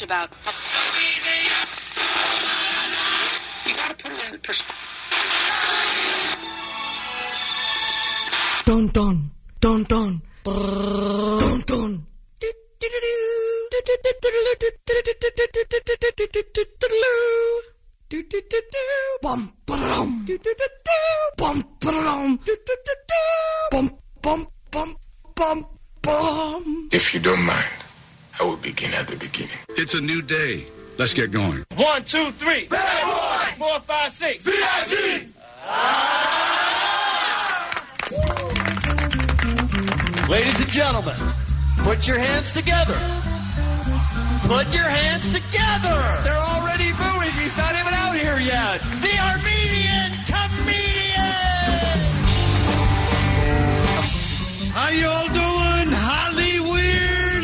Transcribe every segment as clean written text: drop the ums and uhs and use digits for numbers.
about. You gotta put it in perspective. Dun dun dun dun dun dun. Bum bum bum bum bum bum bum bum. If you don't mind, I will begin at the beginning. It's a new day. Let's get going. 1, 2, 3. Bad boy. 4, 5, 6. VIG. Ladies and gentlemen, put your hands together. Put your hands together. They're already booing. He's not even out here yet. The Armenian Comedian. How y'all doing, Hollywood?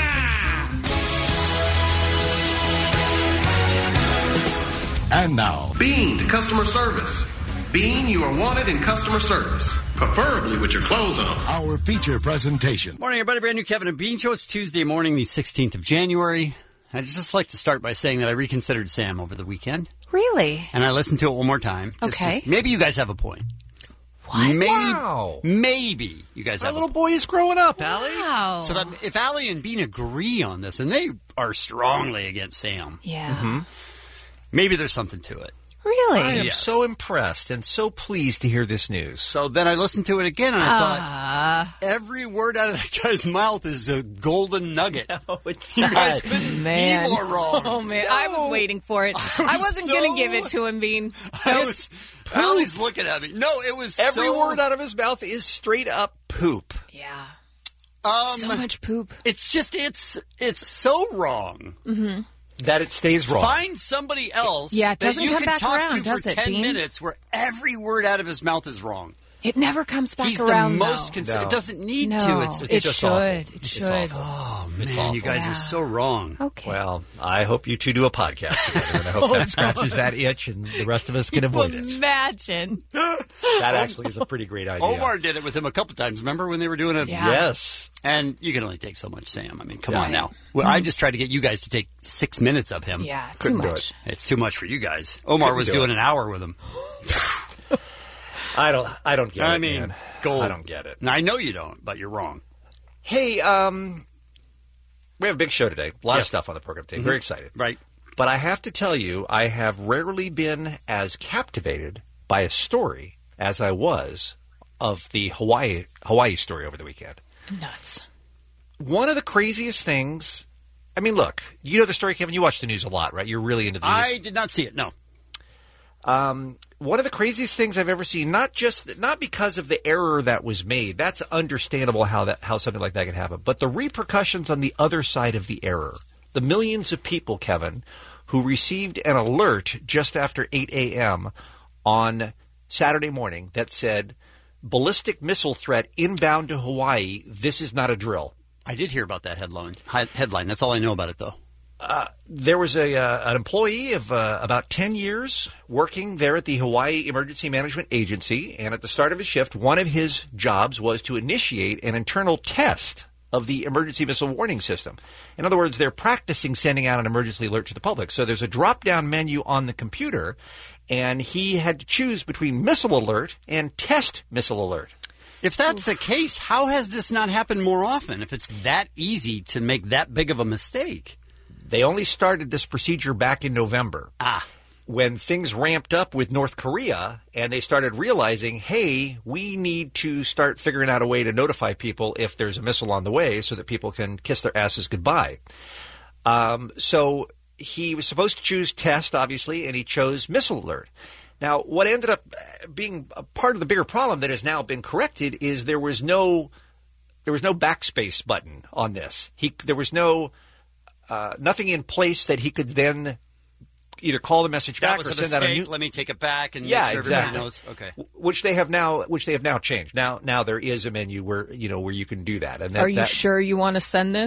And now, Bean to customer service. Bean, you are wanted in customer service, preferably with your clothes on. our feature presentation. Morning, everybody. Brand new Kevin and Bean Show. It's Tuesday morning, the 16th of January. I'd just like to start by saying that I reconsidered Sam over the weekend. Really? And I listened to it one more time. Okay. Maybe you guys have a point. What? Maybe you guys have a little point. boy is growing up, Allie. Wow. So that if Allie and Bean agree on this, and they are strongly against Sam, Yeah. maybe there's something to it. Really? I am Yes. so impressed and so pleased to hear this news. So then I listened to it again, and I thought, every word out of that guy's mouth is a golden nugget. No, it's You guys not. couldn't Man. be more wrong. Oh, man. I was waiting for it. I wasn't going to give it to him, Bean. Allie's looking at me. No, it was Every so, word out of his mouth is straight up poop. Yeah. Um, So much poop. It's just it's so wrong. That it stays wrong. Find somebody else Yeah, it that doesn't you come can back talk around, to for does it, 10 Bean? minutes where every word out of his mouth is wrong. It never comes back He's around, the most though. It doesn't need No, to. it just should. awful. It It's should. awful. Oh, man, awful. you guys Yeah. are so wrong. Okay. Well, I hope you two do a podcast together, and I hope that scratches that itch, and the rest of us can avoid it. Imagine. That actually is a pretty great idea. Omar did it with him a couple times. Remember when they were doing it? Yeah. Yes. And you can only take so much, Sam. I mean, come Yeah. on now. Well, I just tried to get you guys to take 6 minutes of him. Yeah, Couldn't too do much. It's too much for you guys. Omar Couldn't was do doing it. an hour with him. I don't get I it, mean, man. gold. I don't get it. Now, I know you don't, but you're wrong. Hey, we have a big show today. A lot of Yes. stuff on the program today. Very excited. Right. But I have to tell you, I have rarely been as captivated by a story as I was of the Hawaii story over the weekend. Nuts. One of the craziest things. I mean, look, you know the story, Kevin. You watch the news a lot, right? You're really into the news. I did not see it, no. One of the craziest things I've ever seen, not because of the error that was made. That's understandable how something like that could happen. But the repercussions on the other side of the error. The millions of people, Kevin, who received an alert just after 8 a.m. on Saturday morning that said, ballistic missile threat inbound to Hawaii. This is not a drill. I did hear about that headline. That's all I know about it, though. There was an employee of about 10 years working there at the Hawaii Emergency Management Agency, and at the start of his shift, one of his jobs was to initiate an internal test of the emergency missile warning system. In other words, they're practicing sending out an emergency alert to the public. So there's a drop-down menu on the computer, and he had to choose between missile alert and test missile alert. If that's the case, how has this not happened more often if it's that easy to make that big of a mistake? They only started this procedure back in November. When things ramped up with North Korea and they started realizing, hey, we need to start figuring out a way to notify people if there's a missile on the way so that people can kiss their asses goodbye. So he was supposed to choose test, obviously, and he chose missile alert. Now, what ended up being a part of the bigger problem that has now been corrected is there was no backspace button on this. There was nothing in place that he could then either call the message That back was or a send out a mistake. new. Let me take it back and Yeah, make sure everybody exactly. knows. Okay. Which they have now changed. Now there is a menu where you can do that. And Are you sure you want to send this?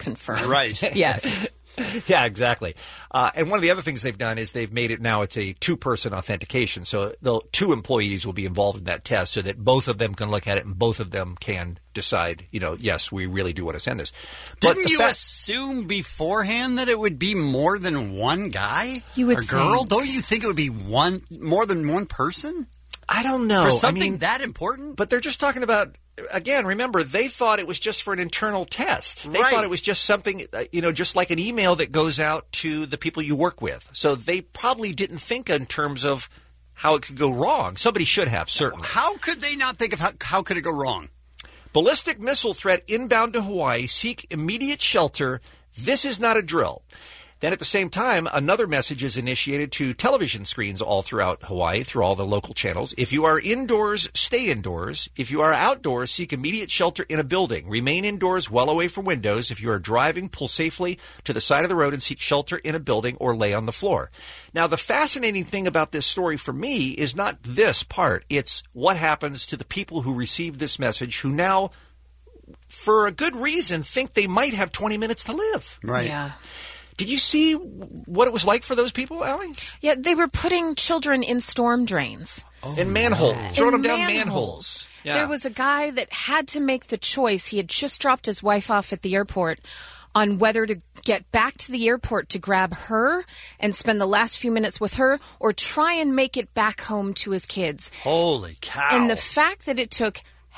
confirm. Right. Yes. Yeah, exactly. And one of the other things they've done is they've made it now it's a two-person authentication. So two employees will be involved in that test so that both of them can look at it and both of them can decide, yes, we really do want to send this. Didn't you assume beforehand that it would be more than one guy you would or girl? think. Don't you think it would be more than one person? I don't know. For something that important? But they're just talking about, again, remember, they thought it was just for an internal test. They Right. thought it was just something, just like an email that goes out to the people you work with. So they probably didn't think in terms of how it could go wrong. Somebody should have, certainly. How could they not think of how could it go wrong? Ballistic missile threat inbound to Hawaii. Seek immediate shelter. This is not a drill. Then at the same time, another message is initiated to television screens all throughout Hawaii, through all the local channels. If you are indoors, stay indoors. If you are outdoors, seek immediate shelter in a building. Remain indoors well away from windows. If you are driving, pull safely to the side of the road and seek shelter in a building or lay on the floor. Now, the fascinating thing about this story for me is not this part. It's what happens to the people who receive this message who now, for a good reason, think they might have 20 minutes to live. Right. Yeah. Did you see what it was like for those people, Allie? Yeah, they were putting children in storm drains. In manholes. Throwing them In down manholes. manholes. Yeah. There was a guy that had to make the choice. He had just dropped his wife off at the airport on whether to get back to the airport to grab her and spend the last few minutes with her or try and make it back home to his kids. Holy cow. And the fact that it took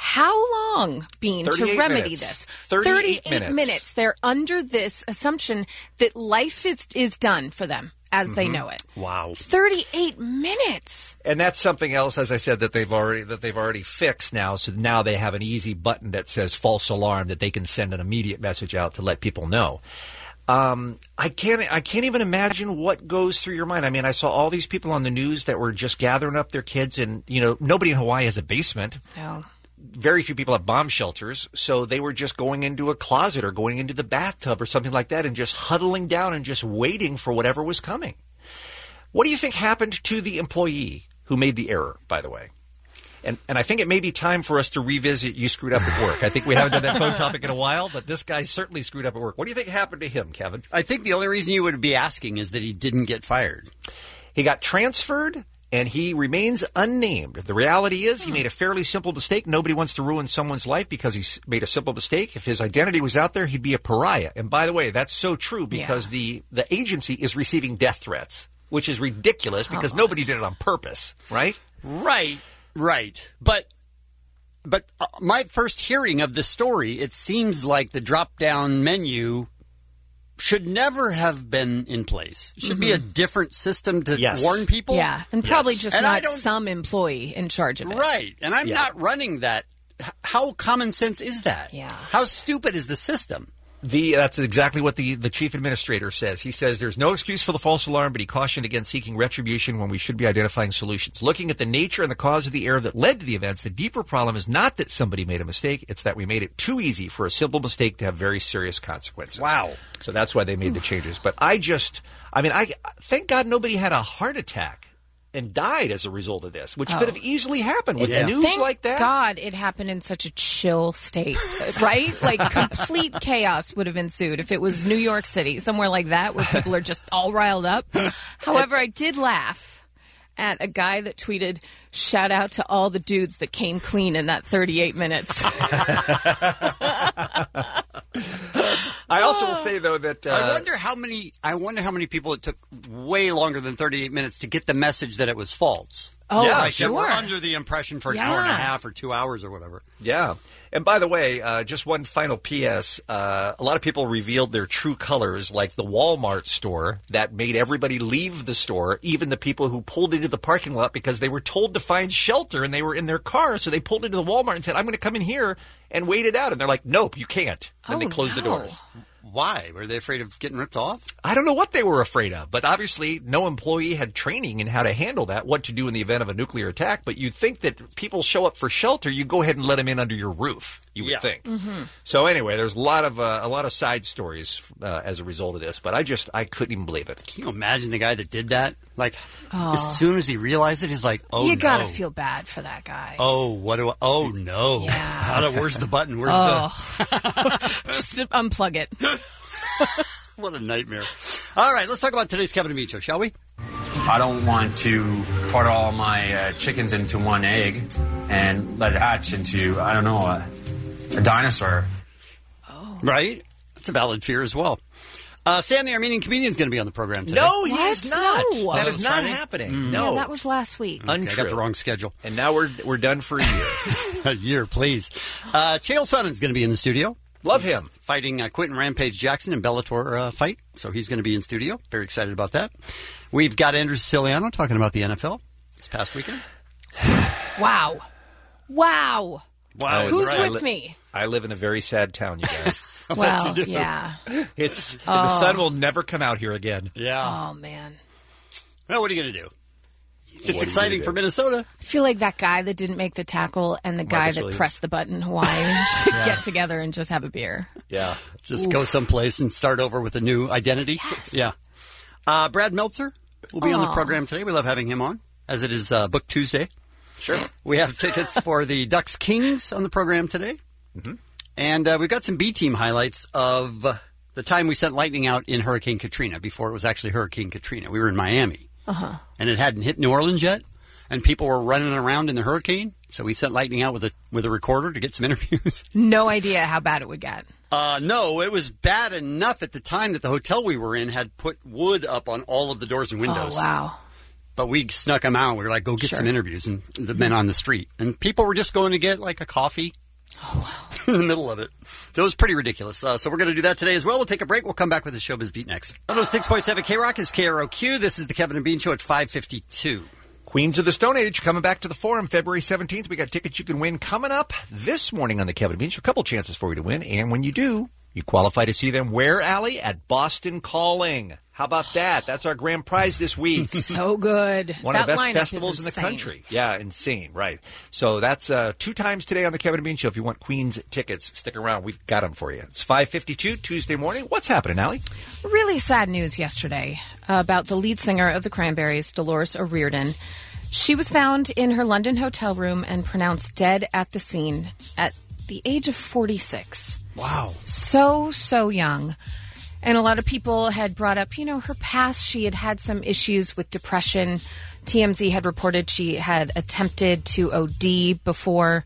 how long, Bean, to 38 remedy minutes. this? 38 minutes. They're under this assumption that life is done for them as they know it. Wow. 38 minutes. And that's something else, as I said, that they've already fixed now. So now they have an easy button that says false alarm that they can send an immediate message out to let people know. I can't even imagine what goes through your mind. I mean, I saw all these people on the news that were just gathering up their kids, and nobody in Hawaii has a basement. No. Very few people have bomb shelters, so they were just going into a closet or going into the bathtub or something like that and just huddling down and just waiting for whatever was coming. What do you think happened to the employee who made the error, by the way? And I think it may be time for us to revisit you screwed up at work. I think we haven't done that phone topic in a while, but this guy certainly screwed up at work. What do you think happened to him, Kevin? I think the only reason you would be asking is that he didn't get fired. He got transferred, and he remains unnamed. The reality is he made a fairly simple mistake. Nobody wants to ruin someone's life because he made a simple mistake. If his identity was out there, he'd be a pariah. And by the way, that's so true because the agency is receiving death threats, which is ridiculous because nobody did it on purpose, right? Right. But my first hearing of the story, it seems like the drop-down menu should never have been in place. It should be a different system to warn people. Yeah, and probably just not some employee in charge of it. Right, and I'm not running that. How common sense is that? Yeah. How stupid is the system? That's exactly what the chief administrator says. He says there's no excuse for the false alarm, but he cautioned against seeking retribution when we should be identifying solutions. Looking at the nature and the cause of the error that led to the events, the deeper problem is not that somebody made a mistake, it's that we made it too easy for a simple mistake to have very serious consequences. Wow. So that's why they made the changes. But I thank God nobody had a heart attack and died as a result of this, which could have easily happened with news Thank like that. God it happened in such a chill state, right? Like complete chaos would have ensued if it was New York City, somewhere like that where people are just all riled up. However, I did laugh at a guy that tweeted, "Shout out to all the dudes that came clean in that 38 minutes." I also will say though that I wonder how many people it took way longer than 38 minutes to get the message that it was false. Oh, Yeah, Like sure. they were under the impression for an hour and a half or 2 hours or whatever. Yeah. And by the way, just one final P.S. A lot of people revealed their true colors, like the Walmart store that made everybody leave the store, even the people who pulled into the parking lot because they were told to find shelter and they were in their car. So they pulled into the Walmart and said, I'm going to come in here and wait it out. And they're like, nope, you can't. And they closed the doors. Why? Were they afraid of getting ripped off? I don't know what they were afraid of, but obviously no employee had training in how to handle that, what to do in the event of a nuclear attack. But you'd think that people show up for shelter, you go ahead and let them in under your roof, you would think. Mm-hmm. So anyway, there's a lot of side stories as a result of this, but I couldn't even believe it. Can you imagine the guy that did that? Like, as soon as he realized it, he's like, oh, You no. gotta feel bad for that guy. Oh, no. Yeah. Where's the button? Where's Just unplug it. What a nightmare. All right, let's talk about today's Kevin and Bean Show, shall we? I don't want to put all my chickens into one egg and let it hatch into, I don't know, a dinosaur. Oh. Right? That's a valid fear as well. Sam, the Armenian comedian, is going to be on the program today. No, he is not. No. That is not Friday? happening. No. Yeah, that was last week. Untrue. I got the wrong schedule. And now we're done for a year. A year, please. Chael Sonnen's going to be in the studio. Love him. Fighting Quentin Rampage Jackson in Bellator fight. So he's going to be in studio. Very excited about that. We've got Andrew Siciliano talking about the NFL this past weekend. Wow. Wow. Who's with me? I live in a very sad town, you guys. Well, yeah. The sun will never come out here again. Yeah. Oh, man. Well, what are you going to do? It's exciting for Minnesota. I feel like that guy that didn't make the tackle and the guy that pressed the button in Hawaii should get together and just have a beer. Yeah. Just go someplace and start over with a new identity. Yes. Yeah. Brad Meltzer will be on the program today. We love having him on, as it is Book Tuesday. Sure. We have tickets for the Ducks Kings on the program today. Mm-hmm. And we've got some B-team highlights of the time we sent lightning out in Hurricane Katrina, before it was actually Hurricane Katrina. We were in Miami. Uh-huh. And it hadn't hit New Orleans yet, and people were running around in the hurricane. So we sent lightning out with a recorder to get some interviews. No idea how bad it would get. No, it was bad enough at the time that the hotel we were in had put wood up on all of the doors and windows. Oh, wow. But we snuck them out. We were like, go get some interviews, and the men on the street. And people were just going to get like a coffee. Oh, wow. In the middle of it. So it was pretty ridiculous. So we're going to do that today as well. We'll take a break. We'll come back with the Showbiz Beat next. 106.7 K-Rock is KROQ. This is the Kevin and Bean Show at 5:52. Queens of the Stone Age coming back to the Forum February 17th. We got tickets you can win coming up this morning on the Kevin and Bean Show. A couple chances for you to win. And when you do, you qualify to see them where, Allie? At Boston Calling. How about that? That's our grand prize this week. So good. One of the best festivals in the country. Yeah, insane, right. So that's 2 times today on the Kevin and Bean Show. If you want Queens tickets, stick around. We've got them for you. It's 5:52 Tuesday morning. What's happening, Allie? Really sad news yesterday about the lead singer of the Cranberries, Dolores O'Riordan. She was found in her London hotel room and pronounced dead at the scene at the age of 46. Wow. So young. And a lot of people had brought up, her past. She had had some issues with depression. TMZ had reported she had attempted to OD before.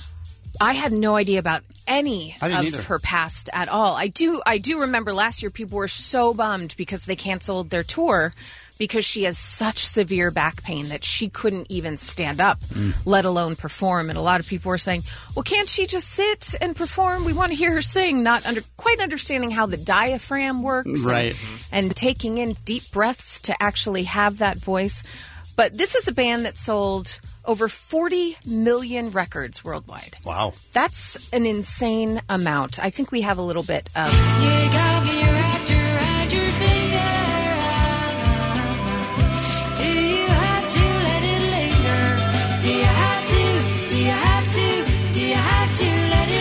I had no idea about any of her past at all. I do remember last year people were so bummed because they canceled their tour because she has such severe back pain that she couldn't even stand up, let alone perform. And a lot of people were saying, well, can't she just sit and perform? We want to hear her sing, not quite understanding how the diaphragm works. Right. And taking in deep breaths to actually have that voice. But this is a band that sold over 40 million records worldwide. Wow. That's an insane amount. I think we have a little bit of... You gotta be wrapped around your finger. Do you have to let it linger? Do you have to? Do you have to? Do you have to let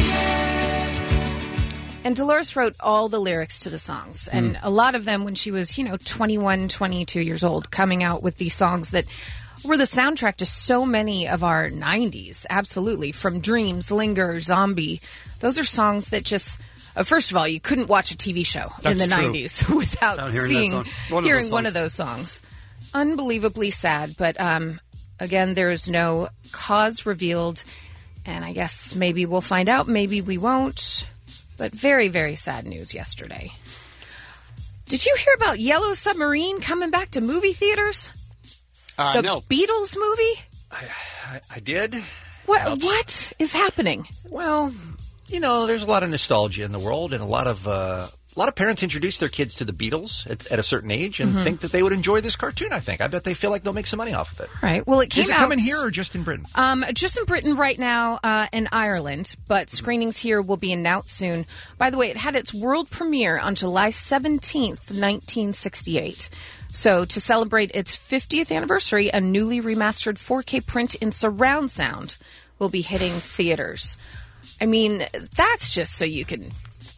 it linger? And Dolores wrote all the lyrics to the songs. And a lot of them when she was, 21, 22 years old, coming out with these songs that were the soundtrack to so many of our 90s. Absolutely. From Dreams, Linger, Zombie. Those are songs that just... first of all, you couldn't watch a TV show in the 90s without hearing one of those songs. Unbelievably sad. But again, there's no cause revealed. And I guess maybe we'll find out. Maybe we won't. But very, very sad news yesterday. Did you hear about Yellow Submarine coming back to movie theaters? No. Beatles movie? I did. What is happening? Well, there's a lot of nostalgia in the world, and a lot of parents introduce their kids to the Beatles at a certain age and think that they would enjoy this cartoon, I think. I bet they feel like they'll make some money off of it. Right. Well, it came out... Is it coming here or just in Britain? Just in Britain right now and Ireland, but screenings here will be announced soon. By the way, it had its world premiere on July 17th, 1968. So to celebrate its 50th anniversary, a newly remastered 4K print in surround sound will be hitting theaters. I mean, that's just so you can,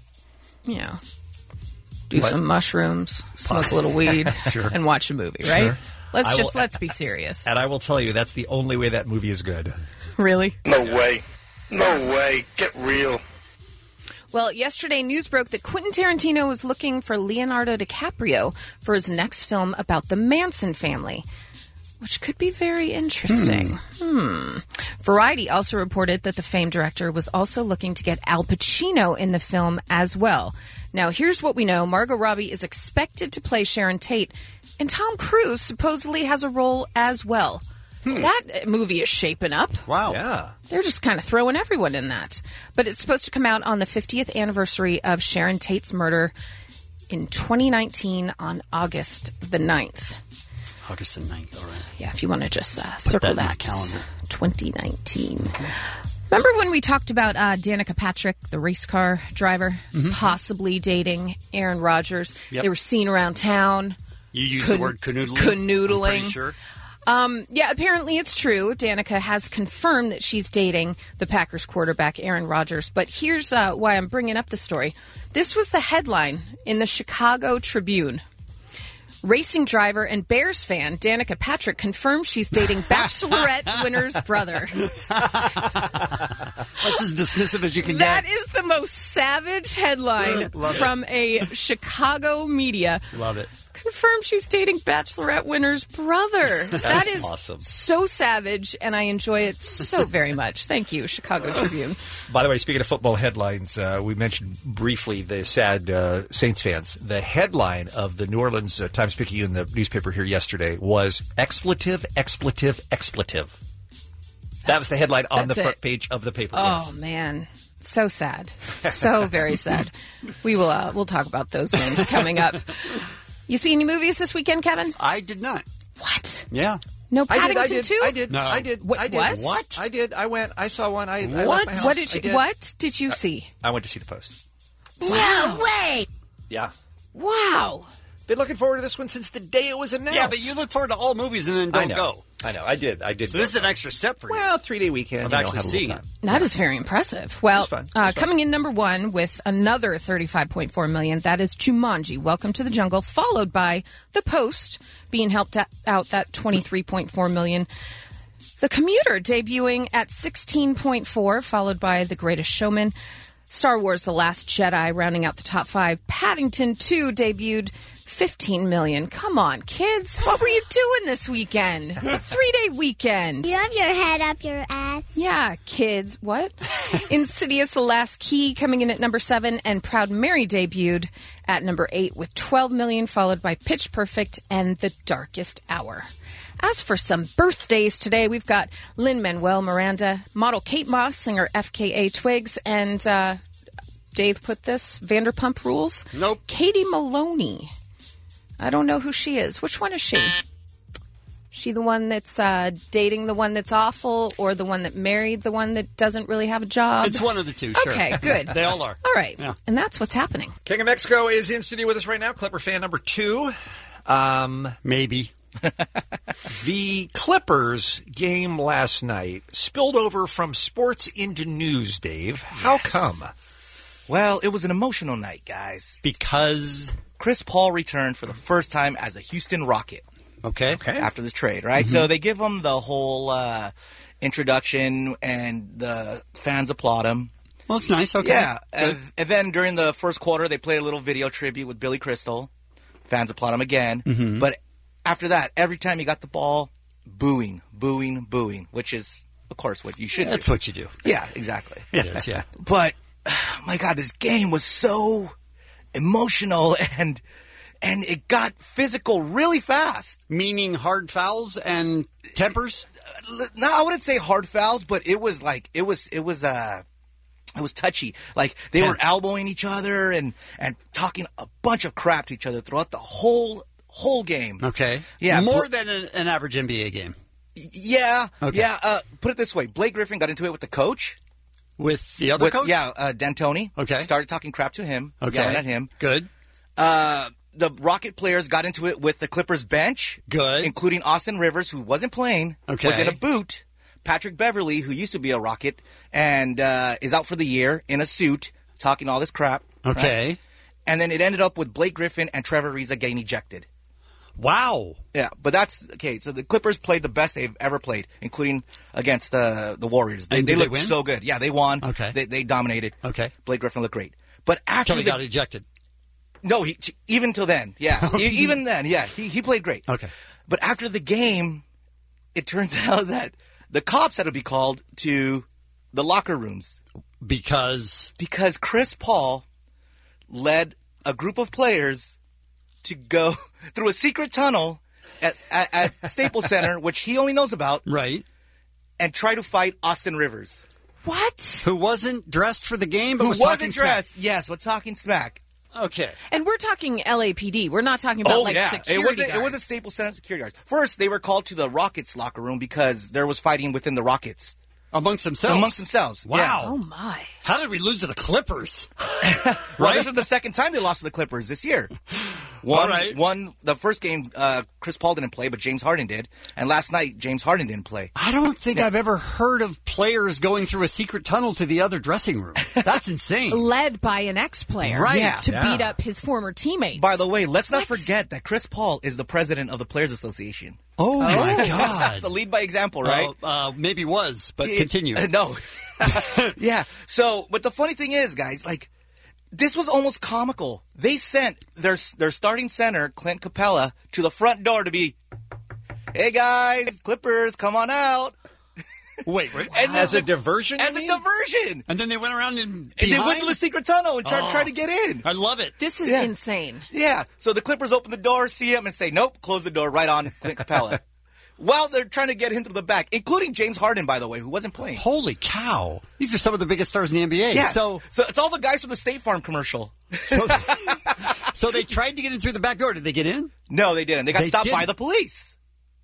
do some mushrooms, smoke a little weed, and watch a movie, right? Sure. Let's be serious. And I will tell you, that's the only way that movie is good. Really? No way. No way. Get real. Well, yesterday news broke that Quentin Tarantino was looking for Leonardo DiCaprio for his next film about the Manson family, which could be very interesting. Variety also reported that the famed director was also looking to get Al Pacino in the film as well. Now, here's what we know. Margot Robbie is expected to play Sharon Tate, and Tom Cruise supposedly has a role as well. That movie is shaping up. Wow. Yeah. They're just kind of throwing everyone in that. But it's supposed to come out on the 50th anniversary of Sharon Tate's murder in 2019 on August the 9th. August the 9th, all right. Yeah, if you want to just circle that in my that. calendar. 2019. Remember when we talked about Danica Patrick, the race car driver, possibly dating Aaron Rodgers? Yep. They were seen around town. You used the word canoodling? Canoodling. I'm pretty sure. Yeah, apparently it's true. Danica has confirmed that she's dating the Packers quarterback, Aaron Rodgers. But here's why I'm bringing up the story. This was the headline in the Chicago Tribune. Racing driver and Bears fan Danica Patrick confirms she's dating Bachelorette winner's brother. That's as dismissive as you can That get. is the most savage headline from a Chicago media. Love it. Confirmed she's dating Bachelorette winner's brother. That is awesome. So savage, and I enjoy it so very much. Thank you, Chicago Tribune. By the way, speaking of football headlines, we mentioned briefly the sad Saints fans. The headline of the New Orleans Times-Picayune, the newspaper here yesterday, was expletive, expletive, expletive. That was the headline on the front page of the paper. Oh, man. So sad. So very sad. We'll talk about those names coming up. You see any movies this weekend, Kevin? I did not. What? Yeah. No Paddington 2? I did. No. I did. What? I did. What? I did. I went. I saw one. I What? left my house. What did you see? I went to see The Post. No way! Yeah. Wow. Been looking forward to this one since the day it was announced. Yeah, but you look forward to all movies and then don't go. I know. I did. So this is an extra step for you. Well, 3-day weekend. Of actually had a little seeing time. it. That is very impressive. Well, coming in number one with another $35.4 million, that is Jumanji, Welcome to the Jungle, followed by The Post, being helped out that $23.4 million. The Commuter debuting at $16.4, followed by The Greatest Showman. Star Wars The Last Jedi rounding out the top five. Paddington 2 debuted $15 million. Come on, kids. What were you doing this weekend? It's a 3-day weekend. You have your head up your ass. Yeah, kids. What? Insidious The Last Key coming in at number 7, and Proud Mary debuted at number 8 with $12 million, followed by Pitch Perfect and The Darkest Hour. As for some birthdays today, we've got Lin-Manuel Miranda, model Kate Moss, singer FKA Twigs, and Dave put this, Vanderpump Rules. Nope. Katie Maloney. I don't know who she is. Which one is she? She the one that's dating the one that's awful, or the one that married the one that doesn't really have a job? It's one of the two, sure. Okay, good. They all are. All right. Yeah. And that's what's happening. King of Mexico is in studio with us right now. Clipper fan number 2. Maybe. The Clippers game last night spilled over from sports into news, Dave. How come? Well, it was an emotional night, guys. Because Chris Paul returned for the first time as a Houston Rocket. Okay. After this trade, right? So they give him the whole introduction, and the fans applaud him. Well, it's nice. Okay. Yeah. And then during the first quarter, they played a little video tribute with Billy Crystal. Fans applaud him again. But after that, every time he got the ball, booing, booing, booing, which is, of course, what you should do. That's what you do. Yeah, exactly. It is, yeah. But, my God, this game was so emotional, and it got physical really fast. Meaning hard fouls and tempers? No, I wouldn't say hard fouls, but it was like, it was touchy. Like, they were elbowing each other and talking a bunch of crap to each other throughout the whole game. Okay. Yeah. More than an average NBA game. Yeah. Okay. Yeah. Put it this way. Blake Griffin got into it with the coach. With the other coach? Yeah, D'Antoni. Okay. Started talking crap to him. Okay. Yelling at him. Good. The Rocket players got into it with the Clippers bench. Good. Including Austin Rivers, who wasn't playing. Okay. Was in a boot. Patrick Beverly, who used to be a Rocket, and is out for the year in a suit, talking all this crap. Okay. Right? And then it ended up with Blake Griffin and Trevor Ariza getting ejected. Wow. Yeah, but that's okay. So the Clippers played the best they've ever played, including against the Warriors. They And did they looked win? so good. Yeah, they won. Okay. They dominated. Okay. Blake Griffin looked great. But after Until he got ejected. No, even till then, yeah. Even then, yeah. He played great. Okay. But after the game, it turns out that the cops had to be called to the locker rooms. Because Chris Paul led a group of players to go through a secret tunnel at Staples Center, which he only knows about. Right. And try to fight Austin Rivers. What? Who wasn't dressed for the game, but Who was wasn't talking dressed, smack. yes, but talking smack. Okay. And we're talking LAPD. We're not talking about security guards. It wasn't Staples Center security guards. First, they were called to the Rockets locker room because there was fighting within the Rockets. Amongst themselves? Wow. Yeah. Oh, my. How did we lose to the Clippers? Well, this is the second time they lost to the Clippers this year. The first game, Chris Paul didn't play, but James Harden did. And last night, James Harden didn't play. I don't think I've ever heard of players going through a secret tunnel to the other dressing room. That's insane. Led by an ex-player to beat up his former teammates. By the way, let's not forget that Chris Paul is the president of the Players Association. Oh, my God. So lead by example, right? Maybe was, but continue. No. Yeah. So, but the funny thing is, guys, like, this was almost comical. They sent their starting center, Clint Capella, to the front door to be, hey, guys, Clippers, come on out. Wait. And as a diversion? As a diversion. And then they went around and they went to the secret tunnel and tried to get in. I love it. This is insane. Yeah. So the Clippers open the door, see him, and say, nope, close the door right on Clint Capella. While they're trying to get him through the back, including James Harden, by the way, who wasn't playing. Holy cow. These are some of the biggest stars in the NBA. Yeah. So it's all the guys from the State Farm commercial. So they tried to get in through the back door. Did they get in? No, they didn't. They got stopped by the police.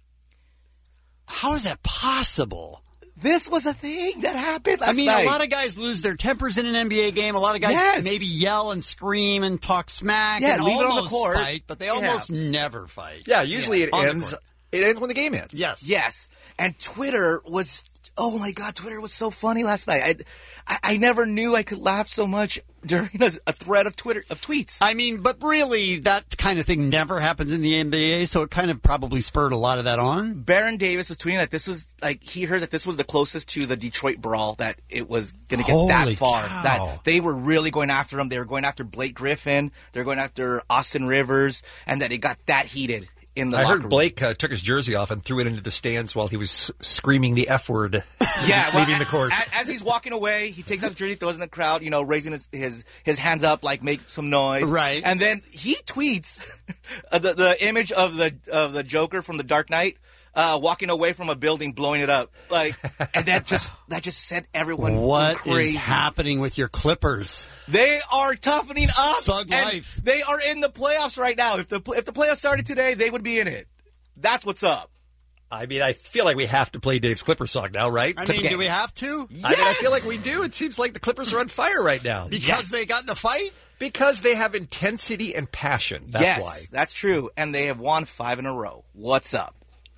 How is that possible? This was a thing that happened last night. A lot of guys lose their tempers in an NBA game. A lot of guys maybe yell and scream and talk smack and leave it on the almost court. fight, but they almost never fight. Yeah, usually it ends when the game ends. Yes. And Twitter was, oh my God, Twitter was so funny last night. I never knew I could laugh so much during a thread of tweets. I mean, but really, that kind of thing never happens in the NBA, so it kind of probably spurred a lot of that on. Baron Davis was tweeting that this was, like, he heard that this was the closest to the Detroit brawl that it was going to get that far. Cow. That they were really going after him. They were going after Blake Griffin. They're going after Austin Rivers, and that it got that heated. I heard Blake took his jersey off and threw it into the stands while he was screaming the F word leaving the court. As he's walking away, he takes off his jersey, throws it in the crowd, raising his hands up like make some noise. Right. And then he tweets the image of the Joker from The Dark Knight walking away from a building, blowing it up. And that just sent everyone What crazy. is happening with your Clippers? They are toughening up. Thug and life. They are in the playoffs right now. If the playoffs started today, they would be in it. That's what's up. I mean, I feel like we have to play Dave's Clipper song now, right? Do we have to? Yes! I feel like we do. It seems like the Clippers are on fire right now. Because they got in a fight? Because they have intensity and passion. That's why. That's true. And they have won 5 in a row. What's up?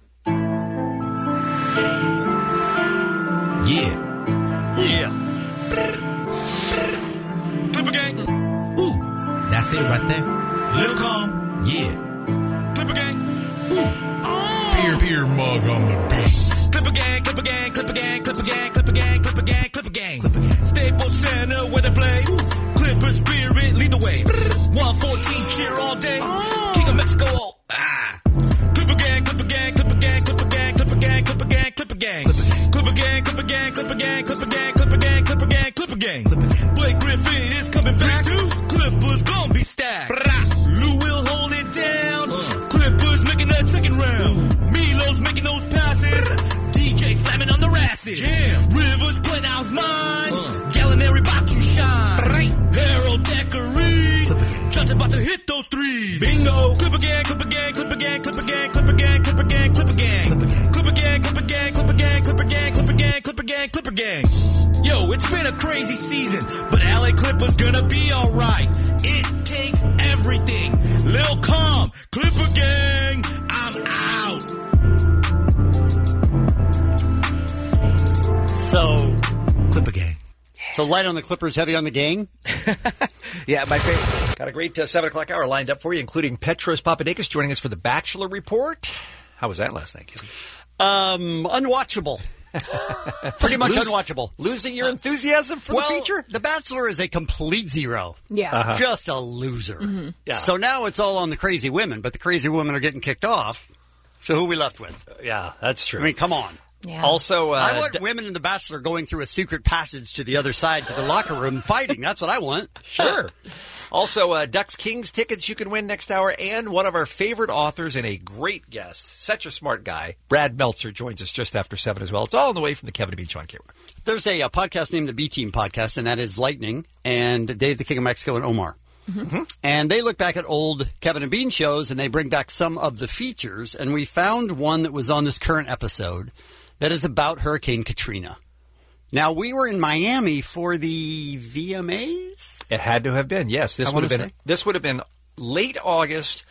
Yeah. Clipper gang. Ooh, that's it right there. Little calm. Yeah. Clipper gang. Ooh. Peer mug on the beat. Clipper gang, Clipper gang, Clipper gang, Clipper gang, Clipper gang, Clipper gang, Clipper gang. Staples Center where they play. Clipper spirit lead the way. 114 cheer all day. King of Mexico. Clipper gang, Clipper gang, Clipper gang, Clipper gang, Clipper gang, Clipper gang, Clipper gang. Clipper gang, Clipper gang, Clipper gang, Clipper gang, Clipper gang, Clipper gang, Clipper gang. Blake Griffin is coming back. Clippers gonna be stacked. Lou will hold it down. Clippers making that second round. Milo's making those passes. DJ slamming on the asses. Rivers playing out his mind. Gallinari about to shine. Harold Decker-Reed. Johnson about to hit those threes. Bingo. Clipper gang, Clipper gang, Clipper gang, Clipper gang, Clipper gang, Clipper gang, Clipper gang. Clipper gang, Clipper gang, Clipper gang, Clipper gang, Clipper gang, Clipper gang, Clipper gang. Yo, it's been a crazy season, but LA Clippers gonna be alright. It takes everything. Lil Calm, Clipper gang, I'm out. So, Clipper gang. So light on the Clippers, heavy on the gang? Yeah, my favorite. Got a great 7 o'clock hour lined up for you, including Petros Papadakis joining us for the Bachelor Report. How was that last night, Kevin? Unwatchable. Pretty much unwatchable. Losing your enthusiasm for the feature? The Bachelor is a complete zero. Yeah. Just a loser. Mm-hmm. Yeah. So now it's all on the crazy women, but the crazy women are getting kicked off. So who are we left with? Yeah, that's true. I mean, come on. Yeah. Also, I want women in The Bachelor going through a secret passage to the other side to the locker room fighting. That's what I want. Sure. Also, Ducks Kings tickets you can win next hour, and one of our favorite authors and a great guest, such a smart guy, Brad Meltzer, joins us just after 7 as well. It's all on the way from the Kevin and Bean Show on K-Rock. There's a podcast named the B-Team Podcast, and that is Lightning and Dave the King of Mexico and Omar. Mm-hmm. And they look back at old Kevin and Bean shows, and they bring back some of the features, and we found one that was on this current episode that is about Hurricane Katrina. Now, we were in Miami for the VMAs? It had to have been, yes. This would have been late August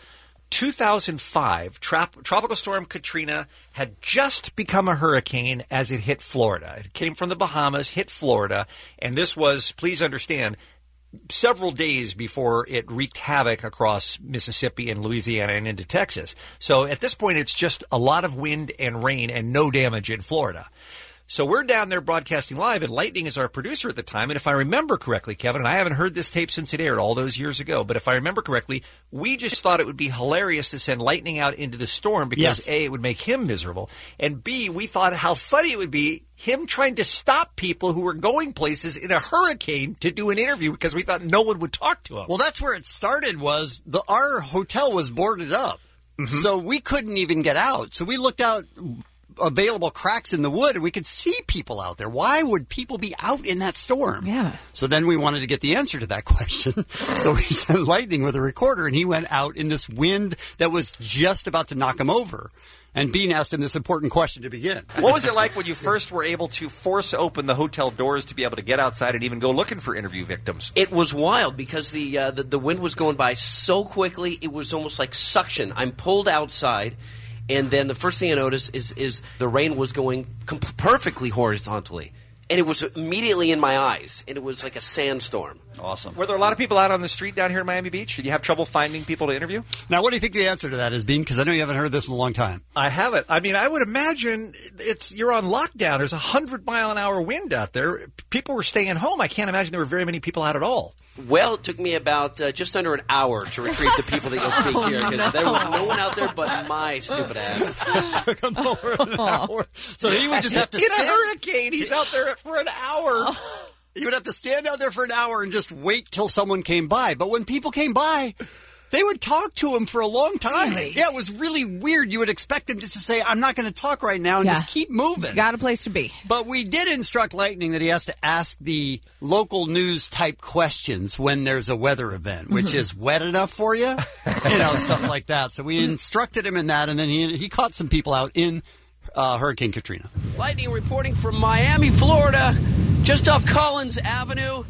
2005. Tropical Storm Katrina had just become a hurricane as it hit Florida. It came from the Bahamas, hit Florida, and this was, please understand, several days before it wreaked havoc across Mississippi and Louisiana and into Texas. So at this point, it's just a lot of wind and rain and no damage in Florida. So we're down there broadcasting live, and Lightning is our producer at the time. And if I remember correctly, Kevin, and I haven't heard this tape since it aired all those years ago, but if I remember correctly, we just thought it would be hilarious to send Lightning out into the storm because, A, it would make him miserable, and B, we thought how funny it would be him trying to stop people who were going places in a hurricane to do an interview because we thought no one would talk to him. Well, that's where it started was our hotel was boarded up, so we couldn't even get out. So we looked out available cracks in the wood, and we could see people out there. Why would people be out in that storm? Yeah. So then we wanted to get the answer to that question. So we sent Lightning with a recorder, and he went out in this wind that was just about to knock him over. And Bean asked him this important question to begin. What was it like when you first were able to force open the hotel doors to be able to get outside and even go looking for interview victims? It was wild because the wind was going by so quickly. It was almost like suction. I'm pulled outside. And then the first thing I noticed is the rain was going perfectly horizontally. And it was immediately in my eyes. And it was like a sandstorm. Awesome. Were there a lot of people out on the street down here in Miami Beach? Did you have trouble finding people to interview? Now, what do you think the answer to that is, Bean? Because I know you haven't heard this in a long time. I haven't. I mean, I would imagine you're on lockdown. There's 100-mile-an-hour wind out there. People were staying home. I can't imagine there were very many people out at all. Well, it took me about just under an hour to retrieve the people that you'll speak here because there was no one out there but my stupid ass. Took him over an hour. So he would just have to in a hurricane. He's out there for an hour. He would have to stand out there for an hour and just wait till someone came by. But when people came by, they would talk to him for a long time. Really? Yeah, it was really weird. You would expect them just to say, I'm not going to talk right now, and just keep moving. Got a place to be. But we did instruct Lightning that he has to ask the local news type questions when there's a weather event, which is wet enough for you, stuff like that. So we instructed him in that, and then he caught some people out in Hurricane Katrina. Lightning reporting from Miami, Florida, just off Collins Avenue.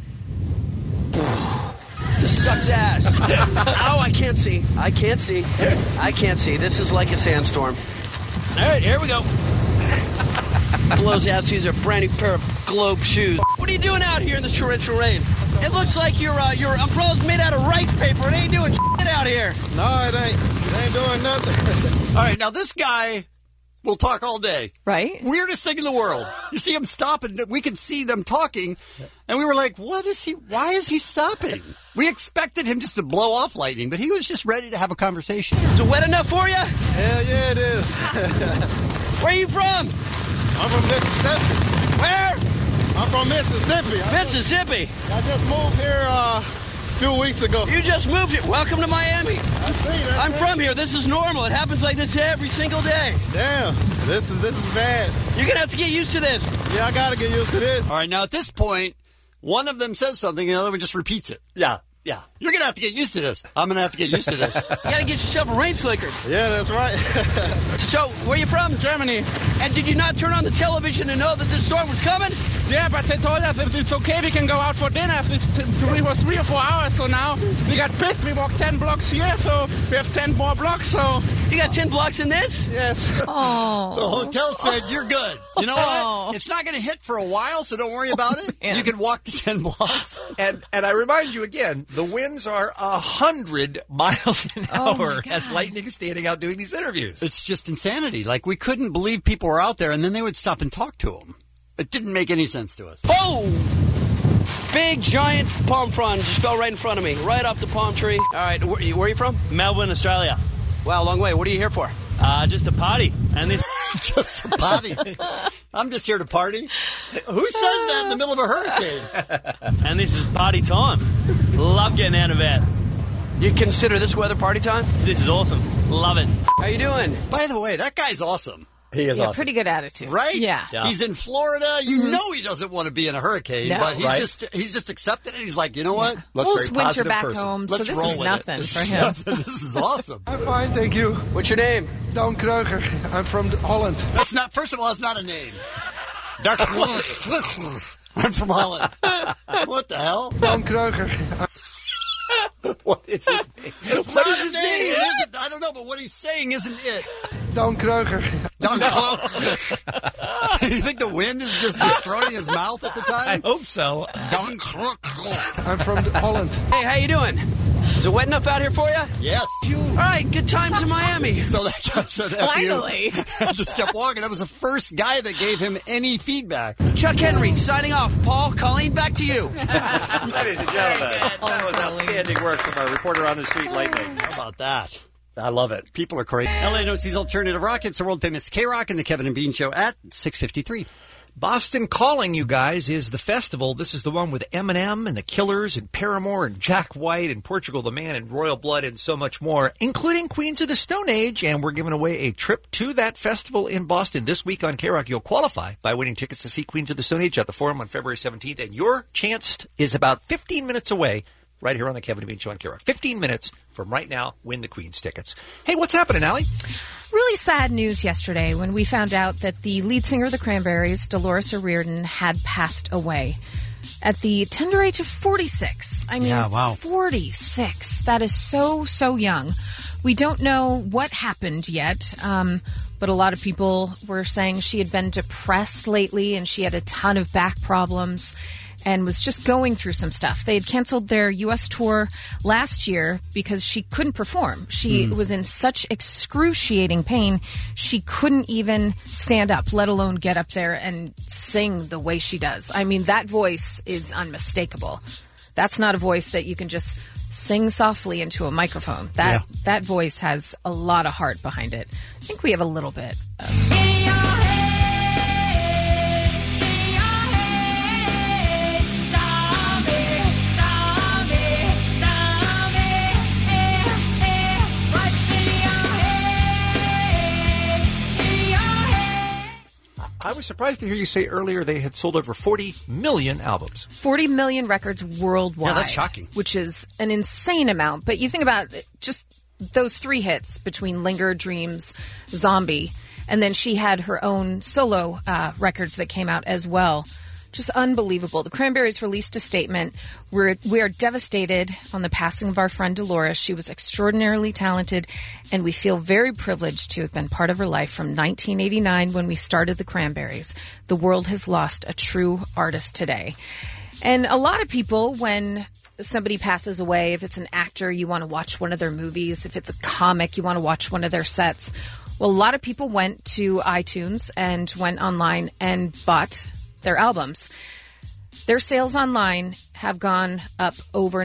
This sucks ass. Oh, I can't see. I can't see. This is like a sandstorm. All right, here we go. Blows ass. These are a brand new pair of Globe shoes. What are you doing out here in the torrential rain? It looks like your umbrella's made out of rice paper. It ain't doing shit out here. No, it ain't. It ain't doing nothing. All right, now this guy will talk all day. Right? Weirdest thing in the world. You see him stop, and we could see them talking, and we were like, why is he stopping? We expected him just to blow off Lightning, but he was just ready to have a conversation. Is it wet enough for you? Hell yeah, it is. Where are you from? I'm from Mississippi. Where? I'm from Mississippi. Mississippi? I just moved here a few weeks ago. You just moved here. Welcome to Miami. I'm from here. This is normal. It happens like this every single day. Damn. This is bad. You're going to have to get used to this. Yeah, I got to get used to this. All right, now at this point, one of them says something, and the other one just repeats it. Yeah. You're going to have to get used to this. I'm going to have to get used to this. You got to get yourself a rain slicker. Yeah, that's right. So, where are you from? Germany. And did you not turn on the television to know that this storm was coming? Yeah, but they told us that it's okay, we can go out for dinner. It was 3 or 4 hours, so now we got pissed. We walked 10 blocks here, so we have 10 more blocks, so You got 10 blocks in this? Yes. Oh. The hotel said, you're good. You know what? It's not going to hit for a while, so don't worry about it. Man. You can walk the 10 blocks. And I remind you again, the winds are 100 miles an hour as Lightning is standing out doing these interviews. It's just insanity. Like, we couldn't believe people were out there, and then they would stop and talk to them. It didn't make any sense to us. Oh! Big, giant palm frond just fell right in front of me, right off the palm tree. All right, where are you from? Melbourne, Australia. Wow, long way. What are you here for? Just a party. And this. Just a party. I'm just here to party. Who says that in the middle of a hurricane? And this is party time. Love getting out of bed. You consider this weather party time? This is awesome. Love it. How you doing? By the way, that guy's awesome. He is awesome. Pretty good attitude. Right? Yeah. He's in Florida. You know he doesn't want to be in a hurricane, No. but he's Right. just accepted it. He's like, you know what? Well, it's winter back home, so Let's this roll is with nothing it. This for is him. nothing. This is awesome. I'm fine, thank you. What's your name? Down Kruger. I'm from Holland. That's not. First of all, it's not a name. I'm from Holland. What the hell? Down Kruger. What is his name? What is his name? It isn't. I don't know, but what he's saying isn't it. Down Kruger. Down You think the wind is just destroying his mouth at the time? I hope so. Down I'm from Holland. Hey, how you doing? Is it wet enough out here for you? Yes. All right, good times in Miami. So that guy said, F you. Finally. I just kept walking. That was the first guy that gave him any feedback. Chuck Henry signing off. Paul, Colleen, back to you. Ladies and gentlemen, that was outstanding work from our reporter on the street, Lightning. How about that? I love it. People are crazy. LA knows these alternative rockets. The world famous K-Rock and the Kevin and Bean Show at 6:53. Boston Calling, you guys, is the festival. This is the one with Eminem and the Killers and Paramore and Jack White and Portugal the Man and Royal Blood and so much more, including Queens of the Stone Age. And we're giving away a trip to that festival in Boston this week on K-Rock. You'll qualify by winning tickets to see Queens of the Stone Age at the Forum on February 17th. And your chance is about 15 minutes away right here on the Kevin and Bean Show on K-Rock. 15 minutes from right now. Win the Queens tickets. Hey, what's happening, Allie? Really sad news yesterday when we found out that the lead singer of the Cranberries, Dolores O'Riordan, had passed away at the tender age of 46. I mean, Yeah, wow. 46. That is so, so young. We don't know what happened yet, but a lot of people were saying she had been depressed lately and she had a ton of back problems and was just going through some stuff. They had canceled their U.S. tour last year because she couldn't perform. She was in such excruciating pain, she couldn't even stand up, let alone get up there and sing the way she does. I mean, that voice is unmistakable. That's not a voice that you can just sing softly into a microphone. That voice has a lot of heart behind it. I think we have a little bit of... I was surprised to hear you say earlier they had sold over 40 million albums. 40 million records worldwide. Yeah, that's shocking. Which is an insane amount. But you think about just those three hits between Linger, Dreams, Zombie, and then she had her own solo records that came out as well. Just unbelievable. The Cranberries released a statement. We are devastated on the passing of our friend Dolores. She was extraordinarily talented, and we feel very privileged to have been part of her life from 1989 when we started the Cranberries. The world has lost a true artist today. And a lot of people, when somebody passes away, if it's an actor, you want to watch one of their movies. If it's a comic, you want to watch one of their sets. Well, a lot of people went to iTunes and went online and bought their albums. Their sales online have gone up over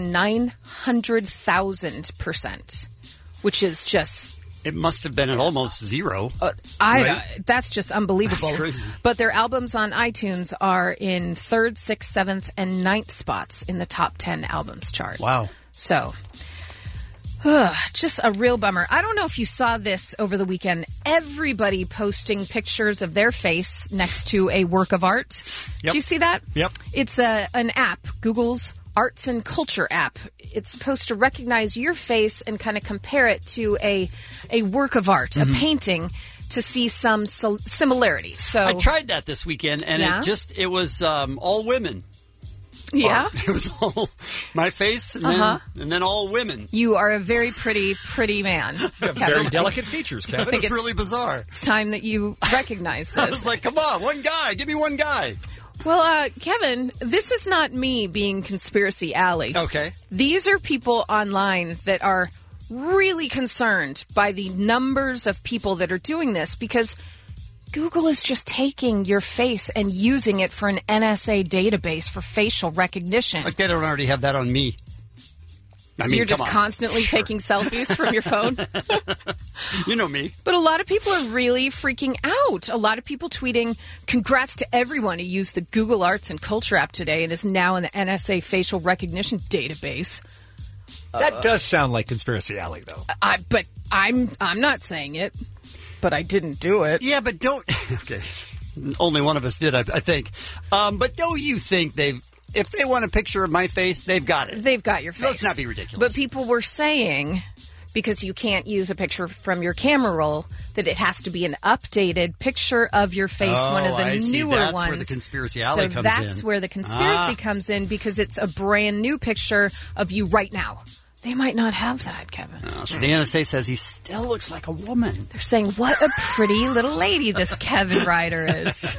900,000%, which is just... It must have been at almost zero. That's just unbelievable. That's crazy. But their albums on iTunes are in 3rd, 6th, 7th, and 9th spots in the top 10 albums chart. Wow. So... just a real bummer. I don't know if you saw this over the weekend. Everybody posting pictures of their face next to a work of art. Yep. Do you see that? Yep. It's an app, Google's Arts and Culture app. It's supposed to recognize your face and kind of compare it to a work of art, a painting, to see some similarity. So I tried that this weekend, and Yeah? it was all women. Yeah? It was all my face and, then all women. You are a very pretty man. You have very delicate features, I Kevin. think It's really bizarre. It's time that you recognize this. I was like, come on, one guy. Give me one guy. Well, Kevin, this is not me being Conspiracy Alley. Okay. These are people online that are really concerned by the numbers of people that are doing this because Google is just taking your face and using it for an NSA database for facial recognition. Like they don't already have that on me. So you're just constantly taking selfies from your phone? You know me. But a lot of people are really freaking out. A lot of people tweeting, congrats to everyone who used the Google Arts and Culture app today and is now in the NSA facial recognition database. That does sound like Conspiracy Alley, though. But I'm not saying it, but I didn't do it. Yeah, but don't... Okay. Only one of us did, I think. But don't you think if they want a picture of my face, they've got it. They've got your face. Let's not be ridiculous. But people were saying, because you can't use a picture from your camera roll, that it has to be an updated picture of your face, one of the newer that's ones. Where the Conspiracy Alley comes in. That's where the conspiracy comes in, because it's a brand new picture of you right now. They might not have that, Kevin. So the NSA says he still looks like a woman. They're saying, what a pretty little lady this Kevin Ryder is.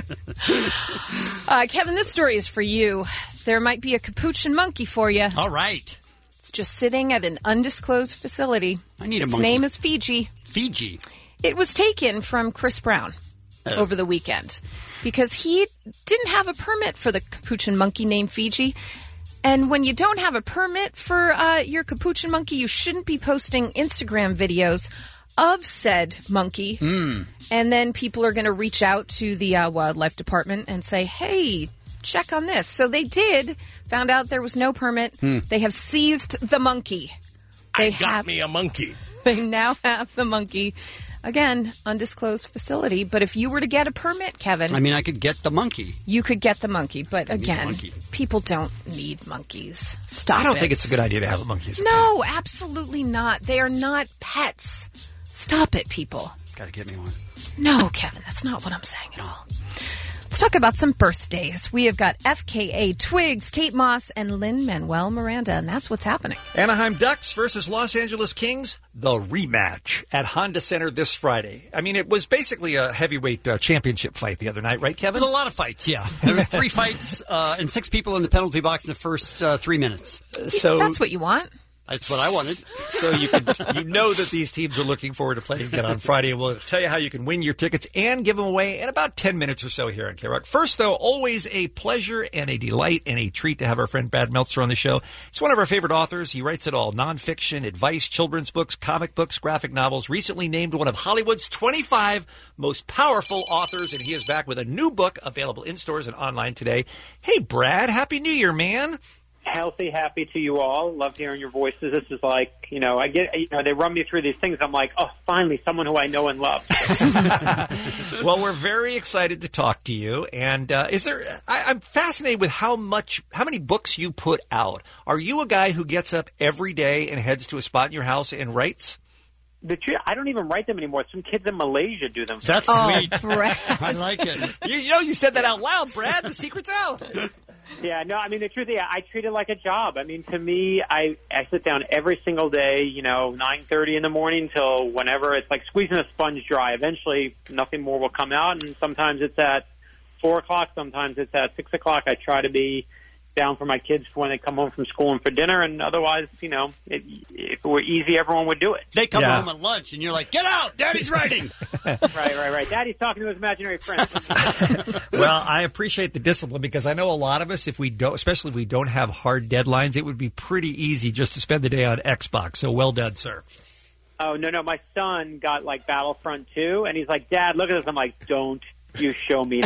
Kevin, this story is for you. There might be a capuchin monkey for you. All right. It's just sitting at an undisclosed facility. I need a Its monkey. name is Fiji. Fiji. It was taken from Chris Brown over the weekend because he didn't have a permit for the capuchin monkey named Fiji. And when you don't have a permit for your capuchin monkey, you shouldn't be posting Instagram videos of said monkey. And then people are going to reach out to the wildlife department and say, hey, check on this. So they did, found out there was no permit. They have seized the monkey. I got me a monkey. They now have the monkey. Again, undisclosed facility. But if you were to get a permit, Kevin... I mean, I could get the monkey. You could get the monkey. But again, monkey. people don't need monkeys. Stop it. I don't think it's a good idea to have a monkey as a No, absolutely not. They are not pets. Stop it, people. Gotta get me one. No, Kevin, that's not what I'm saying at all. Let's talk about some birthdays. We have got FKA Twigs, Kate Moss, and Lin-Manuel Miranda, and that's what's happening. Anaheim Ducks versus Los Angeles Kings, the rematch at Honda Center this Friday. I mean, it was basically a heavyweight championship fight the other night, right, Kevin? There was a lot of fights, yeah. There was 3 fights and 6 people in the penalty box in the first 3 minutes. So That's what you want. That's what I wanted. So you know that these teams are looking forward to playing again on Friday, and we'll tell you how you can win your tickets and give them away in about 10 minutes or so here on K-Rock. First, though, always a pleasure and a delight and a treat to have our friend Brad Meltzer on the show. He's one of our favorite authors. He writes it all: nonfiction, advice, children's books, comic books, graphic novels. Recently named one of Hollywood's 25 most powerful authors, and he is back with a new book available in stores and online today. Hey, Brad, Happy New Year, man. Healthy, happy to you all. Love hearing your voices. This is like, I get, they run me through these things. I'm like, oh, finally, someone who I know and love. Well, we're very excited to talk to you. And I'm fascinated with how many books you put out. Are you a guy who gets up every day and heads to a spot in your house and writes? I don't even write them anymore. Some kids in Malaysia do them. That's sweet. Brad. I like it. You said that out loud, Brad. The secret's out. Yeah, no, I mean, the truth is, I treat it like a job. I mean, to me, I sit down every single day, 9:30 in the morning till whenever. It's like squeezing a sponge dry. Eventually, nothing more will come out, and sometimes it's at 4 o'clock, sometimes it's at 6 o'clock. I try to be down for my kids for when they come home from school and for dinner, and otherwise, if it were easy, everyone would do it. They come home at lunch, and you're like, get out! Daddy's writing! Right. Daddy's talking to his imaginary friends. Well, I appreciate the discipline because I know a lot of us, especially if we don't have hard deadlines, it would be pretty easy just to spend the day on Xbox. So well done, sir. Oh, no. My son got Battlefront 2, and he's like, Dad, look at this. I'm like, don't you show me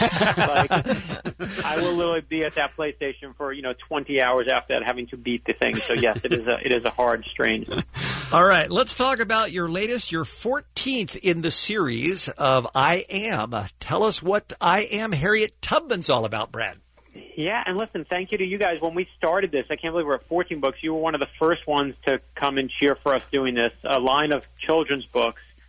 that. I will literally be at that PlayStation for 20 hours after that, having to beat the thing. So yes, it is a hard strain. All right, let's talk about your 14th in the series of I Am. Tell us what I Am Harriet Tubman's all about, Brad. Yeah, and listen, thank you to you guys. When we started this, I can't believe we're at 14 books. You were one of the first ones to come and cheer for us doing this, a line of children's books.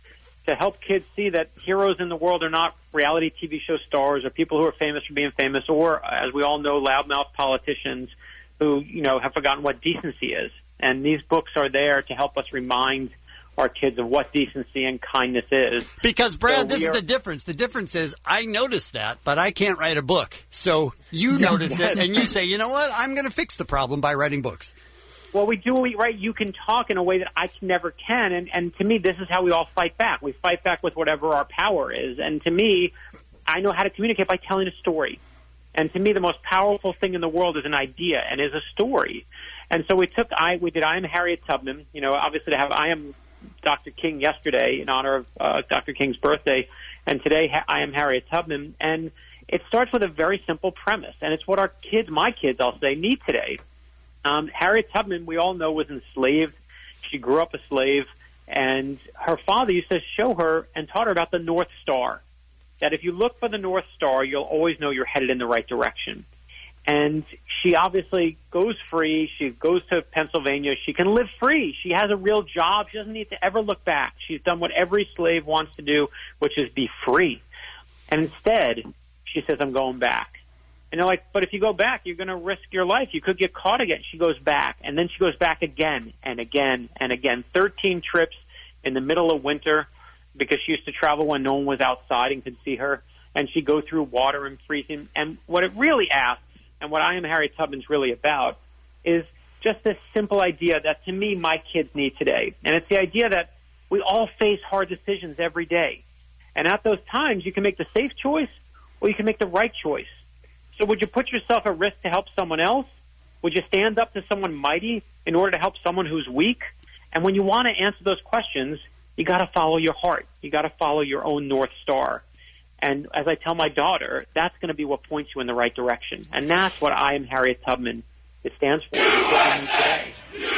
to help kids see that heroes in the world are not reality TV show stars or people who are famous for being famous, or, as we all know, loudmouth politicians who, have forgotten what decency is. And these books are there to help us remind our kids of what decency and kindness is. Because, Brad, this is the difference. The difference is I noticed that, but I can't write a book. So you notice it, and you say, you know what, I'm going to fix the problem by writing books. Well, we do, right? You can talk in a way that I never can, and to me, this is how we all fight back. We fight back with whatever our power is, and to me, I know how to communicate by telling a story. And to me, the most powerful thing in the world is an idea and is a story. And so we did I Am Harriet Tubman, obviously to have I Am Dr. King yesterday in honor of Dr. King's birthday, and today I Am Harriet Tubman. And it starts with a very simple premise, and it's what my kids, I'll say, need today. Harriet Tubman, we all know, was enslaved. She grew up a slave, and her father used to show her and taught her about the North Star, that if you look for the North Star, you'll always know you're headed in the right direction. And she obviously goes free. She goes to Pennsylvania. She can live free. She has a real job. She doesn't need to ever look back. She's done what every slave wants to do, which is be free. And instead, she says, I'm going back. And they're like, but if you go back, you're going to risk your life. You could get caught again. She goes back. And then she goes back again and again and again. 13 trips in the middle of winter, because she used to travel when no one was outside and could see her. And she'd go through water and freezing. And what it really asks, and what I Am Harriet Tubman's really about, is just this simple idea that, to me, my kids need today. And it's the idea that we all face hard decisions every day. And at those times, you can make the safe choice or you can make the right choice. So would you put yourself at risk to help someone else? Would you stand up to someone mighty in order to help someone who's weak? And when you want to answer those questions, you got to follow your heart. You got to follow your own North Star. And as I tell my daughter, that's going to be what points you in the right direction. And that's what I Am Harriet Tubman, it stands for. Today.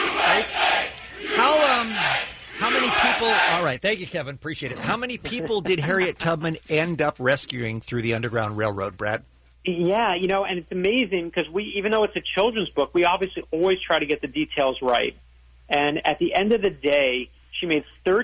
How many people, all right, thank you, Kevin, appreciate it. How many people did Harriet Tubman end up rescuing through the Underground Railroad, Brad? Yeah, and it's amazing because even though it's a children's book, we obviously always try to get the details right. And at the end of the day, she made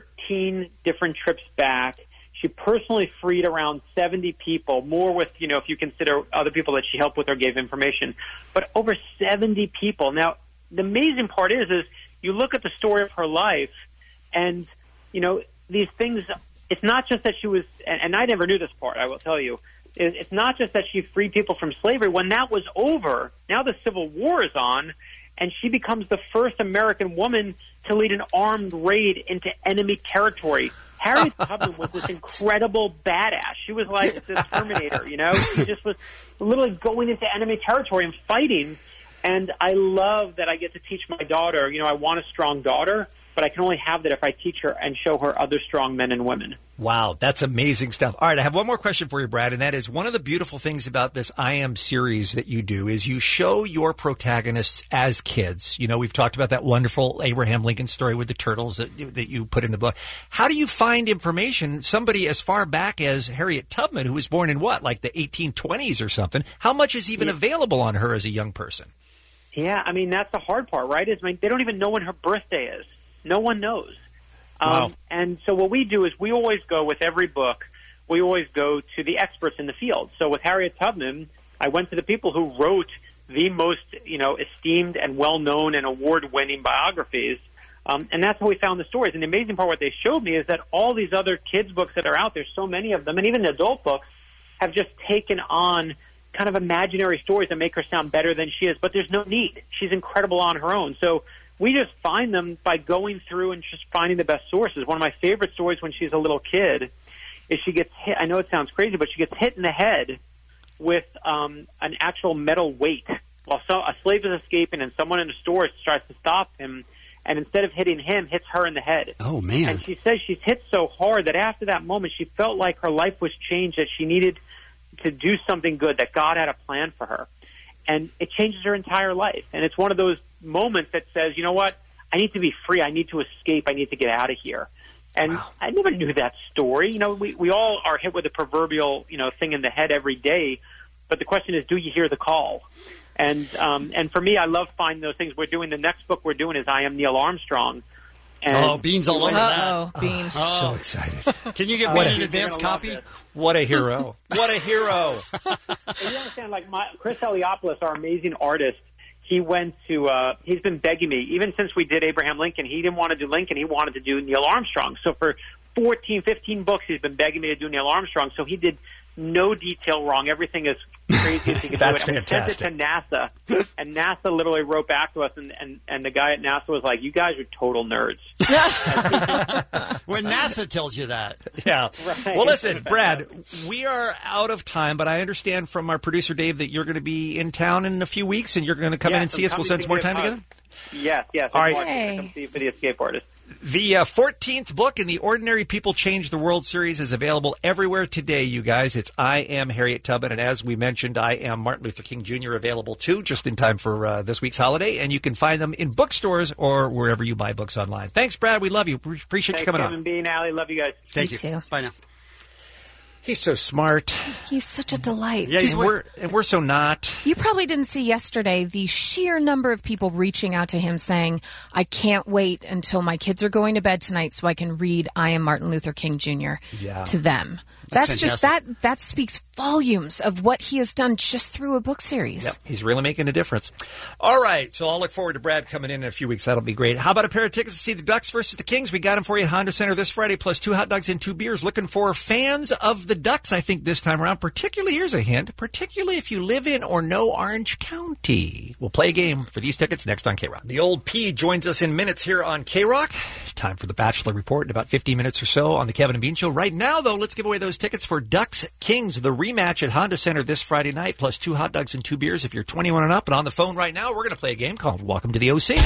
13 different trips back. She personally freed around 70 people, more with, if you consider other people that she helped with or gave information, but over 70 people. Now, the amazing part is you look at the story of her life and, these things, it's not just that she was, and I never knew this part, I will tell you, it's not just that she freed people from slavery. When that was over, now the Civil War is on, and she becomes the first American woman to lead an armed raid into enemy territory. Harriet Tubman was this incredible badass. She was like the Terminator, She just was literally going into enemy territory and fighting. And I love that I get to teach my daughter, I want a strong daughter, but I can only have that if I teach her and show her other strong men and women. Wow, that's amazing stuff. All right, I have one more question for you, Brad, and that is one of the beautiful things about this I Am series that you do is you show your protagonists as kids. We've talked about that wonderful Abraham Lincoln story with the turtles that you put in the book. How do you find information, somebody as far back as Harriet Tubman, who was born in like the 1820s or something, how much is even available on her as a young person? Yeah, that's the hard part, right? They don't even know when her birthday is. No one knows. Wow. And so what we do is we always go with every book, we always go to the experts in the field. So with Harriet Tubman, I went to the people who wrote the most, esteemed and well-known and award-winning biographies. And that's how we found the stories. And the amazing part, what they showed me, is that all these other kids' books that are out there, so many of them, and even the adult books, have just taken on kind of imaginary stories that make her sound better than she is. But there's no need. She's incredible on her own. So we just find them by going through and just finding the best sources. One of my favorite stories when she's a little kid is she gets hit. I know it sounds crazy, but she gets hit in the head with an actual metal weight while a slave is escaping, and someone in the store tries to stop him, and instead of hitting him, hits her in the head. Oh, man. And she says she's hit so hard that after that moment, she felt like her life was changed, that she needed to do something good, that God had a plan for her. And it changes her entire life. And it's one of those moments that says, you know what, I need to be free. I need to escape. I need to get out of here. And wow. I never knew that story. We all are hit with a proverbial, thing in the head every day. But the question is, do you hear the call? And for me, I love finding those things. The next book we're doing is I Am Neil Armstrong. Oh, Bean's all over that. Uh-oh, Bean. So excited. Can you get What Bean a- an advance copy? What a hero. What a hero. You understand, like Chris Eliopoulos, our amazing artist, he went to, he's been begging me, even since we did Abraham Lincoln, he didn't want to do Lincoln, he wanted to do Neil Armstrong. So for 14, 15 books, he's been begging me to do Neil Armstrong. So he did no detail wrong. Everything is crazy as he could That's do it. And fantastic. sent it to NASA, and NASA literally wrote back to us, and the guy at NASA was like, "You guys are total nerds." When NASA tells you that. Yeah. Right. Well, listen, Brad, we are out of time, but I understand from our producer, Dave, that you're going to be in town in a few weeks, and you're going to come in and see us. We'll spend some more time together. Yes. All right. Come see Video Escape Artist. The 14th book in the Ordinary People Change the World series is available everywhere today, you guys. It's I Am Harriet Tubman, and as we mentioned, I Am Martin Luther King Jr. available too, just in time for this week's holiday, and you can find them in bookstores or wherever you buy books online. Thanks, Brad. We love you. Appreciate you coming Kevin, on. Bean, Allie, love you guys. Thank Me you. too. Bye now. He's so smart. He's such a delight. Yeah, And we're so not. You probably didn't see yesterday the sheer number of people reaching out to him saying, I can't wait until my kids are going to bed tonight so I can read I Am Martin Luther King Jr. to them. That's just that speaks volumes of what he has done just through a book series. Yep, he's really making a difference. All right, so I'll look forward to Brad coming in a few weeks. That'll be great. How about a pair of tickets to see the Ducks versus the Kings? We got them for you at Honda Center this Friday, plus 2 hot dogs and 2 beers. Looking for fans of the Ducks, I think, this time around. Particularly, here's a hint, particularly if you live in or know Orange County. We'll play a game for these tickets next on K-Rock. The old P joins us in minutes here on K-Rock. Time for the Bachelor Report in about 15 minutes or so on the Kevin and Bean Show. Right now, though, let's give away those tickets for Ducks Kings, the rematch at Honda Center this Friday night, plus 2 hot dogs and 2 beers if you're 21 and up. And on the phone right now, we're going to play a game called Welcome to the OC.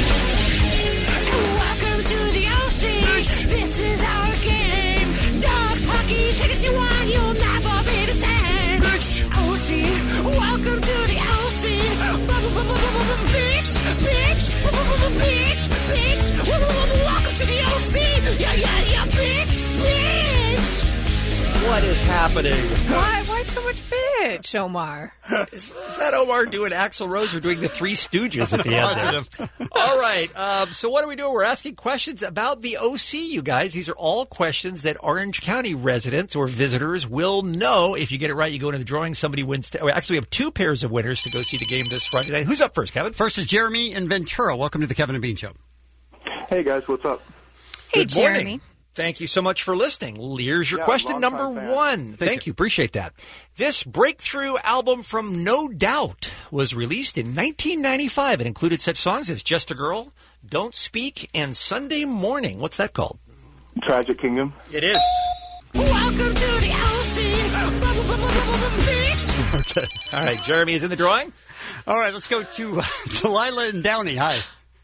Welcome to the OC. This is our game. Dogs, hockey, tickets you want, you'll never be the same. OC, welcome to the OC. Bitch, bitch, bitch, bitch. Welcome to the OC. Yeah, bitch, bitch. What is happening? Why so much bitch, Omar? Is that Omar doing Axl Rose or doing the Three Stooges at the end there? All right. So what are we doing? We're asking questions about the OC, you guys. These are all questions that Orange County residents or visitors will know. If you get it right, you go into the drawing. Somebody wins. Actually, we have 2 pairs of winners to go see the game this Friday night. Who's up first, Kevin? First is Jeremy in Ventura. Welcome to the Kevin and Bean Show. Hey, guys. What's up? Hey, Good morning. Jeremy. Thank you so much for listening. Here's your question long-time number fan. 1. Thank you. Appreciate that. This breakthrough album from No Doubt was released in 1995. It included such songs as Just a Girl, Don't Speak, and Sunday Morning. What's that called? Tragic Kingdom. It is. Welcome to the OC. Bitch. Okay. All right. Jeremy is in the drawing. All right, let's go to Delilah and Downey. Hi.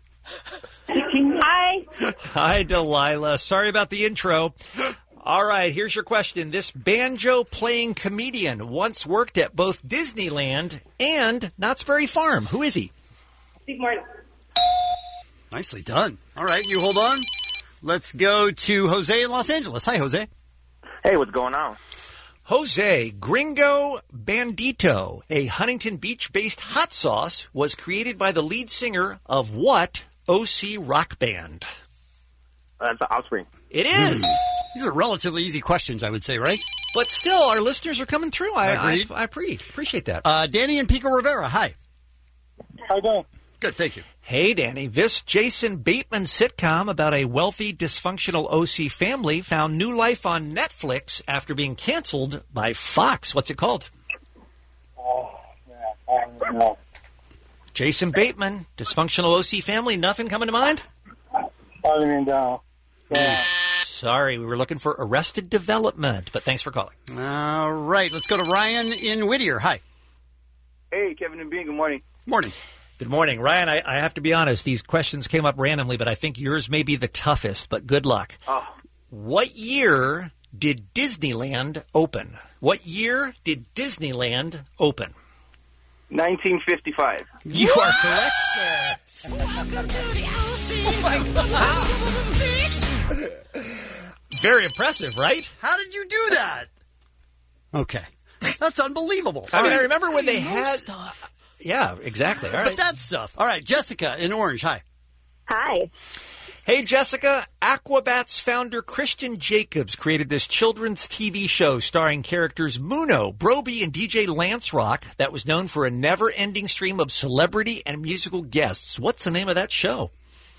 Hi. Hi, Delilah. Sorry about the intro. All right, here's your question. This banjo-playing comedian once worked at both Disneyland and Knott's Berry Farm. Who is he? Steve Martin. Nicely done. All right, you hold on. Let's go to Jose in Los Angeles. Hi, Jose. Hey, what's going on? Jose, Gringo Bandito, a Huntington Beach-based hot sauce, was created by the lead singer of what OC rock band? That's the Offspring. It is. These are relatively easy questions, I would say, right? But still, our listeners are coming through. I Agreed. appreciate that. Danny and Pico Rivera. Hi. How you doing? Good, thank you. Hey, Danny. This Jason Bateman sitcom about a wealthy, dysfunctional OC family found new life on Netflix after being canceled by Fox. What's it called? I don't know. Jason Bateman, dysfunctional OC family. Nothing coming to mind? I don't even know. Sorry, we were looking for Arrested Development, but thanks for calling. All right, let's go to Ryan in Whittier. Hi. Hey, Kevin and Bean. Good morning. Morning. Good morning. Ryan, I have to be honest, these questions came up randomly, but I think yours may be the toughest, but good luck. Oh. What year did Disneyland open? What year did Disneyland open? 1955. You are correct, sir. Welcome to the OC. Oh, my God. Very impressive, right? How did you do that? Okay. That's unbelievable. I All mean, right. I remember when they know had stuff. Yeah, exactly. All right. But that stuff. All right, Jessica in Orange. Hi. Hi. Hey, Jessica, Aquabats founder Christian Jacobs created this children's TV show starring characters Muno, Broby, and DJ Lance Rock that was known for a never-ending stream of celebrity and musical guests. What's the name of that show?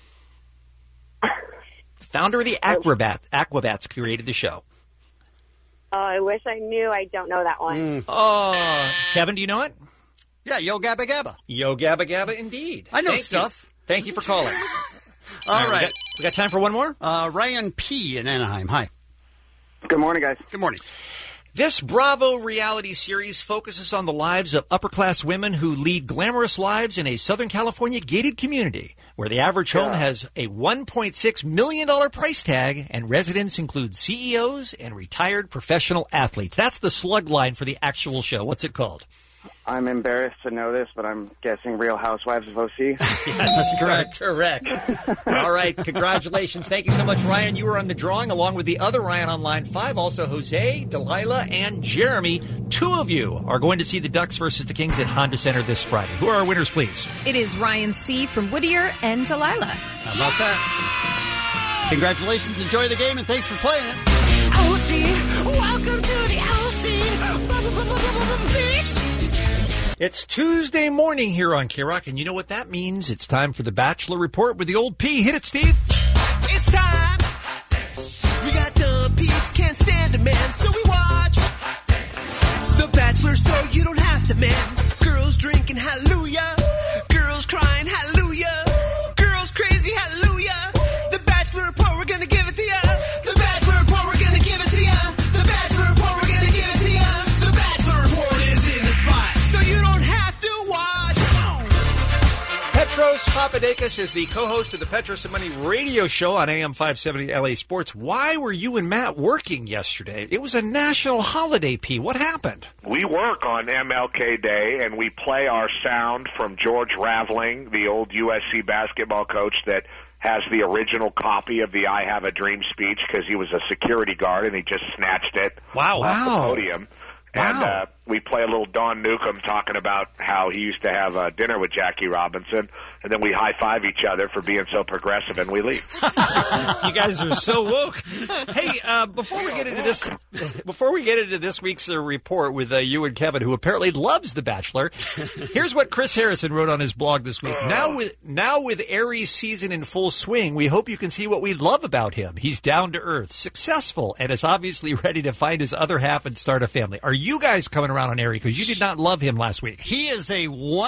Founder of the Aquabats created the show. Oh, I wish I knew. I don't know that one. Oh, Kevin, do you know it? Yeah, Yo Gabba Gabba. Yo Gabba Gabba, indeed. I know Thank stuff. You. Thank you for calling. All right. We got time for one more? Ryan P. in Anaheim. Hi. Good morning, guys. Good morning. This Bravo reality series focuses on the lives of upper-class women who lead glamorous lives in a Southern California gated community where the average home has a $1.6 million price tag and residents include CEOs and retired professional athletes. That's the slug line for the actual show. What's it called? I'm embarrassed to know this, but I'm guessing Real Housewives of OC. Yes, that's correct. Correct. All right. Congratulations. Thank you so much, Ryan. You were on the drawing along with the other Ryan on line 5. Also, Jose, Delilah, and Jeremy. 2 of you are going to see the Ducks versus the Kings at Honda Center this Friday. Who are our winners, please? It is Ryan C. from Whittier and Delilah. How about that? Congratulations. Enjoy the game, and thanks for playing it. OC, welcome to the OC. Bitch. It's Tuesday morning here on K-Rock, and you know what that means. It's time for the Bachelor Report with the old P. Hit it, Steve. It's time. We got dumb peeps, can't stand a man, so we watch The Bachelor so you don't have to, man. Girls drinking, hallelujah. Girls crying, hallelujah. Girls crazy, hallelujah. The Bachelor Report, we're gonna give it to ya. The Bachelor Report, we're gonna give it to ya. The Bachelor Report, we're gonna give it to ya. The Bachelor Report is in the spot, so you don't have to watch. Petros Papadakis is the co-host of the Petros and Money radio show on AM 570 LA Sports. Why were you and Matt working yesterday? It was a national holiday, P. What happened? We work on MLK Day, and we play our sound from George Raveling, the old USC basketball coach that has the original copy of the I Have a Dream speech because he was a security guard and he just snatched it off the podium. And we play a little Don Newcomb talking about how he used to have dinner with Jackie Robinson, and then we high-five each other for being so progressive, and we leave. You guys are so woke. Hey, before we get into this week's report with you and Kevin, who apparently loves The Bachelor, here's what Chris Harrison wrote on his blog this week. Now with Aries season in full swing, we hope you can see what we love about him. He's down to earth, successful, and is obviously ready to find his other half and start a family. Are you guys coming around on Aries? Because you did not love him last week. He is a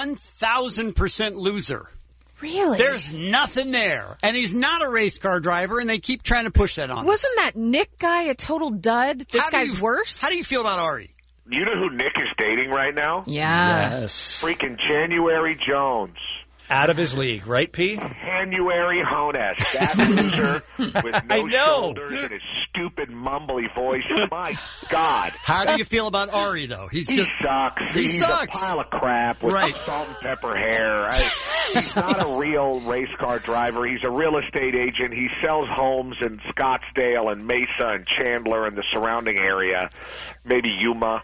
1,000% loser. Really? There's nothing there. And he's not a race car driver, and they keep trying to push that on us. Wasn't that Nick guy a total dud? This guy's worse? How do you feel about Ari? You know who Nick is dating right now? Yeah. Yes. Freaking January Jones. Out of his league, right, P? January Jonas. That loser with no shoulders and his stupid mumbly voice. My God. How do you feel about Ari, though? He sucks. He's a pile of crap with salt and pepper hair. He's not a real race car driver. He's a real estate agent. He sells homes in Scottsdale and Mesa and Chandler and the surrounding area, maybe Yuma.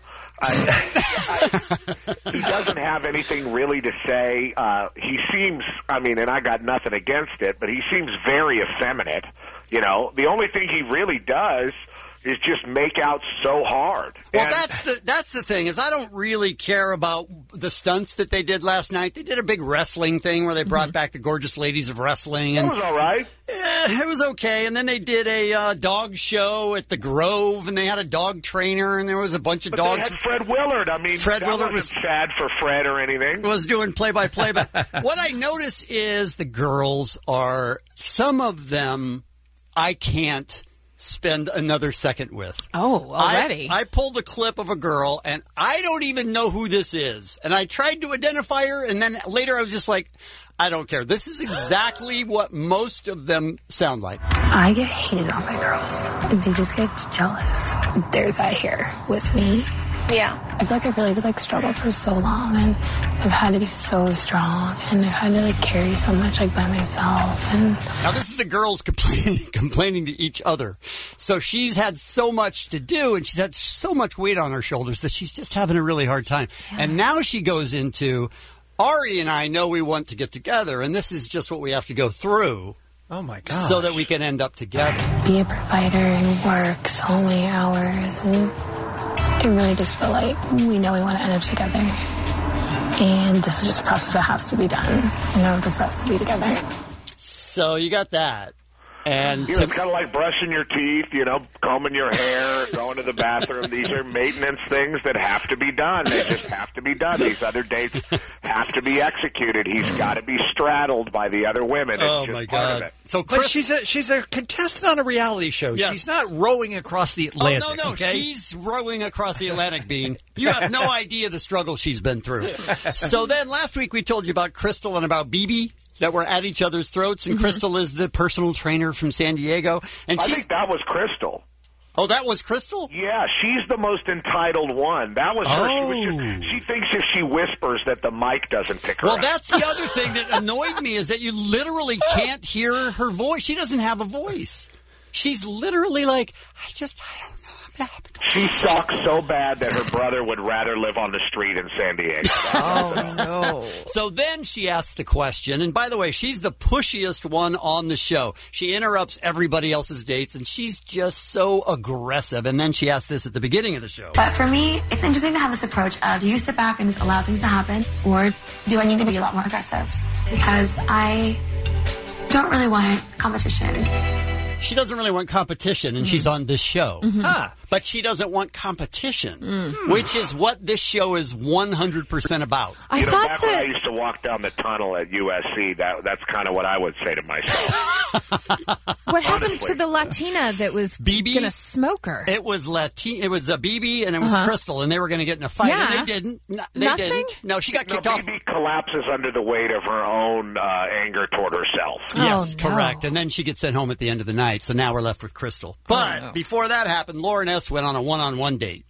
He doesn't have anything really to say. He seems, and I got nothing against it, but he seems very effeminate. You know, the only thing he really does is just make out so hard. Well, that's the thing, is I don't really care about the stunts that they did last night. They did a big wrestling thing where they brought back the gorgeous ladies of wrestling. And it was all right. It was okay. And then they did a dog show at the Grove, and they had a dog trainer, and there was a bunch of dogs. They had Fred Willard. Fred Willard was sad for Fred or anything. Was doing play-by-play. But what I notice is the girls are, some of them I can't spend another second with. Oh, already? I pulled a clip of a girl, and I don't even know who this is. And I tried to identify her, and then later I was just like, I don't care. This is exactly what most of them sound like. I get hated on by girls. They just get jealous. There's that here with me. Yeah. I feel like I've really struggled for so long, and I've had to be so strong, and I've had to carry so much by myself. And now this is the girls complaining to each other. So she's had so much to do, and she's had so much weight on her shoulders that she's just having a really hard time. Yeah. And now she goes into, Ari and I know we want to get together, and this is just what we have to go through. Oh, my God. So that we can end up together. Be a provider and work so many hours. And I really just feel like we know we want to end up together. And this is just a process that has to be done in order for us to be together. So you got that. And it's kind of like brushing your teeth, combing your hair, going to the bathroom. These are maintenance things that have to be done. They just have to be done. These other dates have to be executed. He's got to be straddled by the other women. It's just part of it. So but she's a contestant on a reality show. Yes. She's not rowing across the Atlantic. Oh, no. Okay? She's rowing across the Atlantic, Bean. You have no idea the struggle she's been through. So then last week we told you about Crystal and about BB. That were at each other's throats, and Crystal is the personal trainer from San Diego. And I think that was Crystal. Oh, that was Crystal? Yeah, she's the most entitled one. That was her. She thinks if she whispers that the mic doesn't pick her up. Well, that's the other thing that annoyed me is that you literally can't hear her voice. She doesn't have a voice. She's literally like, I don't know. She sucks so bad that her brother would rather live on the street in San Diego. Oh, no. So then she asks the question, and by the way, she's the pushiest one on the show. She interrupts everybody else's dates, and she's just so aggressive. And then she asks this at the beginning of the show. But for me, it's interesting to have this approach of, do you sit back and just allow things to happen, or do I need to be a lot more aggressive? Because I don't really want competition. She doesn't really want competition, and she's on this show. But she doesn't want competition, which is what this show is 100% about. Back when I used to walk down the tunnel at USC, that's kind of what I would say to myself. What happened to the Latina that was going to smoke her? It was It was a BB and it was Crystal, and they were going to get in a fight, and they didn't. They didn't. No, she got kicked off. BB collapses under the weight of her own anger toward herself. Yes, correct. And then she gets sent home at the end of the night. So now we're left with Crystal. But before that happened, Lauren S. went on a one-on-one date.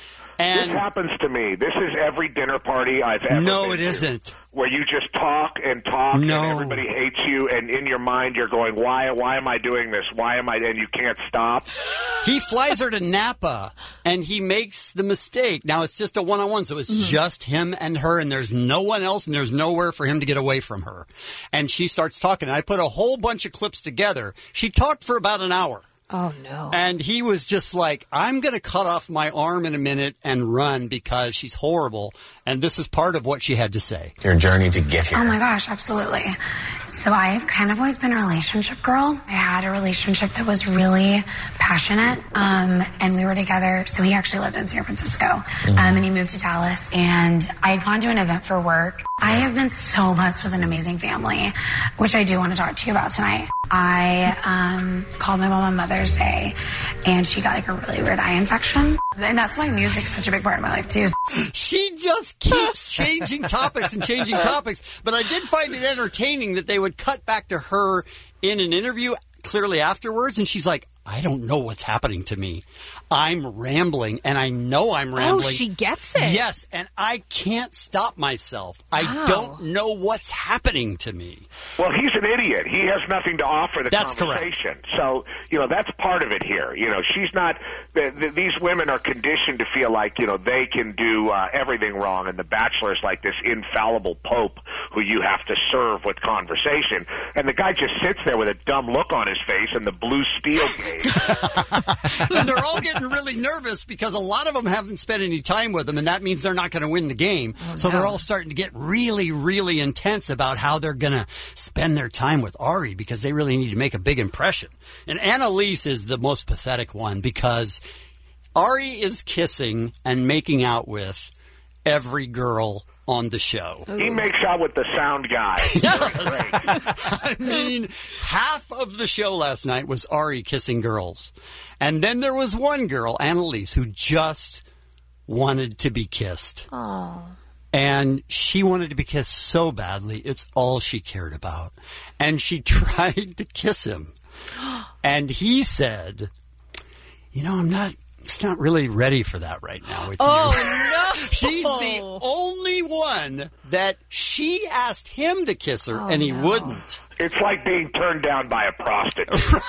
And this happens to me. This is every dinner party I've ever been No, it to, isn't. where you just talk and talk, and everybody hates you, and in your mind you're going, why am I doing this? Why am I? And you can't stop. He flies her to Napa, and he makes the mistake. Now, it's just a one-on-one, so it's just him and her, and there's no one else, and there's nowhere for him to get away from her. And she starts talking. I put a whole bunch of clips together. She talked for about an hour. Oh, no. And he was just like, I'm going to cut off my arm in a minute and run because she's horrible. And this is part of what she had to say. Your journey to get here. Oh my gosh, absolutely. So I've kind of always been a relationship girl. I had a relationship that was really passionate, and we were together. So he actually lived in San Francisco, and he moved to Dallas. And I had gone to an event for work. I have been so blessed with an amazing family, which I do want to talk to you about tonight. I called my mom on Mother's Day, and she got like a really weird eye infection. And that's why music's such a big part of my life, too. She just keeps changing topics and changing topics. But I did find it entertaining that they would cut back to her in an interview clearly afterwards, and she's like, I don't know what's happening to me. I'm rambling, and I know I'm rambling. Oh, she gets it. Yes, and I can't stop myself. I don't know what's happening to me. Well, he's an idiot. He has nothing to offer the That's conversation. Correct. So, that's part of it here. She's not... These women are conditioned to feel like, they can do everything wrong, and the Bachelor's like this infallible pope who you have to serve with conversation. And the guy just sits there with a dumb look on his face and the blue steel gaze. And they're all getting really nervous because a lot of them haven't spent any time with him, and that means they're not going to win the game. So they're all starting to get really, really intense about how they're going to spend their time with Ari because they really need to make a big impression. And Annalise is the most pathetic one because Ari is kissing and making out with every girl on the show. He makes out with the sound guy. I mean, half of the show last night was Ari kissing girls. And then there was one girl, Annalise, who just wanted to be kissed. Oh. And she wanted to be kissed so badly, it's all she cared about. And she tried to kiss him. And he said, I'm not really ready for that right now with you. Oh, no. She's the only one that she asked him to kiss her, and he wouldn't. It's like being turned down by a prostitute.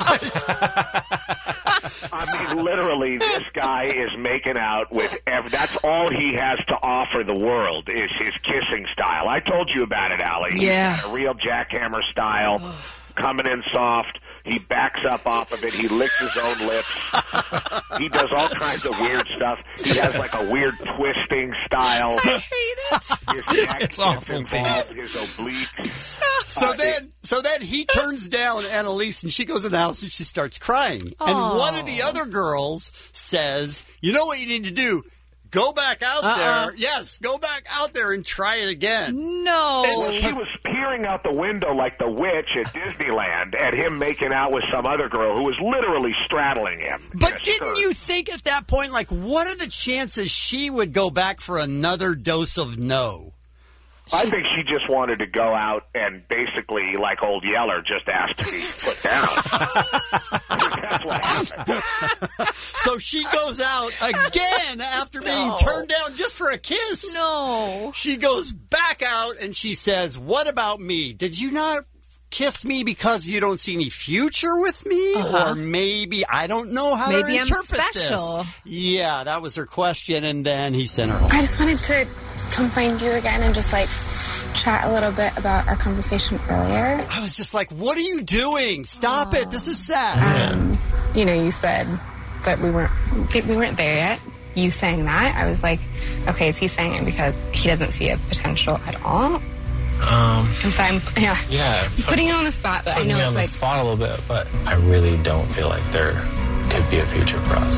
I mean, literally, this guy is making out with that's all he has to offer the world is his kissing style. I told you about it, Allie. Yeah. He's got a real jackhammer style. coming in soft. He backs up off of it. He licks his own lips. He does all kinds of weird stuff. He has like a weird twisting style. I hate it. His neck It's awful, involved, his obliques. So then he turns down Annalise, and she goes in the house and she starts crying. And one of the other girls says, "You know what you need to do? Go back out there. Yes, go back out there and try it again." No. Well, he was peering out the window like the witch at Disneyland at him making out with some other girl who was literally straddling him. But didn't you think at that point, like, what are the chances she would go back for another dose of no? I think she just wanted to go out and basically, like old Yeller, just ask to be put down. That's what happened. So she goes out again after being turned down just for a kiss. No. She goes back out and she says, "What about me? Did you not kiss me because you don't see any future with me? Or maybe, I don't know how to Maybe I'm interpret special." this." Yeah, that was her question, and then he sent her home. I just wanted to come find you again and just like chat a little bit about our conversation earlier. I was just like, "What are you doing? Stop it. This is sad." You know, you said that we weren't there yet. You saying that, I was like, okay, is he saying it because he doesn't see a potential at all? I'm sorry. Yeah. Putting you on the spot, but I know me it's on the like spot a little bit, but I really don't feel like there could be a future for us.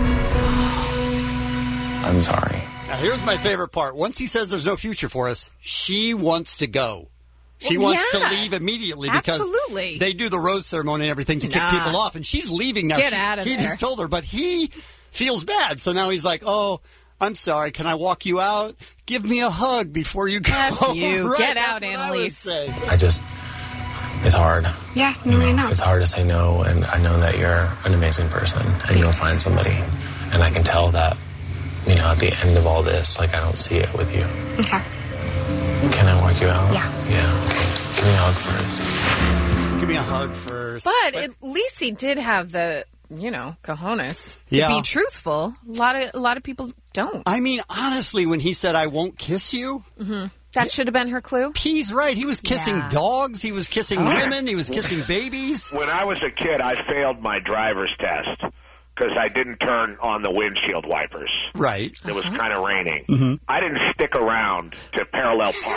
I'm sorry. Now, here's my favorite part. Once he says there's no future for us, she wants to go. She wants to leave immediately because they do the rose ceremony and everything to kick people off, and she's leaving now. Get out of there. He just told her, but he feels bad. So now he's like, "Oh, I'm sorry. Can I walk you out? Give me a hug before you go." F you. Right, Get out, that's what Annalise. I would say. It's hard. Yeah, no, I know. It's hard to say no, and I know that you're an amazing person, and you'll find somebody. And I can tell that, at the end of all this, like, I don't see it with you. Okay. Can I walk you out? Yeah. Yeah, okay. Give me a hug first. Give me a hug first. But at least he did have the, cojones to Yeah. be truthful. A lot of people don't. I mean, honestly, when he said, "I won't kiss you," That should have been her clue. he's right. He was kissing dogs. He was kissing women. He was kissing babies. When I was a kid, I failed my driver's test because I didn't turn on the windshield wipers. Right. It was kind of raining. I didn't stick around to parallel park.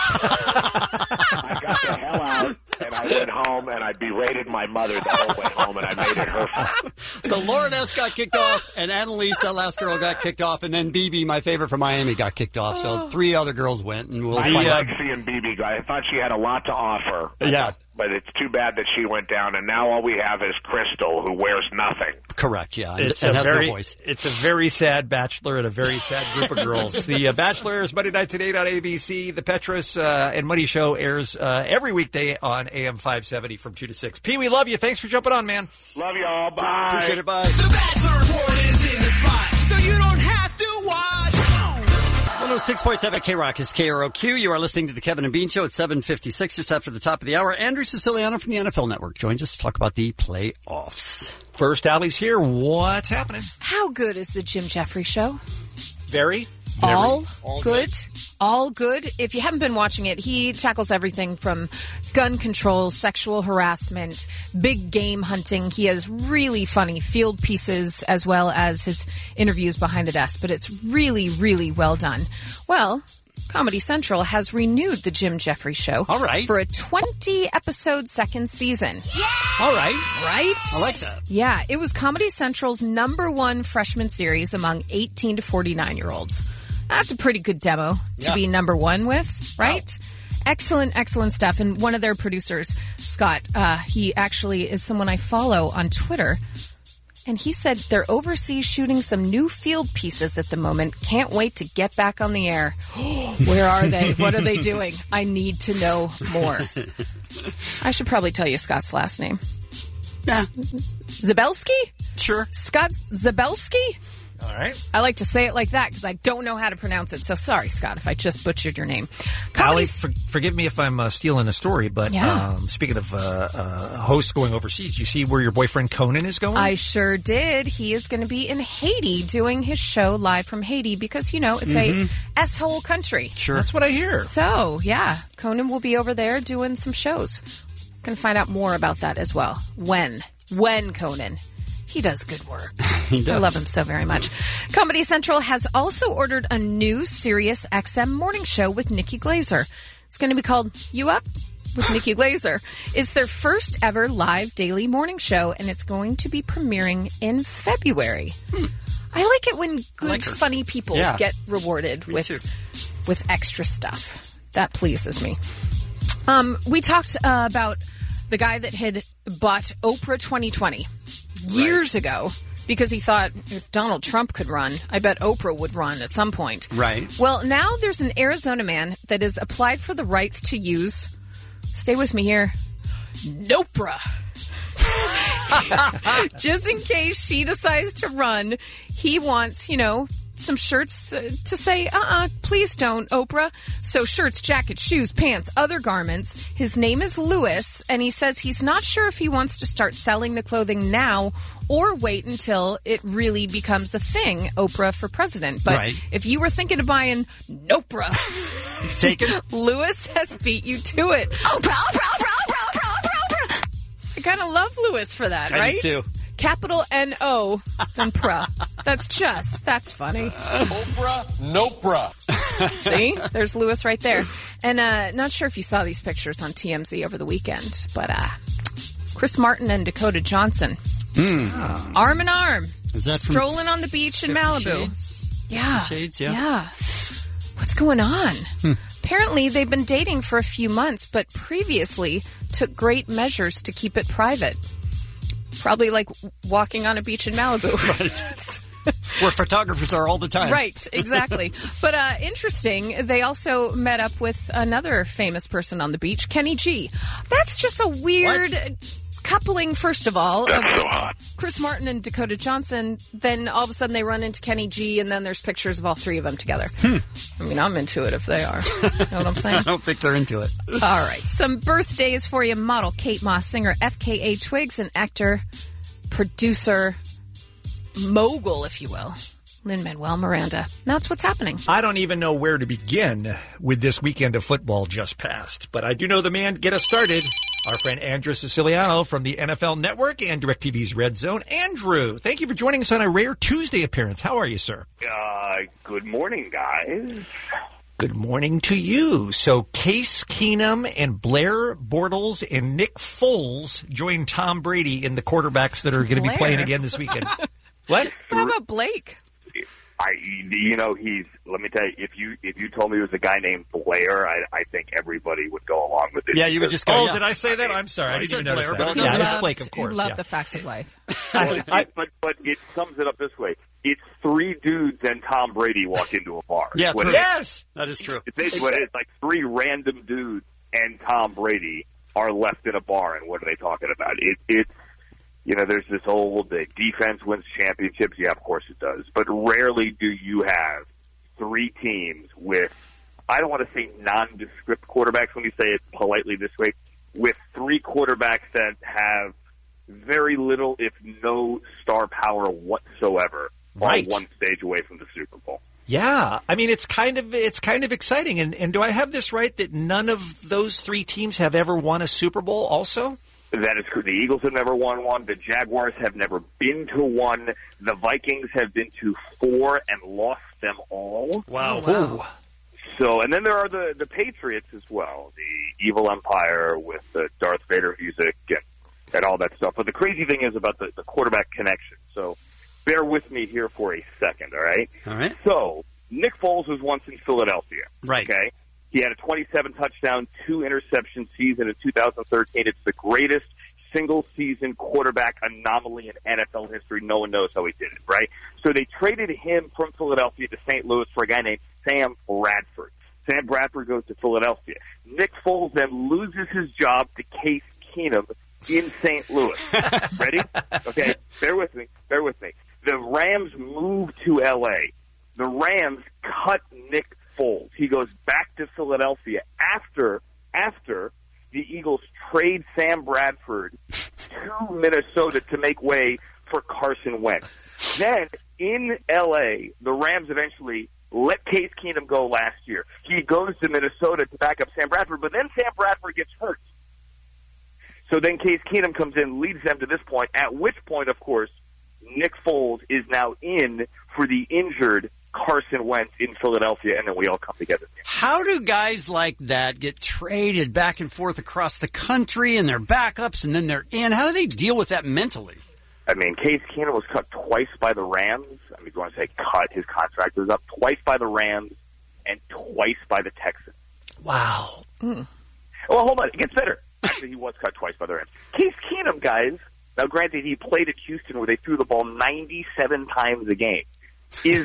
I got the hell out, and I went home, and I berated my mother the whole way home, and I made it her fault. So Lauren S. got kicked off, and Annalise, that last girl, got kicked off, and then BB, my favorite from Miami, got kicked off. So 3 other girls went, and we'll I find out. like seeing BB guy. I thought she had a lot to offer. Yeah. But it's too bad that she went down, and now all we have is Crystal, who wears nothing. Correct, yeah. It's and a has very, no voice. It's a very sad bachelor and a very sad group of girls. The Bachelor airs Monday nights at 8 on ABC. The Petros and Money Show airs every weekday on AM 570 from 2 to 6. Pee, we love you. Thanks for jumping on, man. Love you all. Bye. Appreciate it. Bye. The Bachelor Report is in the spot, so you don't have to watch. 106.7 K-Rock is KROQ. You are listening to the Kevin and Bean Show at 7:56, just after the top of the hour. Andrew Siciliano from the NFL Network joins us to talk about the playoffs. First, Allie's here. What's happening? How good is the Jim Jeffrey Show? Very. All good. All good. If you haven't been watching it, he tackles everything from gun control, sexual harassment, big game hunting. He has really funny field pieces as well as his interviews behind the desk, but it's really, really well done. Well, Comedy Central has renewed the Jim Jeffrey Show. All right. For a 20-episode second season. All right. Right? I like that. Yeah, it was Comedy Central's #1 freshman series among 18 to 49-year-olds. That's a pretty good demo to be #1 with, right? Wow. Excellent stuff. And one of their producers, Scott, he actually is someone I follow on Twitter. And he said they're overseas shooting some new field pieces at the moment. Can't wait to get back on the air. Where are they? What are they doing? I need to know more. I should probably tell you Scott's last name. Nah. Zabelski? Sure. Scott Zabelski? All right. I like to say it like that because I don't know how to pronounce it. So sorry, Scott, if I just butchered your name. Allie, forgive me if I'm stealing a story, but speaking of hosts going overseas, you see where your boyfriend Conan is going? I sure did. He is going to be in Haiti doing his show live from Haiti because, it's a S-hole country. Sure. That's what I hear. So, yeah, Conan will be over there doing some shows. Going to find out more about that as well. When, Conan. He does good work. He does. I love him so very much. Comedy Central has also ordered a new Sirius XM morning show with Nikki Glaser. It's going to be called You Up? With Nikki Glaser. It's their first ever live daily morning show, and it's going to be premiering in February. I like it when good, funny people get rewarded with extra stuff. That pleases me. We talked about the guy that had bought Oprah 2020 years ago because he thought if Donald Trump could run, I bet Oprah would run at some point. Right. Well, now there's an Arizona man that has applied for the rights to use, stay with me here, Nopra. Just in case she decides to run, he wants, some shirts to say, please don't, Oprah. So shirts, jackets, shoes, pants, other garments. His name is Lewis, and he says he's not sure if he wants to start selling the clothing now or wait until it really becomes a thing, Oprah for president. But if you were thinking of buying Nopra, it's taken. Lewis has beat you to it. Oprah. I kind of love Lewis for that, right? I do too. Capital N-O, then pra. That's funny. Oprah, Nopra. See? There's Lewis right there. And not sure if you saw these pictures on TMZ over the weekend, but Chris Martin and Dakota Johnson, arm in arm, is that strolling on the beach in Malibu. Shades? Yeah. Shades, yeah. What's going on? Apparently, they've been dating for a few months, but previously took great measures to keep it private. Probably like walking on a beach in Malibu. Right. Where photographers are all the time. Right, exactly. But interesting, they also met up with another famous person on the beach, Kenny G. That's just a weird coupling, first of all. That's so hot. Chris Martin and Dakota Johnson. Then all of a sudden they run into Kenny G, and then there's pictures of all three of them together. I mean, I'm into it if they are. You know what I'm saying? I don't think they're into it. All right. Some birthdays for you. Model Kate Moss, singer FKA Twigs, and actor, producer, mogul, if you will, Lin-Manuel Miranda. That's what's happening. I don't even know where to begin with this weekend of football just passed, but I do know the man to get us started. Our friend Andrew Siciliano from the NFL Network and DirecTV's Red Zone. Andrew, thank you for joining us on a rare Tuesday appearance. How are you, sir? Good morning, guys. Good morning to you. So Case Keenum and Blair Bortles and Nick Foles join Tom Brady in the quarterbacks that are going to be playing again this weekend. What? How about Blake? Let me tell you, if you told me it was a guy named Blair, I think everybody would go along with it. Yeah, you would just go. Oh, did I say that? I'm sorry. I didn't even notice that. But it's Blake, of course. You love the facts of life. But it sums it up this way. It's three dudes and Tom Brady walk into a bar. Yeah, true. Yes, that is true. It's basically what it is. Like three random dudes and Tom Brady are left in a bar, and what are they talking about? It's there's this old defense wins championships. Yeah, of course it does. But rarely do you have three teams with, I don't want to say nondescript quarterbacks when you say it politely this way, with three quarterbacks that have very little, if no, star power whatsoever on one stage away from the Super Bowl. Yeah, I mean it's kind of exciting. And do I have this right that none of those three teams have ever won a Super Bowl? Also, that is true. The Eagles have never won one. The Jaguars have never been to one. The Vikings have been to 4 and lost them all. Wow. So, and then there are the Patriots as well, the evil empire with the Darth Vader music and all that stuff. But the crazy thing is about the quarterback connection. So bear with me here for a second, all right? All right. So Nick Foles was once in Philadelphia. Right. Okay? He had a 27-touchdown, 2-interception season in 2013. It's the greatest single-season quarterback anomaly in NFL history. No one knows how he did it, right? So they traded him from Philadelphia to St. Louis for a guy named Sam Bradford. Sam Bradford goes to Philadelphia. Nick Foles then loses his job to Case Keenum in St. Louis. Ready? Okay, bear with me. The Rams move to L.A. The Rams cut Nick Foles. He goes back to Philadelphia after the Eagles trade Sam Bradford to Minnesota to make way for Carson Wentz. Then in L.A., the Rams eventually let Case Keenum go last year. He goes to Minnesota to back up Sam Bradford, but then Sam Bradford gets hurt. So then Case Keenum comes in, leads them to this point, at which point, of course, Nick Foles is now in for the injured Carson Wentz in Philadelphia, and then we all come together. How do guys like that get traded back and forth across the country, and they're backups, and then they're in? How do they deal with that mentally? I mean, Case Keenum was cut twice by the Rams. I mean, if you want to say cut, his contract was up twice by the Rams and twice by the Texans. Wow. Well, hold on. It gets better. Actually, he was cut twice by the Rams. Case Keenum, guys, now granted, he played at Houston where they threw the ball 97 times a game, is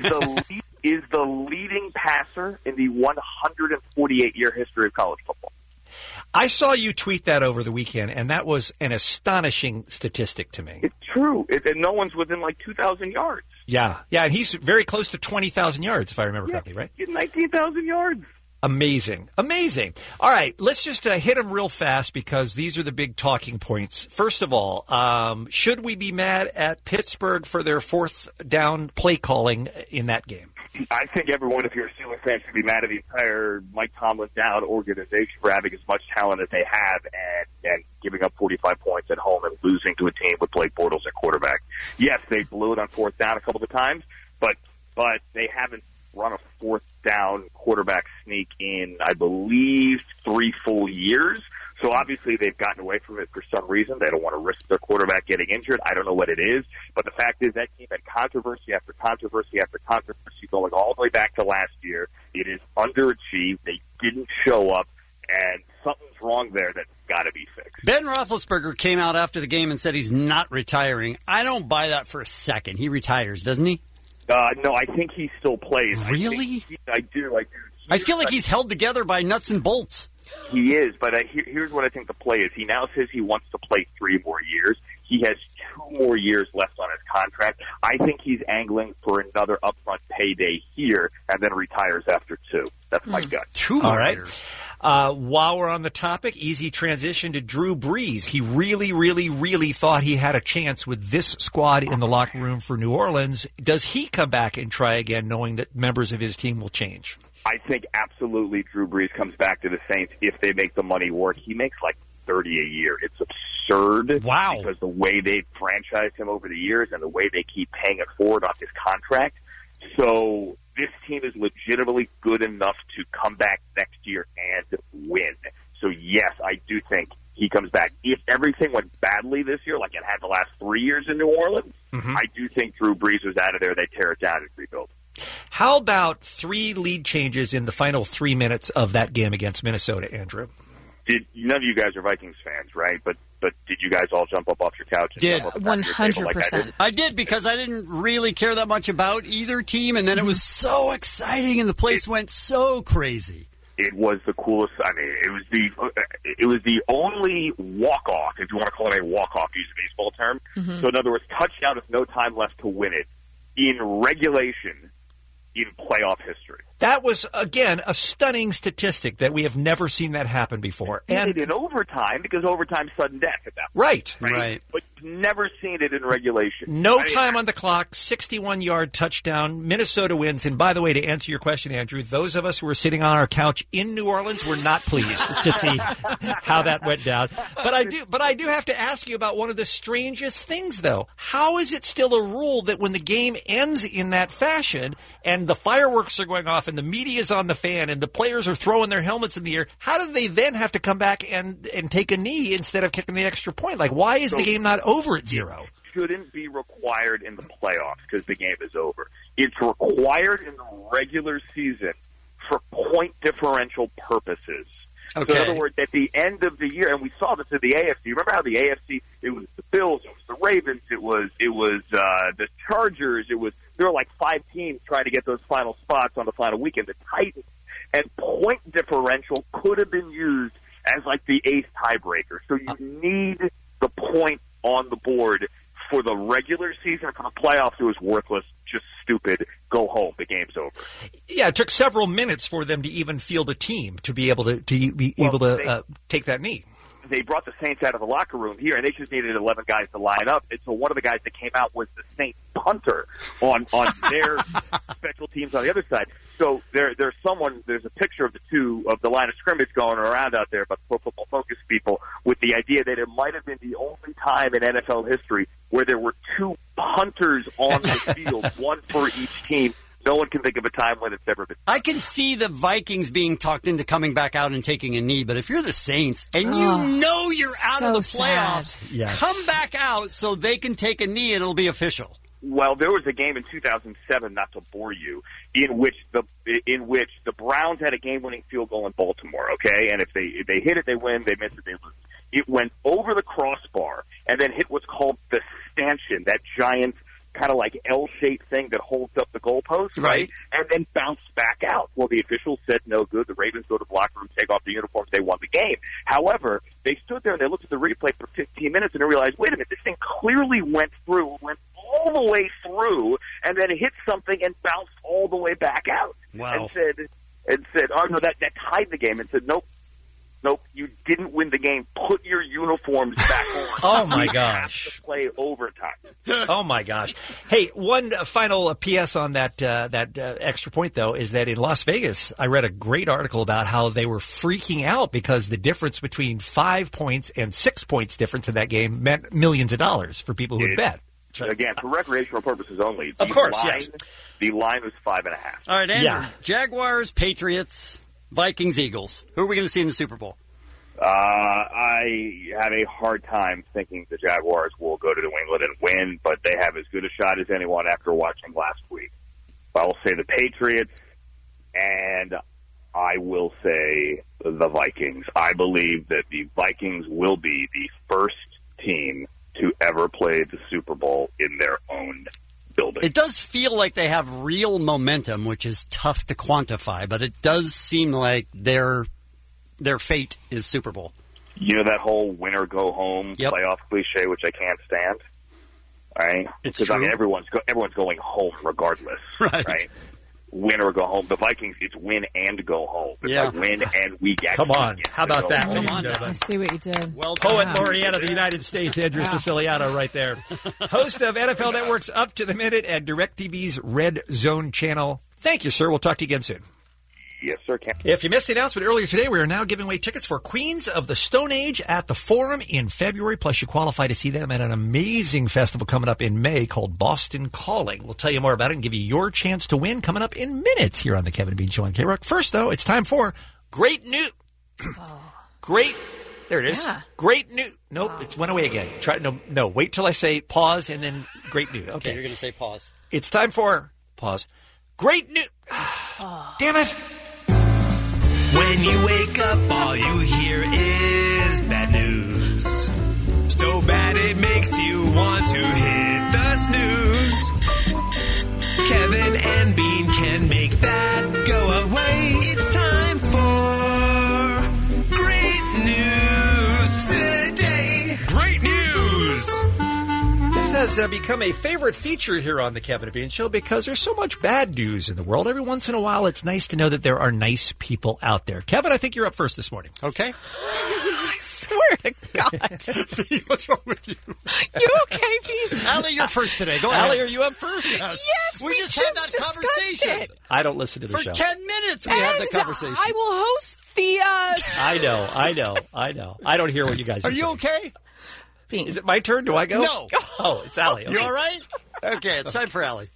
the leading passer in the 148-year history of college football. I saw you tweet that over the weekend, and that was an astonishing statistic to me. It's true. And no one's within like 2,000 yards. Yeah, and he's very close to 20,000 yards, if I remember correctly, right? 19,000 yards. Amazing. All right, let's just hit them real fast because these are the big talking points. First of all, should we be mad at Pittsburgh for their fourth down play calling in that game? I think everyone, if you're a Steelers fan, should be mad at the entire Mike Tomlin down organization for having as much talent as they have and giving up 45 points at home and losing to a team with Blake Bortles at quarterback. Yes, they blew it on fourth down a couple of times, but they haven't run a fourth down quarterback sneak in, I believe, 3 full years. So obviously they've gotten away from it for some reason. They don't want to risk their quarterback getting injured. I don't know what it is. But the fact is that team had controversy after controversy after controversy going all the way back to last year. It is underachieved. They didn't show up, and something's wrong there that's got to be fixed. Ben Roethlisberger came out after the game and said he's not retiring. I don't buy that for a second. He retires, doesn't he? No, I think he still plays. Really? I do. I feel like he's held together by nuts and bolts. He is, but here's what I think the play is. He now says he wants to play 3 more years. He has 2 more years left on his contract. I think he's angling for another upfront payday here and then retires after 2. That's my gut. 2 more years. While we're on the topic, easy transition to Drew Brees. He really, really, really thought he had a chance with this squad in the locker room for New Orleans. Does he come back and try again knowing that members of his team will change? I think absolutely Drew Brees comes back to the Saints if they make the money work. He makes like $30 a year. It's absurd. Wow. Because the way they've franchised him over the years and the way they keep paying it forward on his contract. So this team is legitimately good enough to come back next year and win. So yes, I do think he comes back. If everything went badly this year, like it had the last 3 years in New Orleans, I do think Drew Brees was out of there. They tear it down and rebuild. How about 3 lead changes in the final 3 minutes of that game against Minnesota, Andrew? None of you guys are Vikings fans, right? But did you guys all jump up off your couch? Did 100%. I did because I didn't really care that much about either team, and then it was so exciting, and the place went so crazy. It was the coolest. I mean, it was the only walk-off, if you want to call it a walk-off, use a baseball term. So in other words, touchdown with no time left to win it in regulation in playoff history. That was, again, a stunning statistic that we have never seen that happen before. And in overtime, because overtime's sudden death at that point. Right. But you've never seen it in regulation. No time on the clock, 61-yard touchdown. Minnesota wins. And by the way, to answer your question, Andrew, those of us who were sitting on our couch in New Orleans were not pleased to see how that went down. But I do have to ask you about one of the strangest things, though. How is it still a rule that when the game ends in that fashion and the fireworks are going off and the media's on the fan and the players are throwing their helmets in the air, how do they then have to come back and take a knee instead of kicking the extra point? Like, why is the game not over at 0? It shouldn't be required in the playoffs because the game is over. It's required in the regular season for point differential purposes. Okay. So in other words, at the end of the year, and we saw this in the AFC. Remember how the AFC, it was the Bills, it was the Ravens, it was the Chargers, there were like 5 teams trying to get those final spots on the final weekend, the Titans. And point differential could have been used as like the 8th tiebreaker. So you need the point on the board for the regular season. For the playoffs, it was worthless, just stupid. Go home. The game's over. Yeah, it took several minutes for them to even field a team to be able to take that knee. they brought the Saints out of the locker room here, and they just needed 11 guys to line up. And so one of the guys that came out was the Saints punter on their special teams on the other side. So there's a picture of the line of scrimmage going around out there by Pro Football Focus people with the idea that it might have been the only time in NFL history where there were 2 punters on the field, one for each team. No one can think of a time when it's ever been. I can see the Vikings being talked into coming back out and taking a knee, but if you're the Saints and you know you're out of the playoffs, come back out so they can take a knee and it'll be official. Well, there was a game in 2007, not to bore you, in which the Browns had a game-winning field goal in Baltimore. Okay, and if they hit it, they win. They miss it, they lose. It went over the crossbar and then hit what's called the stanchion, that giant kind of like L-shaped thing that holds up the goalpost, right? And then bounced back out. Well, the officials said no good. The Ravens go to the locker room, take off the uniforms. They won the game. However, they stood there and they looked at the replay for 15 minutes and they realized, wait a minute, this thing clearly went all the way through and then hit something and bounced all the way back out. Wow. And said, oh, no, that tied the game. And said, nope, you didn't win the game. Put your uniforms back on. Oh, my gosh. Have to play overtime. Oh, my gosh. Hey, one final PS on that extra point, though, is that in Las Vegas, I read a great article about how they were freaking out because the difference between 5 points and 6 points difference in that game meant millions of dollars for people who would bet. Again, for recreational purposes only. Of course, yes. The line was 5.5. All right, Andrew. Jaguars, Patriots, Vikings, Eagles. Who are we going to see in the Super Bowl? I have a hard time thinking the Jaguars will go to New England and win, but they have as good a shot as anyone after watching last week. I will say the Patriots, and I will say the Vikings. I believe that the Vikings will be the first team to ever play the Super Bowl in their own building. It does feel like they have real momentum, which is tough to quantify, but it does seem like their fate is Super Bowl. You know that whole winner go home playoff cliche, which I can't stand. Right? It's because true. I mean, everyone's going home regardless. Right? Win or go home. The Vikings, it's win and go home. It's like win and we get. Come on. How about that? Come on. I see what you did. Well, Poet laureate of the United States, Andrew Siciliano, right there. Host of NFL Network's Up to the Minute and DirecTV's Red Zone channel. Thank you, sir. We'll talk to you again soon. Yes, sir. If you missed the announcement earlier today, we are now giving away tickets for Queens of the Stone Age at the Forum in February. Plus, you qualify to see them at an amazing festival coming up in May called Boston Calling. We'll tell you more about it and give you your chance to win coming up in minutes here on the Kevin and Bean Show on K-Rock. First, though, it's time for Great News. Great. There it is. Yeah. Great news. Nope, it's went away again. No. Wait till I say pause and then great news. Okay, you're going to say pause. It's time for pause. Great news. Damn it. When you wake up, all you hear is bad news. So bad it makes you want to hit the snooze. Kevin and Bean can make that go away. It's time for Great News today. Great News! This has become a favorite feature here on the Kevin and Bean Show because there's so much bad news in the world. Every once in a while, it's nice to know that there are nice people out there. Kevin, I think you're up first this morning. Okay. I swear to God. What's wrong with you? You okay, Pete? Allie, you're first today. Go ahead. Allie, are you up first? Yes, we just had that conversation. I don't listen to the For show. 10 minutes we had the conversation. I will host the... I know. I don't hear what you guys are you saying. Okay? Bean. Is it my turn? Do I go? No. Oh, it's Allie. Okay. You all right? Okay, it's time for Allie.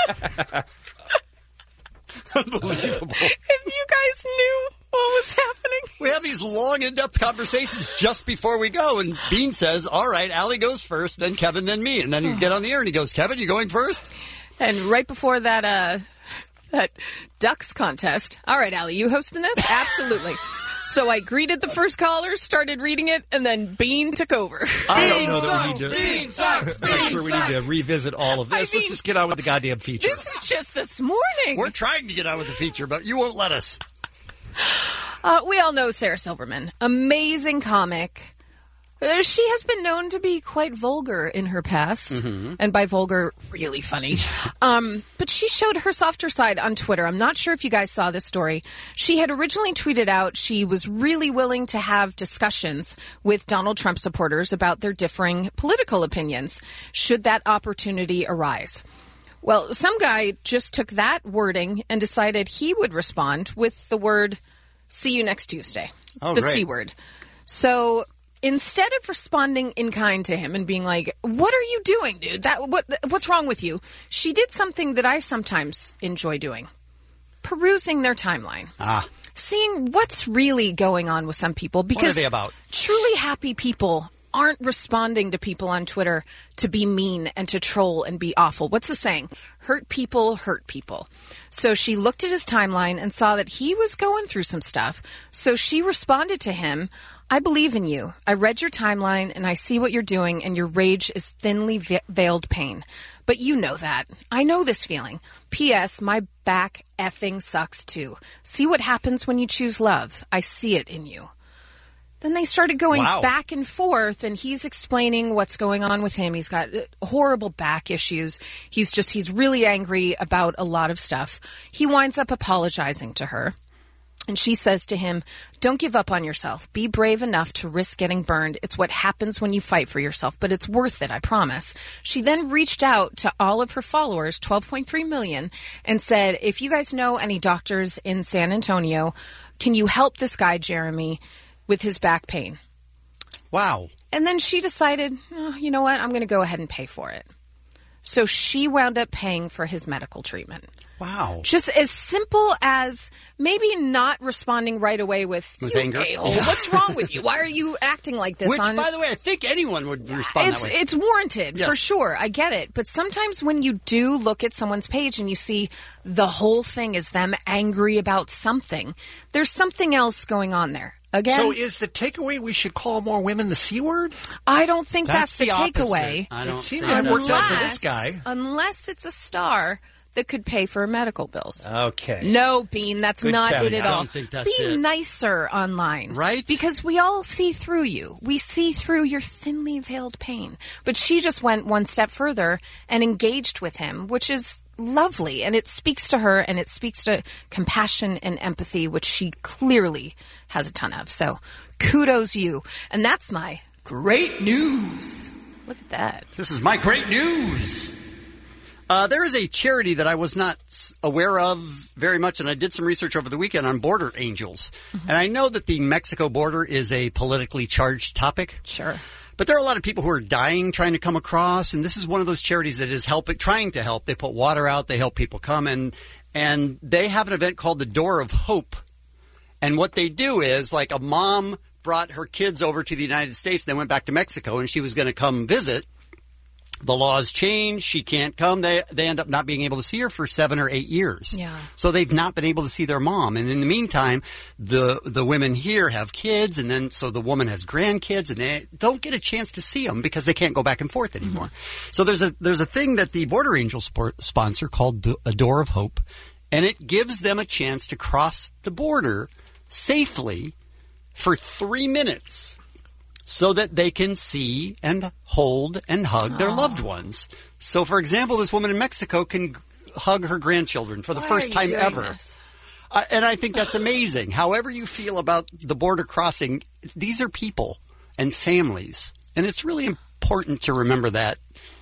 Unbelievable. If you guys knew what was happening. We have these long, in-depth conversations just before we go, and Bean says, all right, Allie goes first, then Kevin, then me. And then you get on the air, and he goes, Kevin, you going first? And right before that Ducks contest. All right, Allie, you hosting this? Absolutely. So I greeted the first caller, started reading it, and then Bean took over. I don't know that we need to. I'm not sure we need to revisit all of this. Let's just get on with the goddamn feature. This is just this morning. We're trying to get on with the feature, but you won't let us. We all know Sarah Silverman. Amazing comic. She has been known to be quite vulgar in her past, and by vulgar, really funny. But she showed her softer side on Twitter. I'm not sure if you guys saw this story. She had originally tweeted out she was really willing to have discussions with Donald Trump supporters about their differing political opinions, should that opportunity arise. Well, some guy just took that wording and decided he would respond with the word, "See you next Tuesday." Oh, the great. C word. So instead of responding in kind to him and being like, "What are you doing, dude? What's wrong with you?" She did something that I sometimes enjoy doing. Perusing their timeline. Seeing what's really going on with some people. Because What are they about? Truly happy people aren't responding to people on Twitter to be mean and to troll and be awful. What's the saying? Hurt people hurt people. So she looked at his timeline and saw that he was going through some stuff. So she responded to him, "I believe in you. I read your timeline and I see what you're doing, and your rage is thinly veiled pain. But you know that. I know this feeling. P.S. My back effing sucks too. See what happens when you choose love. I see it in you." Then they started going back and forth, and he's explaining what's going on with him. He's got horrible back issues. He's really angry about a lot of stuff. He winds up apologizing to her. And she says to him, "Don't give up on yourself. Be brave enough to risk getting burned. It's what happens when you fight for yourself, but it's worth it, I promise." She then reached out to all of her followers, 12.3 million, and said, "If you guys know any doctors in San Antonio, can you help this guy, Jeremy, with his back pain?" Wow. And then she decided, "Oh, you know what? I'm going to go ahead and pay for it." So she wound up paying for his medical treatment. Wow. Just as simple as maybe not responding right away with "You anger. a-hole, what's wrong with you? Why are you acting like this?" Which, by the way, I think anyone would respond that way. It's warranted, Yes. for sure. I get it. But sometimes when you do look at someone's page and you see the whole thing is them angry about something, there's something else going on there. Again, So is the takeaway we should call more women the C word? I don't think that's the opposite. takeaway. I don't think that works out for this guy. Unless it's a star that could pay for medical bills. Okay. No, Bean, that's Good not it caveat. at all. I don't think that's Be it. nicer online. Right? Because we all see through you. We see through your thinly veiled pain. But she just went one step further and engaged with him, which is lovely. And it speaks to her, and it speaks to compassion and empathy, which she clearly has a ton of. So kudos you. And that's my great news. Look at that. This is my great news. There is a charity that I was not aware of very much, and I did some research over the weekend on border angels. And I know that the Mexico border is a politically charged topic. Sure. But there are a lot of people who are dying trying to come across, and this is one of those charities that is trying to help. They put water out, they help people come, and they have an event called the Door of Hope. And what they do is, like, a mom brought her kids over to the United States, then went back to Mexico, and she was going to come visit. The laws change. She can't come. They end up not being able to see her for 7 or 8 years. Yeah. So they've not been able to see their mom. And in the meantime, the women here have kids, and then so the woman has grandkids, and they don't get a chance to see them because they can't go back and forth anymore. So there's a thing that the Border Angels sponsor called a Door of Hope, and it gives them a chance to cross the border safely for 3 minutes. So that they can see and hold and hug their loved ones. So, for example, this woman in Mexico can hug her grandchildren for the first time ever. And I think that's amazing. However you feel about the border crossing, these are people and families. And it's really important to remember that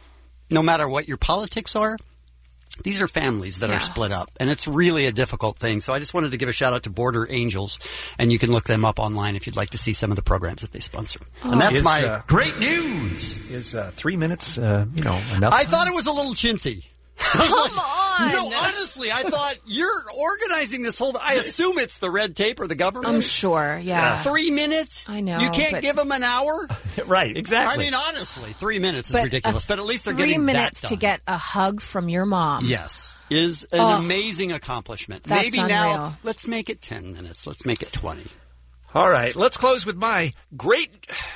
no matter what your politics are, these are families that are split up, and it's really a difficult thing. So I just wanted to give a shout-out to Border Angels, and you can look them up online if you'd like to see some of the programs that they sponsor. And that's my great news. Is 3 minutes, enough? I thought it was a little chintzy. Come on! No, honestly, I thought you're organizing this whole... I assume it's the red tape or the government. I'm sure, yeah. 3 minutes? I know. You can't give them an hour? Right, exactly. I mean, honestly, 3 minutes is ridiculous, but at least they're 3 getting minutes that to done. get a hug from your mom. Yes, is an amazing accomplishment. That's Maybe now, unreal. let's make it 10 minutes. Let's make it 20. All right, let's close with my great...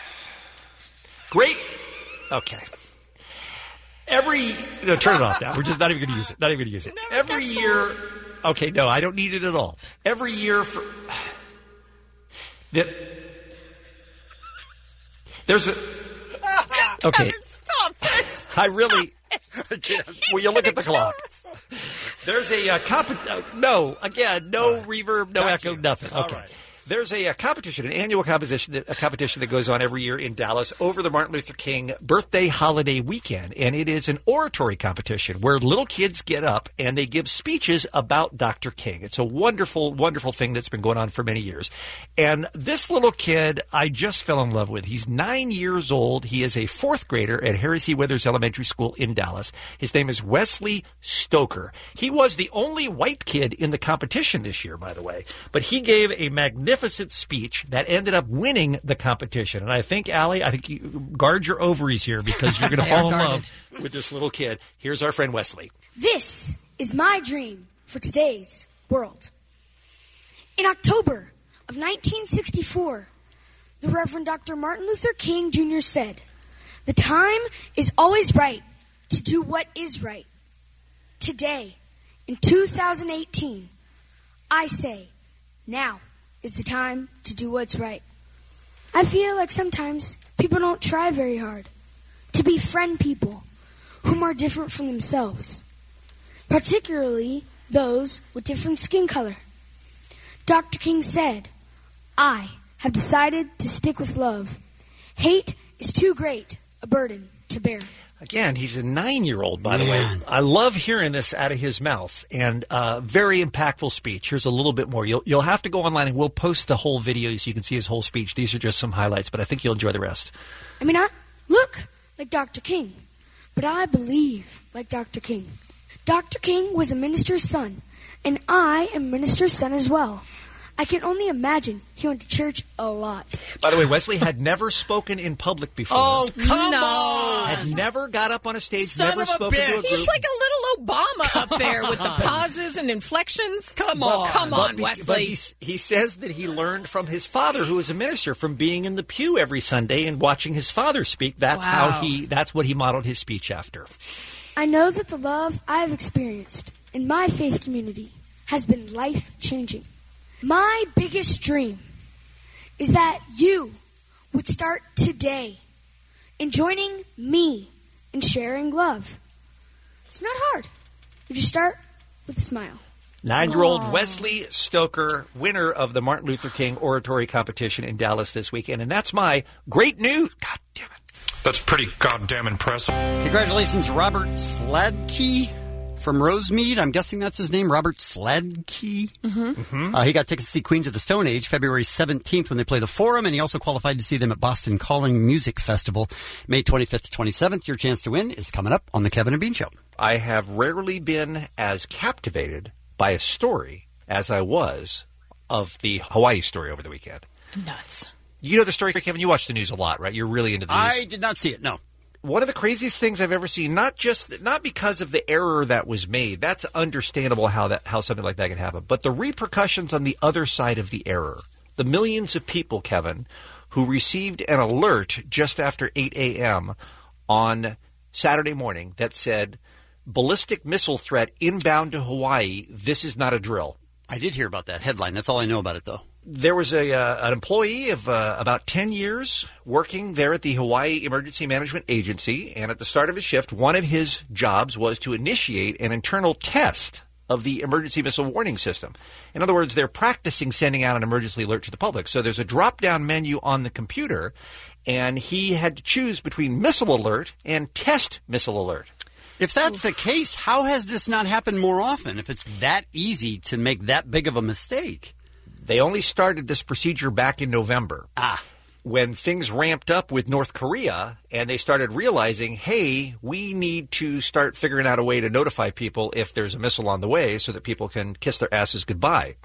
Okay. Turn it off now. We're just not even going to use it. Every year... Okay, no, I don't need it at all. Every year There's a... Okay. Stop it. I really... Will you look at the clock? There's a no reverb, no echo, nothing. Okay. Right. There's a competition, an annual competition that goes on every year in Dallas over the Martin Luther King birthday holiday weekend. And it is an oratory competition where little kids get up and they give speeches about Dr. King. It's a wonderful, wonderful thing that's been going on for many years. And this little kid, I just fell in love with. He's 9 years old. He is a fourth grader at Harry C. Withers Elementary School in Dallas. His name is Wesley Stoker. He was the only white kid in the competition this year, by the way. But he gave a magnificent speech that ended up winning the competition. And I think, Allie, you guard your ovaries here because you're going to fall in love with this little kid. Here's our friend Wesley. This is my dream for today's world. In October of 1964, the Reverend Dr. Martin Luther King Jr. said, "The time is always right to do what is right." Today, in 2018, I say, now is the time to do what's right. I feel like sometimes people don't try very hard to befriend people whom are different from themselves, particularly those with different skin color. Dr. King said, "I have decided to stick with love. Hate is too great a burden to bear." Again, he's a 9-year-old, by the way. I love hearing this out of his mouth, and very impactful speech. Here's a little bit more. You'll have to go online, and we'll post the whole video so you can see his whole speech. These are just some highlights, but I think you'll enjoy the rest. I may not look like Dr. King, but I believe like Dr. King. Dr. King was a minister's son, and I am a minister's son as well. I can only imagine he went to church a lot. By the way, Wesley had never spoken in public before. Oh, come on. Had never got up on a stage, Son never of a spoken bitch. to a group. He's like a little Obama up there with the pauses and inflections. Come on, Wesley. But he says that he learned from his father, who was a minister, from being in the pew every Sunday and watching his father speak. That's that's what he modeled his speech after. I know that the love I've experienced in my faith community has been life-changing. My biggest dream is that you would start today in joining me in sharing love. It's not hard. You just start with a smile. 9-year-old Wesley Stoker, winner of the Martin Luther King Oratory Competition in Dallas this weekend. And that's my great news. God damn it. That's pretty goddamn impressive. Congratulations, Robert Sladkey from Rosemead. I'm guessing that's his name, Robert Sladkey. He got tickets to see Queens of the Stone Age February 17th when they play the Forum, and he also qualified to see them at Boston Calling Music Festival May 25th to 27th. Your chance to win is coming up on The Kevin and Bean Show. I have rarely been as captivated by a story as I was of the Hawaii story over the weekend. Nuts. You know the story, Kevin? You watch the news a lot, right? You're really into the news. I did not see it, no. One of the craziest things I've ever seen, not because of the error that was made. That's understandable how something like that can happen. But the repercussions on the other side of the error. The millions of people, Kevin, who received an alert just after 8 a.m. on Saturday morning that said, ballistic missile threat inbound to Hawaii. This is not a drill. I did hear about that headline. That's all I know about it, though. There was an employee of about 10 years working there at the Hawaii Emergency Management Agency, and at the start of his shift, one of his jobs was to initiate an internal test of the emergency missile warning system. In other words, they're practicing sending out an emergency alert to the public. So there's a drop-down menu on the computer, and he had to choose between missile alert and test missile alert. If that's the case, how has this not happened more often if it's that easy to make that big of a mistake? They only started this procedure back in November. When things ramped up with North Korea and they started realizing, hey, we need to start figuring out a way to notify people if there's a missile on the way so that people can kiss their asses goodbye.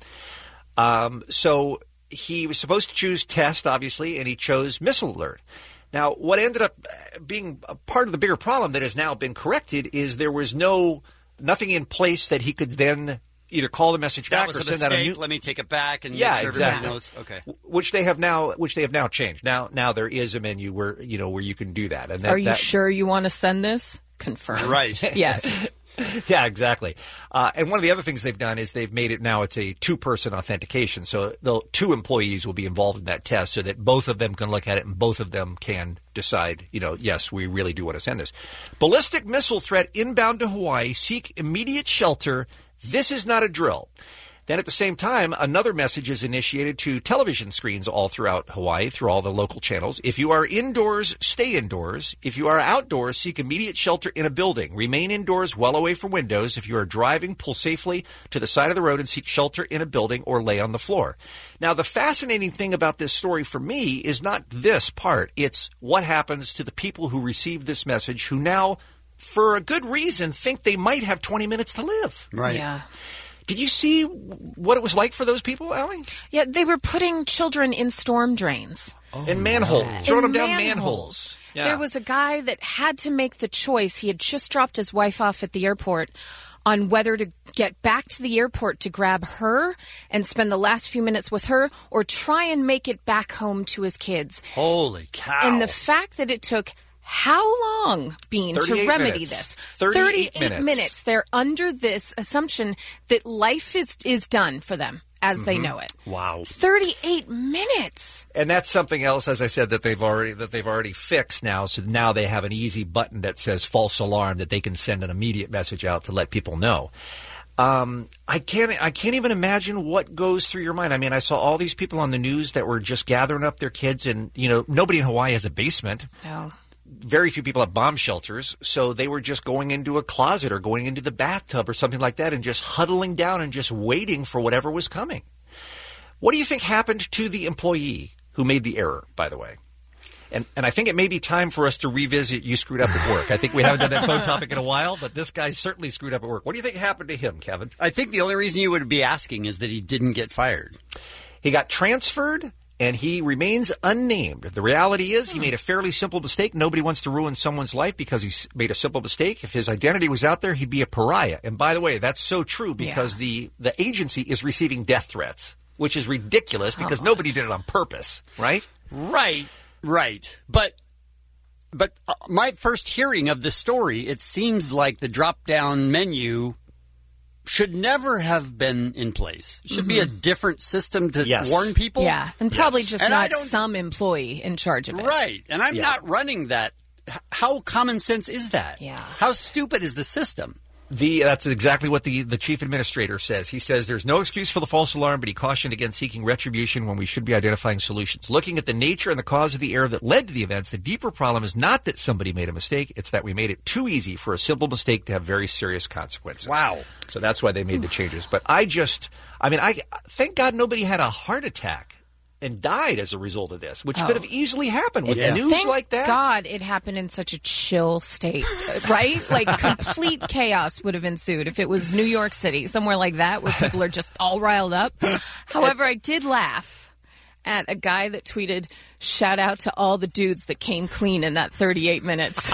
So he was supposed to choose test, obviously, and he chose missile alert. Now, what ended up being a part of the bigger problem that has now been corrected is there was nothing in place that he could then either call the message back or send out a new. Let me take it back and make sure everybody knows. Okay, which they have now changed. Now there is a menu where you can do that. And are you sure you want to send this? Confirm. Right. Yes. Yeah, exactly. And one of the other things they've done is they've made it now it's a two-person authentication. So two employees will be involved in that test so that both of them can look at it and both of them can decide, yes, we really do want to send this. Ballistic missile threat inbound to Hawaii. Seek immediate shelter. This is not a drill. Then at the same time, another message is initiated to television screens all throughout Hawaii, through all the local channels. If you are indoors, stay indoors. If you are outdoors, seek immediate shelter in a building. Remain indoors, well away from windows. If you are driving, pull safely to the side of the road and seek shelter in a building or lay on the floor. Now, the fascinating thing about this story for me is not this part. It's what happens to the people who receive this message who now, for a good reason, think they might have 20 minutes to live. Right. Yeah. Did you see what it was like for those people, Allie? Yeah, they were putting children in storm drains. In manholes. Throwing them down manholes. Yeah. There was a guy that had to make the choice. He had just dropped his wife off at the airport on whether to get back to the airport to grab her and spend the last few minutes with her or try and make it back home to his kids. Holy cow. And the fact that it took how long, Bean, to remedy this? 38 minutes. They're under this assumption that life is done for them as they know it. Wow. 38 minutes. And that's something else, as I said, that they've already fixed now. So now they have an easy button that says false alarm that they can send an immediate message out to let people know. I can't even imagine what goes through your mind. I mean, I saw all these people on the news that were just gathering up their kids, and nobody in Hawaii has a basement. No. Very few people have bomb shelters, so they were just going into a closet or going into the bathtub or something like that and just huddling down and just waiting for whatever was coming. What do you think happened to the employee who made the error, by the way? And I think it may be time for us to revisit You Screwed Up at Work. I think we haven't done that phone topic in a while, but this guy certainly screwed up at work. What do you think happened to him, Kevin? I think the only reason you would be asking is that he didn't get fired. He got transferred, and he remains unnamed. The reality is he made a fairly simple mistake. Nobody wants to ruin someone's life because he made a simple mistake. If his identity was out there, he'd be a pariah. And by the way, that's so true because the agency is receiving death threats, which is ridiculous because nobody did it on purpose, right? Right. But my first hearing of the story, it seems like the drop-down menu should never have been in place. It should be a different system to warn people. Yeah, and probably just not some employee in charge of it. Right, and I'm not running that. How common sense is that? Yeah. How stupid is the system? That's exactly what the chief administrator says. He says there's no excuse for the false alarm, but he cautioned against seeking retribution when we should be identifying solutions. Looking at the nature and the cause of the error that led to the events, the deeper problem is not that somebody made a mistake, it's that we made it too easy for a simple mistake to have very serious consequences. Wow. So that's why they made the changes. But I thank God nobody had a heart attack and died as a result of this, which could have easily happened with news like that. Thank God it happened in such a chill state, right? Like complete chaos would have ensued if it was New York City, somewhere like that where people are just all riled up. However, I did laugh at a guy that tweeted, "Shout out to all the dudes that came clean in that 38 minutes."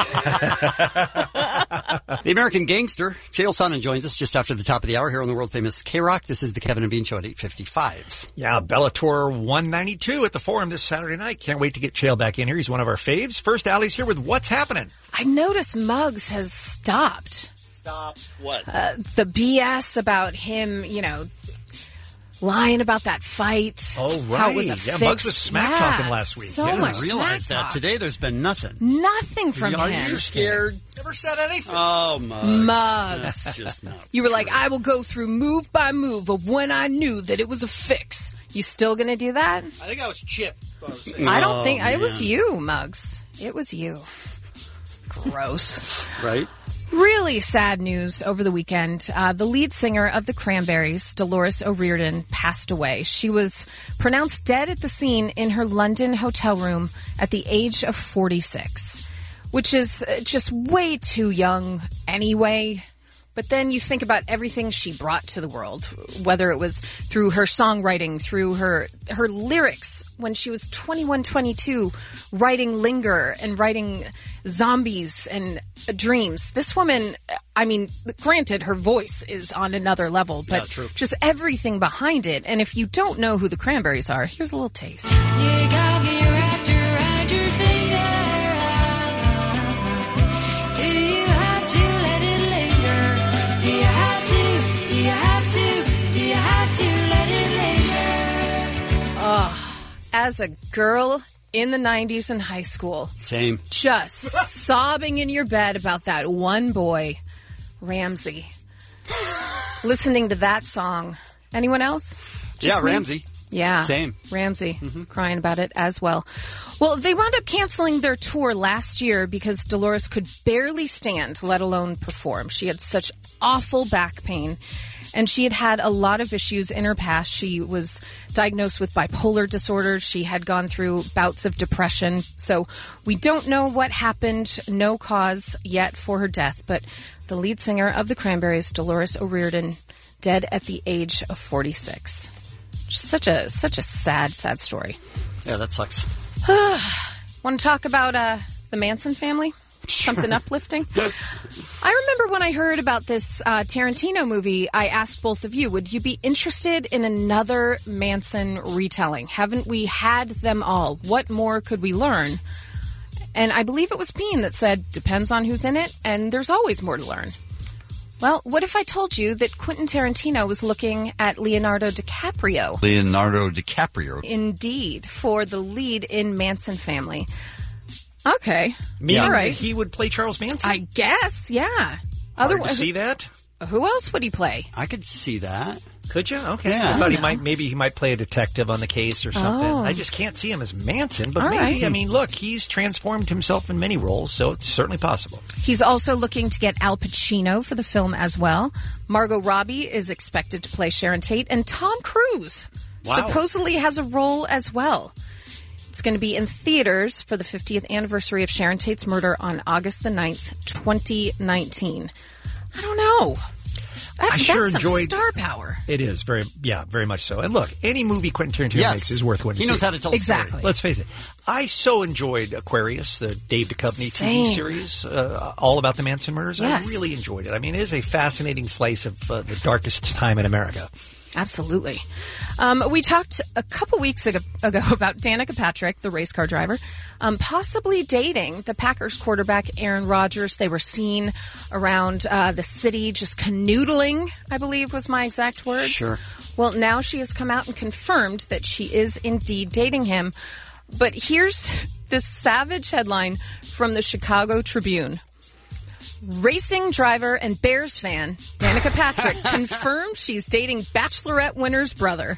The American Gangster, Chael Sonnen, joins us just after the top of the hour here on the world-famous K-Rock. This is the Kevin and Bean Show at 8:55. Yeah, Bellator 192 at the Forum this Saturday night. Can't wait to get Chael back in here. He's one of our faves. First, Allie's here with What's Happening. I noticed Muggs has stopped. Stopped what? The BS about him, lying about that fight. Oh, right. How it was a fix. Muggs was smack talking last week. So I much didn't realize smack that. talk. Today there's been nothing. Nothing from him. Are you scared? Never said anything. Oh, Muggs. Muggs. That's just not You were like, I will go through move by move of when I knew that it was a fix. You still going to do that? I think that was Chip. I don't think it was you, Muggs. It was you. Gross. Right? Really sad news over the weekend. The lead singer of the Cranberries, Dolores O'Riordan, passed away. She was pronounced dead at the scene in her London hotel room at the age of 46, which is just way too young anyway. But then you think about everything she brought to the world, whether it was through her songwriting, through her lyrics when she was 21, 22, writing Linger and writing Zombies and Dreams. This woman, granted, her voice is on another level, but just everything behind it. And if you don't know who the Cranberries are, here's a little taste. You got me wrapped around your finger. Do you have to let it linger? Do you have to as a girl in the 90s in high school. Same. Just sobbing in your bed about that one boy, Ramsey. Listening to that song. Anyone else? Just me? Ramsey. Yeah. Same. Ramsey. Crying about it as well. Well, they wound up canceling their tour last year because Dolores could barely stand, let alone perform. She had such awful back pain. And she had had a lot of issues in her past. She was diagnosed with bipolar disorder. She had gone through bouts of depression. So we don't know what happened, no cause yet for her death. But the lead singer of the Cranberries, Dolores O'Riordan, dead at the age of 46. Such a sad story. Yeah, that sucks. Want to talk about the Manson family? Something uplifting? I remember when I heard about this Tarantino movie, I asked both of you, would you be interested in another Manson retelling? Haven't we had them all? What more could we learn? And I believe it was Bean that said, depends on who's in it, and there's always more to learn. Well, what if I told you that Quentin Tarantino was looking at Leonardo DiCaprio? Leonardo DiCaprio. Indeed, for the lead in Manson Family. Okay. Meaning all right. he would play Charles Manson? I guess, yeah. Hard to see that? Who else would he play? I could see that. Could you? Okay. Yeah. I thought maybe he might play a detective on the case or something. Oh. I just can't see him as Manson, but All maybe, right. I mean, look, he's transformed himself in many roles, so it's certainly possible. He's also looking to get Al Pacino for the film as well. Margot Robbie is expected to play Sharon Tate, and Tom Cruise supposedly has a role as well. It's going to be in theaters for the 50th anniversary of Sharon Tate's murder on August the 9th, 2019. I don't know. I sure that's enjoyed some star power. It is very much so. And look, any movie Quentin Tarantino makes is worth going to see. He knows how to tell a story. Exactly. Let's face it. I so enjoyed Aquarius, the Dave Duchovny Same. TV series, all about the Manson murders. Yes. I really enjoyed it. I mean, it is a fascinating slice of the darkest time in America. Absolutely. We talked a couple weeks ago about Danica Patrick, the race car driver, possibly dating the Packers quarterback Aaron Rodgers. They were seen around the city just canoodling, I believe was my exact words. Sure. Well, now she has come out and confirmed that she is indeed dating him. But here's this savage headline from the Chicago Tribune. Racing driver and Bears fan Danica Patrick confirmed she's dating Bachelorette winner's brother.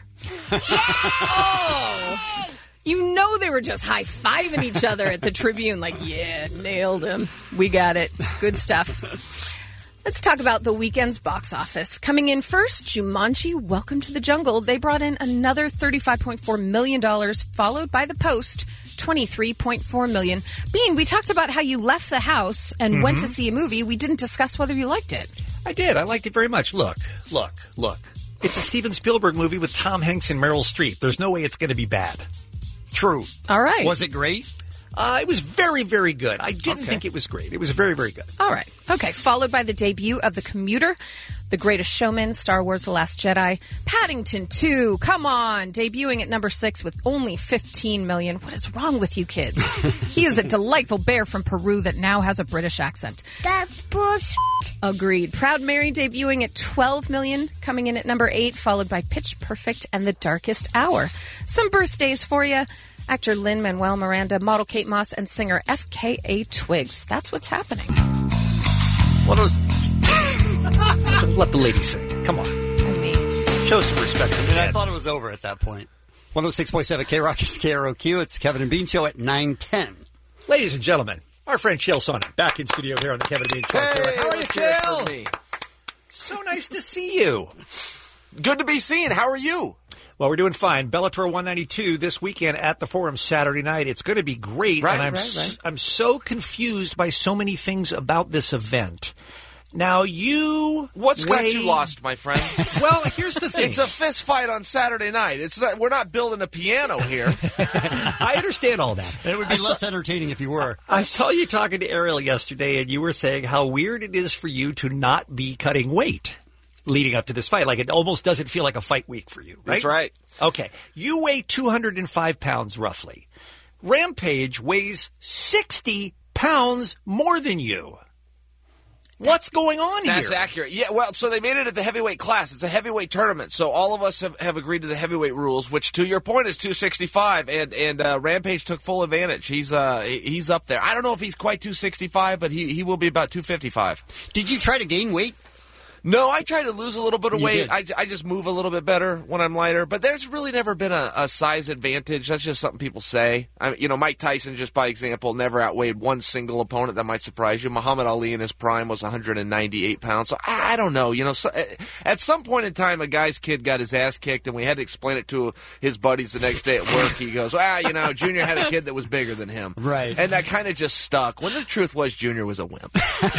Oh! You know they were just high-fiving each other at the Tribune like, yeah, nailed him. We got it. Good stuff. Let's talk about the weekend's box office. Coming in first, Jumanji, Welcome to the Jungle. They brought in another $35.4 million, followed by The Post, $23.4 million. Bean, we talked about how you left the house and went to see a movie. We didn't discuss whether you liked it. I did. I liked it very much. Look. It's a Steven Spielberg movie with Tom Hanks and Meryl Streep. There's no way it's going to be bad. True. All right. Was it great? It was very, very good. I didn't think it was great. It was very, very good. All right. Okay. Followed by the debut of The Commuter, The Greatest Showman, Star Wars The Last Jedi, Paddington 2, come on, debuting at number 6 with only $15 million. What is wrong with you kids? He is a delightful bear from Peru that now has a British accent. That's bullshit. Agreed. Proud Mary debuting at $12 million, coming in at number 8, followed by Pitch Perfect and The Darkest Hour. Some birthdays for you. Actor Lin-Manuel Miranda, model Kate Moss, and singer FKA Twigs. That's what's happening. What was... Let the lady sing. Come on. I mean... Show some respect to the I dead. thought it was over at that point. 106.7 K-Rock is KROQ. It's Kevin and Bean Show at 9:10. Ladies and gentlemen, our friend Chael Sonnen, back in studio here on the Kevin and Bean Show. Hey, How are you, let's hear it for Chael? me. So nice to see you. Good to be seen. How are you? Well, we're doing fine. Bellator 192 this weekend at the Forum Saturday night. It's going to be great. Right, and I'm so confused by so many things about this event. Now, What's got you lost, my friend? Well, here's the thing. It's a fist fight on Saturday night. We're not building a piano here. I understand all that. It would be less entertaining if you were. I saw you talking to Ariel yesterday, and you were saying how weird it is for you to not be cutting weight leading up to this fight. Like, it almost doesn't feel like a fight week for you, right? That's right. Okay. You weigh 205 pounds, roughly. Rampage weighs 60 pounds more than you. What's going on here? That's accurate. Yeah, well, so they made it at the heavyweight class. It's a heavyweight tournament, so all of us have agreed to the heavyweight rules, which, to your point, is 265, and Rampage took full advantage. He's up there. I don't know if he's quite 265, but he will be about 255. Did you try to gain weight? No, I try to lose a little bit of weight. I just move a little bit better when I'm lighter. But there's really never been a size advantage. That's just something people say. Mike Tyson, just by example, never outweighed one single opponent. That might surprise you. Muhammad Ali in his prime was 198 pounds. So I don't know. So, at some point in time, a guy's kid got his ass kicked, and we had to explain it to his buddies the next day at work. He goes, Junior had a kid that was bigger than him. Right. And that kind of just stuck, when the truth was Junior was a wimp.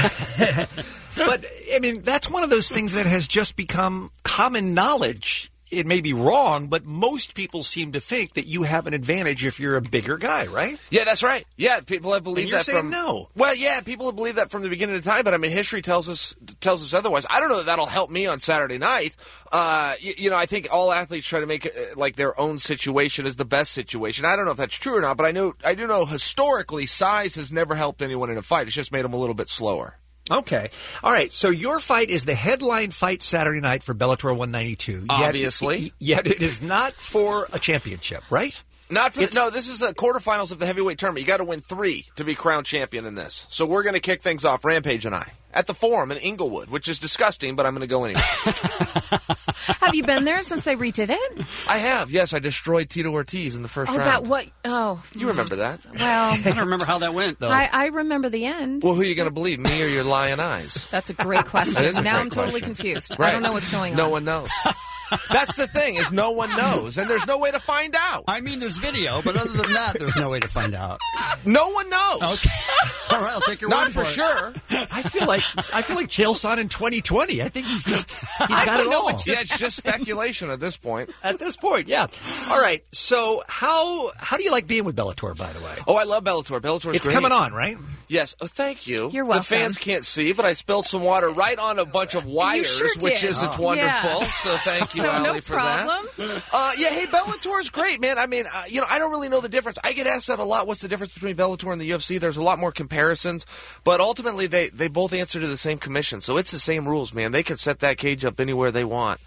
But, that's one of those things that has just become common knowledge. It may be wrong, but most people seem to think that you have an advantage if you're a bigger guy, right? Yeah, that's right. Yeah, people have believed and you're that saying from no. Well, yeah, people have believed that from the beginning of time, but history tells us otherwise. I don't know that that'll help me on Saturday night. I think all athletes try to make it like their own situation is the best situation. I don't know if that's true or not, but I do know historically size has never helped anyone in a fight. It's just made them a little bit slower. Okay. All right. So your fight is the headline fight Saturday night for Bellator 192. Obviously. Yet it is not for a championship, right? No, this is the quarterfinals of the heavyweight tournament. You got to win 3 to be crowned champion in this. So we're going to kick things off, Rampage and I, at the Forum in Inglewood, which is disgusting, but I'm going to go anyway. Have you been there since they redid it? I have, yes. I destroyed Tito Ortiz in the first round. Is that what? Oh. You remember that. Well. I don't remember how that went, though. I remember the end. Well, who are you going to believe, me or your lying eyes? That's a great question. That is a now great I'm totally question. confused. Right. I don't know what's going on. No one knows. That's the thing, is no one knows, and there's no way to find out. There's video, but other than that, there's no way to find out. No one knows. Okay. All right, I'll take your Not word for it. sure. I feel like Chael Sonnen in 2020. I think he's got it all. Yeah, it's just speculation at this point. At this point, yeah. All right. So how do you like being with Bellator, by the way? Oh, I love Bellator. Bellator's It's great. coming on, right? Yes. Oh, thank you. You're welcome. The fans can't see, but I spilled some water right on a bunch of wires, sure which did. isn't wonderful. Yeah. So thank you, So Allie, no for problem. that. Hey, Bellator's great, man. I don't really know the difference. I get asked that a lot. What's the difference between Bellator and the UFC? There's a lot more comparisons, but ultimately they both answer to the same commission, so it's the same rules, man. They can set that cage up anywhere they want.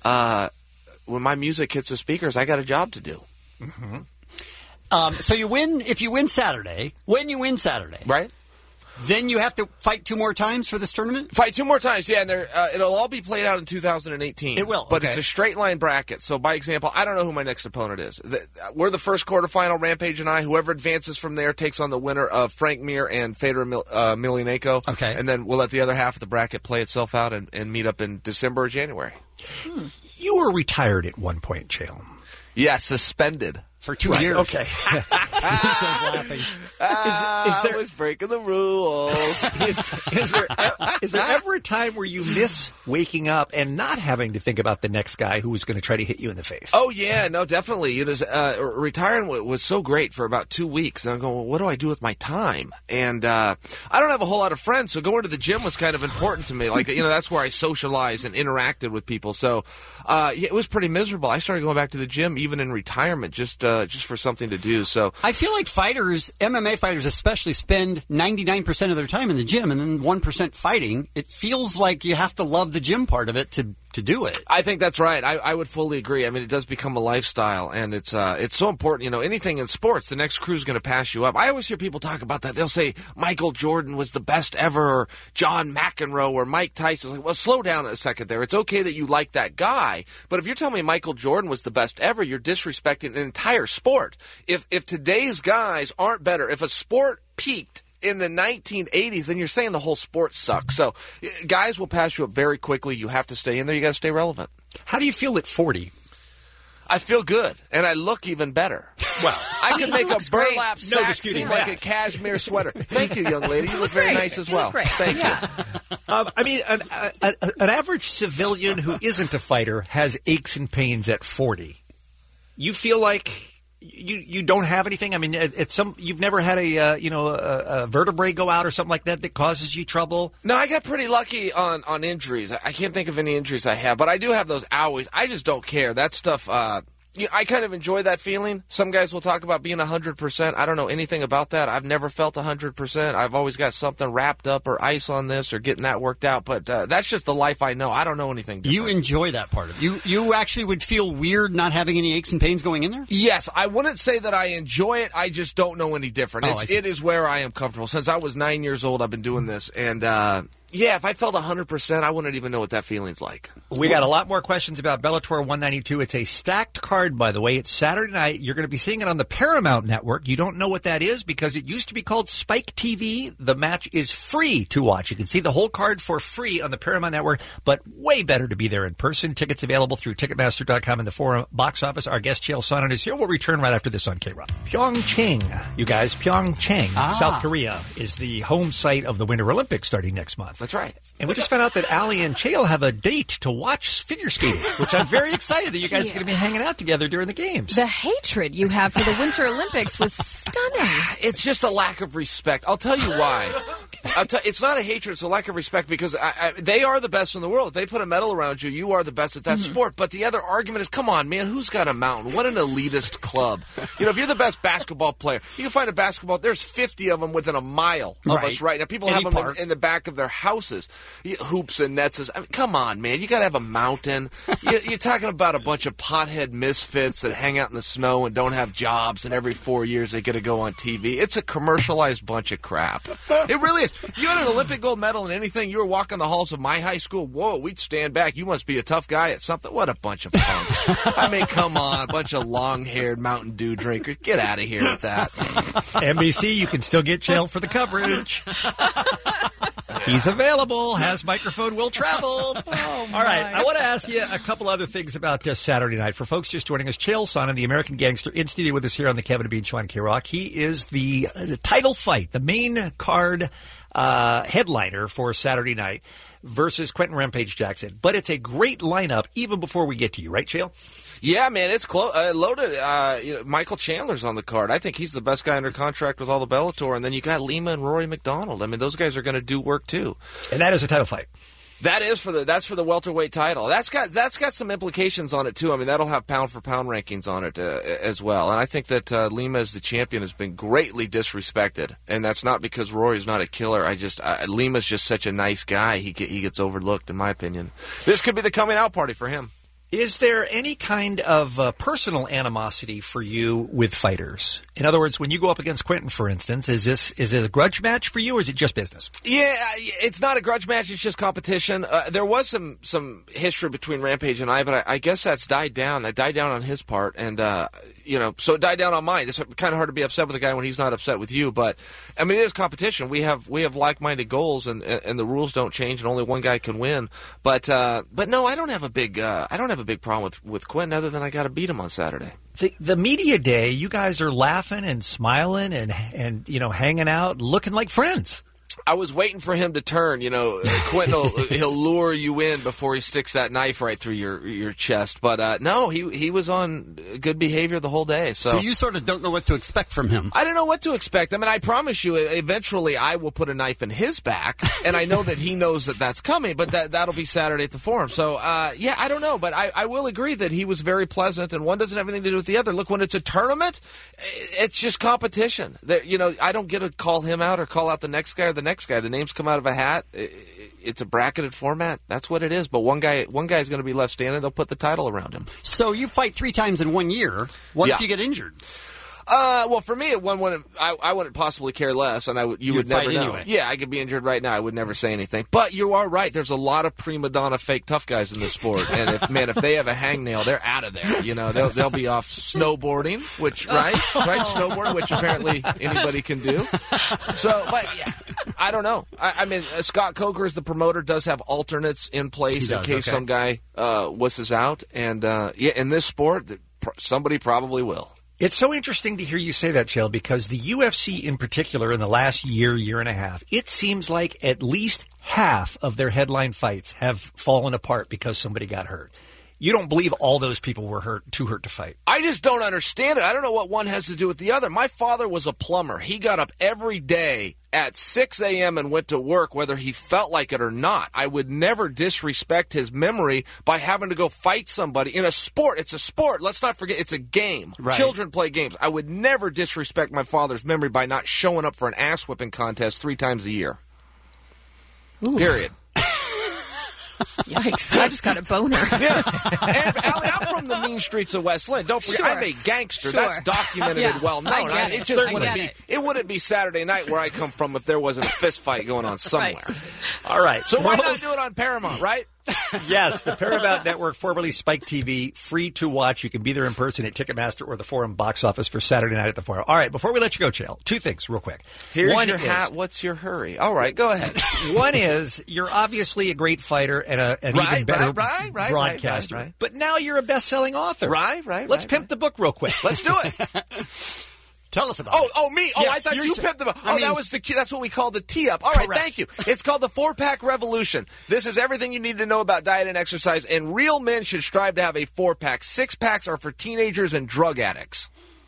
When my music hits the speakers, I got a job to do. Mm-hmm. So you win if you win Saturday. When you win Saturday, right? Then you have to fight 2 more times for this tournament? Fight 2 more times, yeah, and it'll all be played out in 2018. It will, But okay. it's a straight line bracket. So, by example, I don't know who my next opponent is. We're the first quarterfinal, Rampage and I. Whoever advances from there takes on the winner of Frank Mir and Fedor Emelianenko. Okay. And then we'll let the other half of the bracket play itself out and meet up in December or January. You were retired at one point, Chael. Yeah, suspended. For 2 years. Okay. He says laughing. I was breaking the rules. Is there ever a time where you miss waking up and not having to think about the next guy who was going to try to hit you in the face? Oh, yeah, no, definitely. It was, retiring was so great for about 2 weeks. And I'm going, well, what do I do with my time? And I don't have a whole lot of friends, so going to the gym was kind of important to me. Like, that's where I socialized and interacted with people. So it was pretty miserable. I started going back to the gym even in retirement just for something to do. So I feel like MMA fighters especially, spend 99% of their time in the gym and then 1% fighting. It feels like you have to love the gym part of it to do it. I think that's right. I would fully agree. I mean, it does become a lifestyle, and it's so important. Anything in sports, the next crew's going to pass you up. I always hear people talk about that. They'll say Michael Jordan was the best ever, or John McEnroe, or Mike Tyson. Like, well, slow down a second there. It's okay that you like that guy, but if you're telling me Michael Jordan was the best ever, you're disrespecting an entire sport. If today's guys aren't better, if a sport peaked in the 1980s, then you're saying the whole sport sucks. So guys will pass you up very quickly. You have to stay in there. You got to stay relevant. How do you feel at 40? I feel good, and I look even better. Well, I can make a burlap No sack disputing seem that. like a cashmere sweater. Thank you, young lady. You look very nice as well. Thank you. I mean, an average civilian who isn't a fighter has aches and pains at 40. You feel like you don't have anything? I mean, you've never had a vertebrae go out or something like that causes you trouble? No, I got pretty lucky on injuries. I can't think of any injuries I have, but I do have those owies. I just don't care. That stuff, Yeah, I kind of enjoy that feeling. Some guys will talk about being 100%. I don't know anything about that. I've never felt 100%. I've always got something wrapped up or ice on this or getting that worked out. But that's just the life I know. I don't know anything different. You enjoy that part of it. You actually would feel weird not having any aches and pains going in there? Yes, I wouldn't say that I enjoy it. I just don't know any different. Oh, It is where I am comfortable. Since I was 9 years old, I've been doing this. And, yeah, if I felt 100%, I wouldn't even know what that feeling's like. We got a lot more questions about Bellator 192. It's a stacked card, by the way. It's Saturday night. You're going to be seeing it on the Paramount Network. You don't know what that is because it used to be called Spike TV. The match is free to watch. You can see the whole card for free on the Paramount Network, but way better to be there in person. Tickets available through Ticketmaster.com and the Forum box office. Our guest, Chael Sonnen, is here. We'll return right after this on K-Rock. Pyeongchang, you guys. Pyeongchang, South Korea, is the home site of the Winter Olympics starting next month. That's right. And we just found out that Allie and Chael have a date to watch figure skating, which I'm very excited that you guys are going to be hanging out together during the games. The hatred you have for the Winter Olympics was stunning. It's just a lack of respect. I'll tell you why. It's not a hatred. It's a lack of respect because they are the best in the world. If they put a medal around you, you are the best at that sport. But the other argument is, come on, man, who's got a mountain? What an elitist club. You know, if you're the best basketball player, you can find a basketball. There's 50 of them within a mile of us right now. People have them in the back of their houses. Hoops and nets. I mean, come on, man. You got to have a mountain. You're talking about a bunch of pothead misfits that hang out in the snow and don't have jobs, and every 4 years they get to go on TV. It's a commercialized bunch of crap. It really is. If you had an Olympic gold medal in anything, you were walking the halls of my high school, whoa, we'd stand back. You must be a tough guy at something. What a bunch of punks. I mean, come on. A bunch of long-haired Mountain Dew drinkers. Get out of here with that. NBC, you can still get Chael for the coverage. He's available. Has microphone, will travel. All right. I want to ask you a couple other things about Saturday night. For folks just joining us, Chael Sonnen, the American Gangster, in studio with us here on the Kevin and Bean Show on K-Rock. He is the title fight, the main card headliner for Saturday night versus Quentin Rampage Jackson. But it's a great lineup even before we get to you, right, Chael? Yeah, man, it's loaded. Michael Chandler's on the card. I think he's the best guy under contract with all the Bellator. And then you got Lima and Rory McDonald. I mean, those guys are going to do work too. And that is a title fight. That's for the welterweight title. That's got some implications on it too. I mean, that'll have pound for pound rankings on it as well. And I think that Lima as the champion has been greatly disrespected, and that's not because Rory's not a killer. Lima's just such a nice guy. He gets overlooked, in my opinion. This could be the coming out party for him. Is there any kind of personal animosity for you with fighters? In other words, when you go up against Quentin, for instance, is it a grudge match for you, or is it just business? Yeah, it's not a grudge match. It's just competition. There was some history between Rampage and I, but I guess that's died down. That died down on his part, and so it died down on mine. It's kind of hard to be upset with a guy when he's not upset with you, but I mean, it is competition. We have like-minded goals, and the rules don't change, and only one guy can win. But no, I don't have a big problem with Quentin, other than I got to beat him on Saturday. The media day, you guys are laughing and smiling and hanging out, looking like friends. I was waiting for him to turn. Quentin he'll lure you in before he sticks that knife right through your chest. But no, he was on good behavior the whole day. So you sort of don't know what to expect from him. I don't know what to expect. I mean, I promise you, eventually I will put a knife in his back, and I know that he knows that that's coming. But that'll be Saturday at the Forum. So yeah, I don't know, but I will agree that he was very pleasant, and one doesn't have anything to do with the other. Look, when it's a tournament, it's just competition. I don't get to call him out or call out the next guy or the next guy. The names come out of a hat. It's a bracketed format. That's what it is. But one guy is going to be left standing. They'll put the title around him. So you fight 3 times in 1 year. What if you get injured? Well, for me, I wouldn't possibly care less, and you would never know. Anyway. Yeah, I could be injured right now. I would never say anything. But you are right. There's a lot of prima donna fake tough guys in this sport, and if they have a hangnail, they're out of there. They'll be off snowboarding, which snowboarding, which apparently anybody can do. So, but yeah, I don't know. I mean, Scott Coker, as the promoter, does have alternates in place in case some guy wusses out, and in this sport, somebody probably will. It's so interesting to hear you say that, Chael, because the UFC in particular in the last year and a half, it seems like at least half of their headline fights have fallen apart because somebody got hurt. You don't believe all those people were too hurt to fight. I just don't understand it. I don't know what one has to do with the other. My father was a plumber. He got up every day at 6 a.m. and went to work whether he felt like it or not. I would never disrespect his memory by having to go fight somebody. In a sport, it's a sport. Let's not forget, it's a game. Right. Children play games. I would never disrespect my father's memory by not showing up for an ass-whipping contest 3 times a year. Ooh. Period. Yikes, I just got a boner. Yeah. And, Allie, I'm from the mean streets of West Lynn. Don't forget, Sure. I'm a gangster. Sure. That's documented Yeah. and well known. I get it. It just I wouldn't get be. it. It wouldn't be Saturday night where I come from if there wasn't a fist fight going on somewhere. Right. All right. So why not do it on Paramount, right? Yes, the Paramount Network, formerly Spike TV, free to watch. You can be there in person at Ticketmaster or the Forum box office for Saturday night at the Forum. All right, before we let you go, Chael, 2 things real quick. Here's One your is- hat. What's your hurry? All right, go ahead. One is you're obviously a great fighter and an Right, even better right, broadcaster. right. But now you're a best-selling author. Right. Let's pimp the book real quick. Let's do it. Tell us about it. Oh, me. Oh, Yes, I thought you're you sa- picked them up. I Oh, mean- that was that's what we call the tee-up. All right, Correct. thank you. It's called the 4-Pack Revolution. This is everything you need to know about diet and exercise, and real men should strive to have a 4-pack. 6-packs are for teenagers and drug addicts.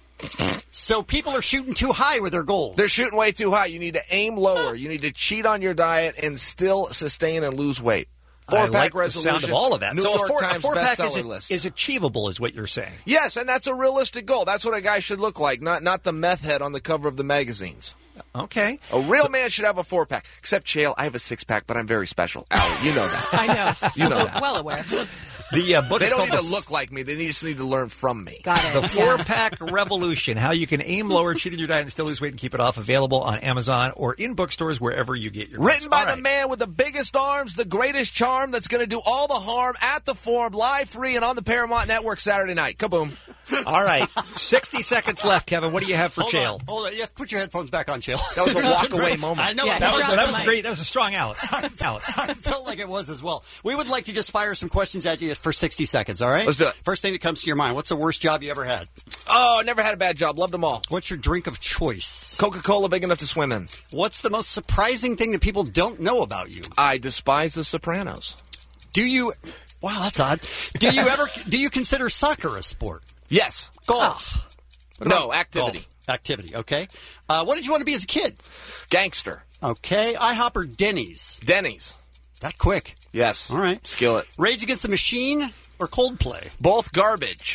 So people are shooting too high with their goals. They're shooting way too high. You need to aim lower. You need to cheat on your diet and still sustain and lose weight. 4-pack I like resolution. the sound of all of that. New so York a Times 4-pack bestseller list. is achievable, is what you're saying. Yes, and that's a realistic goal. That's what a guy should look like, not the meth head on the cover of the magazines. Okay. A real man should have a 4-pack. Except, Chael, I have a 6-pack, but I'm very special. Allie, you know that. I know. You know that. Well aware. The book They is don't called need to the look like me. They just need to learn from me. Got it. The 4-Pack Revolution, how you can aim lower, cheat on your diet, and still lose weight and keep it off. Available on Amazon or in bookstores wherever you get your books. Written by All the right. man with the biggest arms, the greatest charm that's going to do all the harm at the Forum, live, free, and on the Paramount Network Saturday night. Kaboom. All right. 60 seconds left, Kevin. What do you have for Chael? Hold on. Yeah, put your headphones back on, Chael. That was a walk-away moment. I know. Yeah, That drop was the great. mic. That was a strong out. I felt like it was as well. We would like to just fire some questions at you for 60 seconds, all right? Let's do it. First thing that comes to your mind, what's the worst job you ever had? Oh, never had a bad job. Loved them all. What's your drink of choice? Coca-Cola big enough to swim in. What's the most surprising thing that people don't know about you? I despise The Sopranos. Do you... Wow, that's odd. Do you consider soccer a sport? Yes. Golf? What No, about activity. golf? Activity, okay. What did you want to be as a kid? Gangster. Okay. IHOP or Denny's? Denny's. That quick. Yes. All right. Skillet. Rage Against the Machine or Coldplay? Both garbage.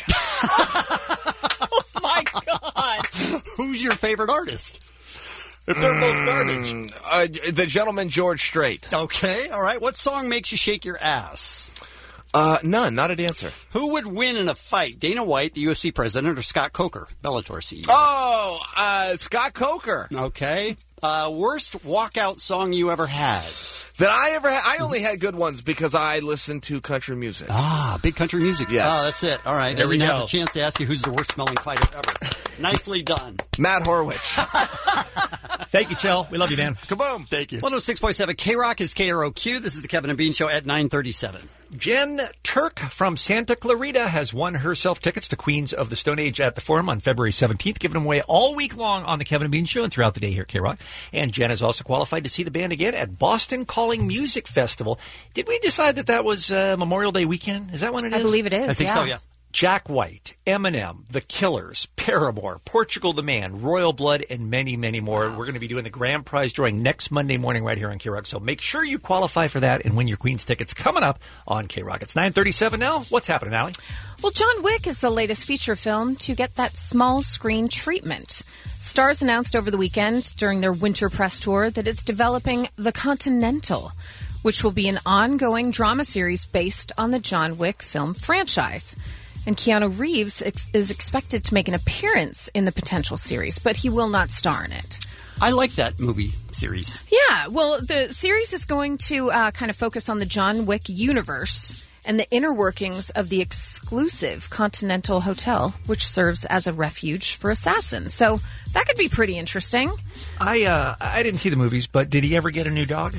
Oh my God. Who's your favorite artist? If they're both garbage. The Gentleman George Strait. Okay, all right. What song makes you shake your ass? None. Not a dancer. Who would win in a fight, Dana White, the UFC president, or Scott Coker, Bellator CEO? Oh, Scott Coker. Okay. Worst walkout song you ever had? That I ever had. I only had good ones because I listened to country music. Ah, big country music. Yes. Oh, that's it. All right. There I we didn't go. have the chance to ask you who's the worst smelling fighter ever. Nicely done. Matt Horwich. Thank you, Chael. We love you, man. Kaboom. Thank you. 106.7 K-Rock is KROQ. This is the Kevin and Bean Show at 9:37. Jen Turk from Santa Clarita has won herself tickets to Queens of the Stone Age at the Forum on February 17th, giving them away all week long on the Kevin and Bean Show and throughout the day here at K-Rock. And Jen is also qualified to see the band again at Boston Calling Music Festival. Did we decide that was Memorial Day weekend? Is that when it is? I believe it is. I think so, yeah. Jack White, Eminem, The Killers, Paramore, Portugal the Man, Royal Blood, and many, many more. We're going to be doing the grand prize drawing next Monday morning right here on K-Rock. So make sure you qualify for that and win your Queens tickets coming up on K-Rock. It's 9:37 now. What's happening, Allie? Well, John Wick is the latest feature film to get that small screen treatment. Stars announced over the weekend during their winter press tour that it's developing The Continental, which will be an ongoing drama series based on the John Wick film franchise. And Keanu Reeves is expected to make an appearance in the potential series, but he will not star in it. I like that movie series. Yeah, well, the series is going to kind of focus on the John Wick universe and the inner workings of the exclusive Continental Hotel, which serves as a refuge for assassins. So that could be pretty interesting. I didn't see the movies, but did he ever get a new dog?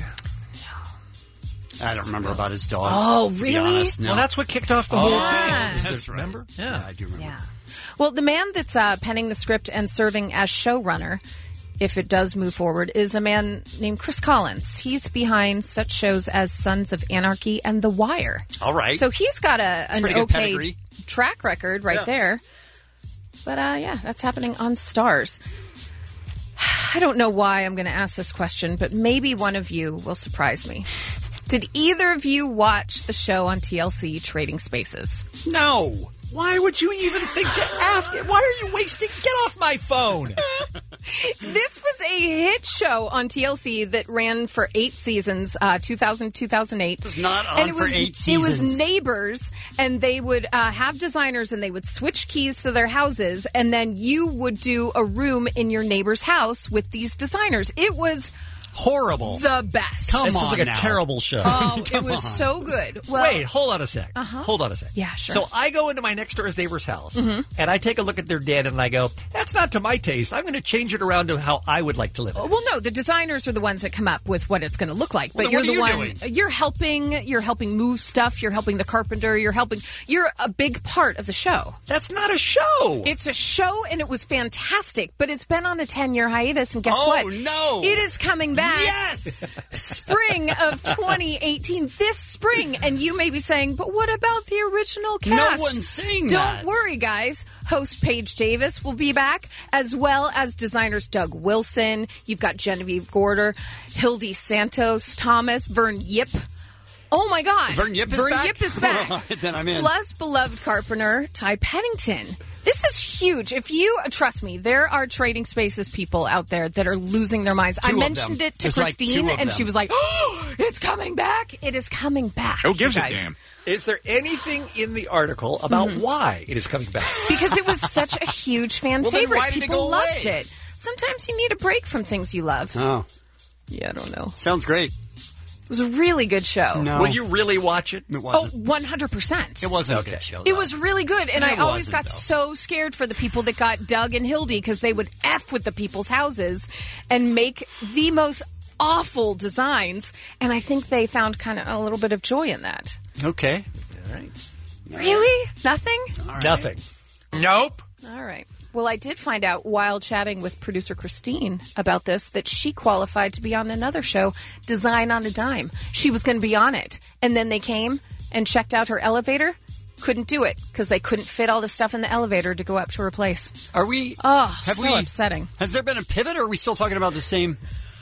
I don't remember about his dog. Oh, to be really? honest, no. Well, that's what kicked off the whole Yeah. thing. That's right. Remember? Yeah, I do remember. Yeah. Well, the man that's penning the script and serving as showrunner if it does move forward, is a man named Chris Collins. He's behind such shows as Sons of Anarchy and The Wire. All right. So he's got an pretty good okay pedigree. track record right there. But that's happening on Starz. I don't know why I'm going to ask this question, but maybe one of you will surprise me. Did either of you watch the show on TLC, Trading Spaces? No. Why would you even think to ask it? Why are you wasting? Get off my phone. This was a hit show on TLC that ran for 8 seasons, 2000, 2008. It was not on for 8 seasons. It was neighbors, and they would have designers, and they would switch keys to their houses, and then you would do a room in your neighbor's house with these designers. It was horrible. The best. This was like a terrible show. Oh, it was so good. Well, wait, hold on a sec. Uh-huh. Hold on a sec. Yeah, sure. So I go into my next door neighbor's house, and I take a look at their den, and I go, that's not to my taste. I'm going to change it around to how I would like to live. Well, no, the designers are the ones that come up with what it's going to look like. But Well, you're then the what are one. you doing? You're helping move stuff. You're helping the carpenter. You're a big part of the show. That's not a show. It's a show, and it was fantastic. But it's been on a 10-year hiatus, and guess what? Oh, no. It is coming back. Yes. Spring of 2018, this spring. And you may be saying, but what about the original cast? No one's saying Don't that. worry, guys. Host Paige Davis will be back, as well as designers Doug Wilson. You've got Genevieve Gorder, Hildy Santos, Thomas, Vern Yip. Oh, my God. Vern Yip is back? Yip is back. Then I'm in. Plus beloved carpenter Ty Pennington. This is huge. If you trust me, there are Trading Spaces people out there that are losing their minds. I mentioned it to There's like Christine, 2 of and them. she was like, "Oh, it's coming back! It is coming back." Who gives you a guys. damn? Is there anything in the article about why it is coming back? Because it was such a huge fan Well, then favorite. why did it People go loved away? it. Sometimes you need a break from things you love. Oh. Yeah, I don't know. Sounds great. It was a really good show. No. Will you really watch it? It Oh, wasn't. 100%. It wasn't a good show. It was really good, and I It always wasn't, got though. so scared for the people that got Doug and Hildy because they would F with the people's houses and make the most awful designs, and I think they found kind of a little bit of joy in that. Okay. All right. Really? Nothing? Nothing. Nope. All right. Well, I did find out while chatting with producer Christine about this that she qualified to be on another show, Design on a Dime. She was going to be on it. And then they came and checked out her elevator. Couldn't do it because they couldn't fit all the stuff in the elevator to go up to her place. Are we? Oh, have so we? upsetting. Has there been a pivot, or are we still talking about the same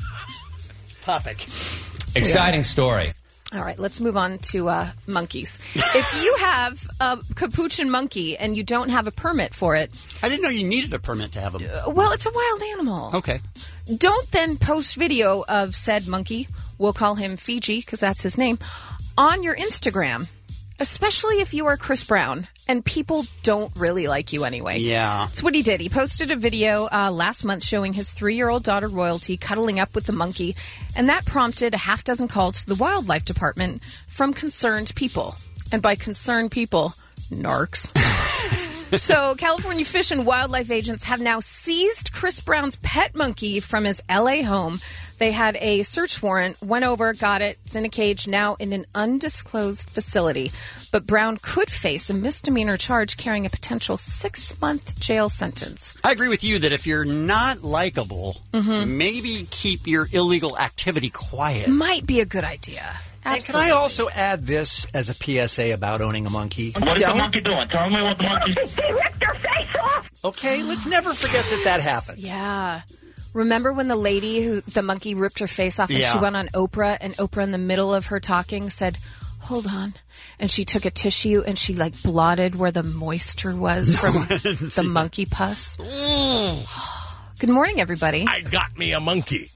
topic? Exciting story. All right, let's move on to monkeys. If you have a capuchin monkey and you don't have a permit for it... I didn't know you needed a permit to have them. Well, it's a wild animal. Okay. Don't then post video of said monkey, we'll call him Fiji because that's his name, on your Instagram, especially if you are Chris Brown and people don't really like you anyway. Yeah. That's what he did. He posted a video last month showing his 3-year-old daughter Royalty cuddling up with the monkey, and that prompted a half dozen calls to the wildlife department from concerned people. And by concerned people, narcs. So, California Fish and Wildlife agents have now seized Chris Brown's pet monkey from his L.A. home. They had a search warrant, went over, got it. It's in a cage now in an undisclosed facility. But Brown could face a misdemeanor charge carrying a potential 6-month jail sentence. I agree with you that if you're not likable, maybe keep your illegal activity quiet. Might be a good idea. And can I also add this as a PSA about owning a monkey? What is the monkey doing? Tell me what the monkey... He ripped her face off! Okay, let's never forget that happened. Yeah. Remember when the lady who the monkey ripped her face off and Yeah. she went on Oprah, and Oprah in the middle of her talking said, "Hold on," and she took a tissue and she like blotted where the moisture was from the monkey pus. Good morning, everybody. I got me a monkey.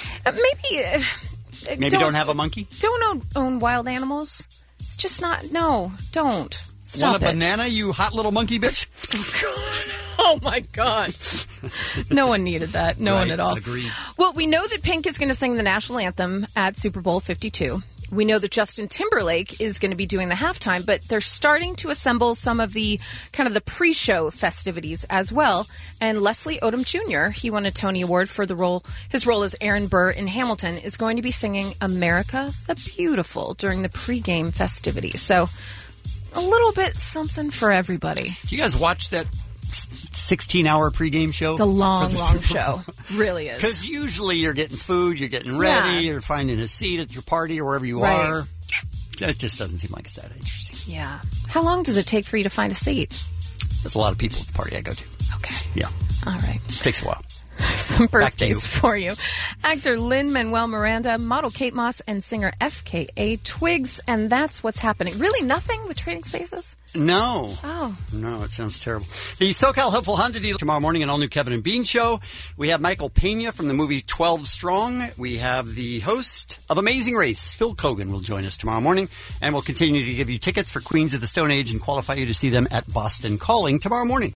Maybe don't have a monkey? Don't own wild animals. It's just not. No, don't. Stop Want a it. banana, you hot little monkey bitch? Oh, my God. No one needed that. No one Right, at all. agreed. Well, we know that Pink is going to sing the national anthem at Super Bowl 52. We know that Justin Timberlake is going to be doing the halftime, but they're starting to assemble some of the kind of the pre-show festivities as well. And Leslie Odom Jr., he won a Tony Award for his role as Aaron Burr in Hamilton, is going to be singing America the Beautiful during the pregame festivities. So a little bit something for everybody. Do you guys watch that 16-hour pregame show? It's a long, for the long Super show. Bowl? Really is. Because usually you're getting food, you're getting ready, Yeah. you're finding a seat at your party or wherever you Right. are. It just doesn't seem like it's that interesting. Yeah. How long does it take for you to find a seat? There's a lot of people at the party I go to. Okay. Yeah. All right. Takes a while. Some Back to you. birthdays for you. Actor Lin-Manuel Miranda, model Kate Moss, and singer FKA Twigs. And that's what's happening. Really nothing with Trading Spaces? No. Oh. No, it sounds terrible. The SoCal Hopeful Hyundai tomorrow morning, an all-new Kevin and Bean show. We have Michael Pena from the movie 12 Strong. We have the host of Amazing Race, Phil Kogan, will join us tomorrow morning. And we'll continue to give you tickets for Queens of the Stone Age and qualify you to see them at Boston Calling tomorrow morning.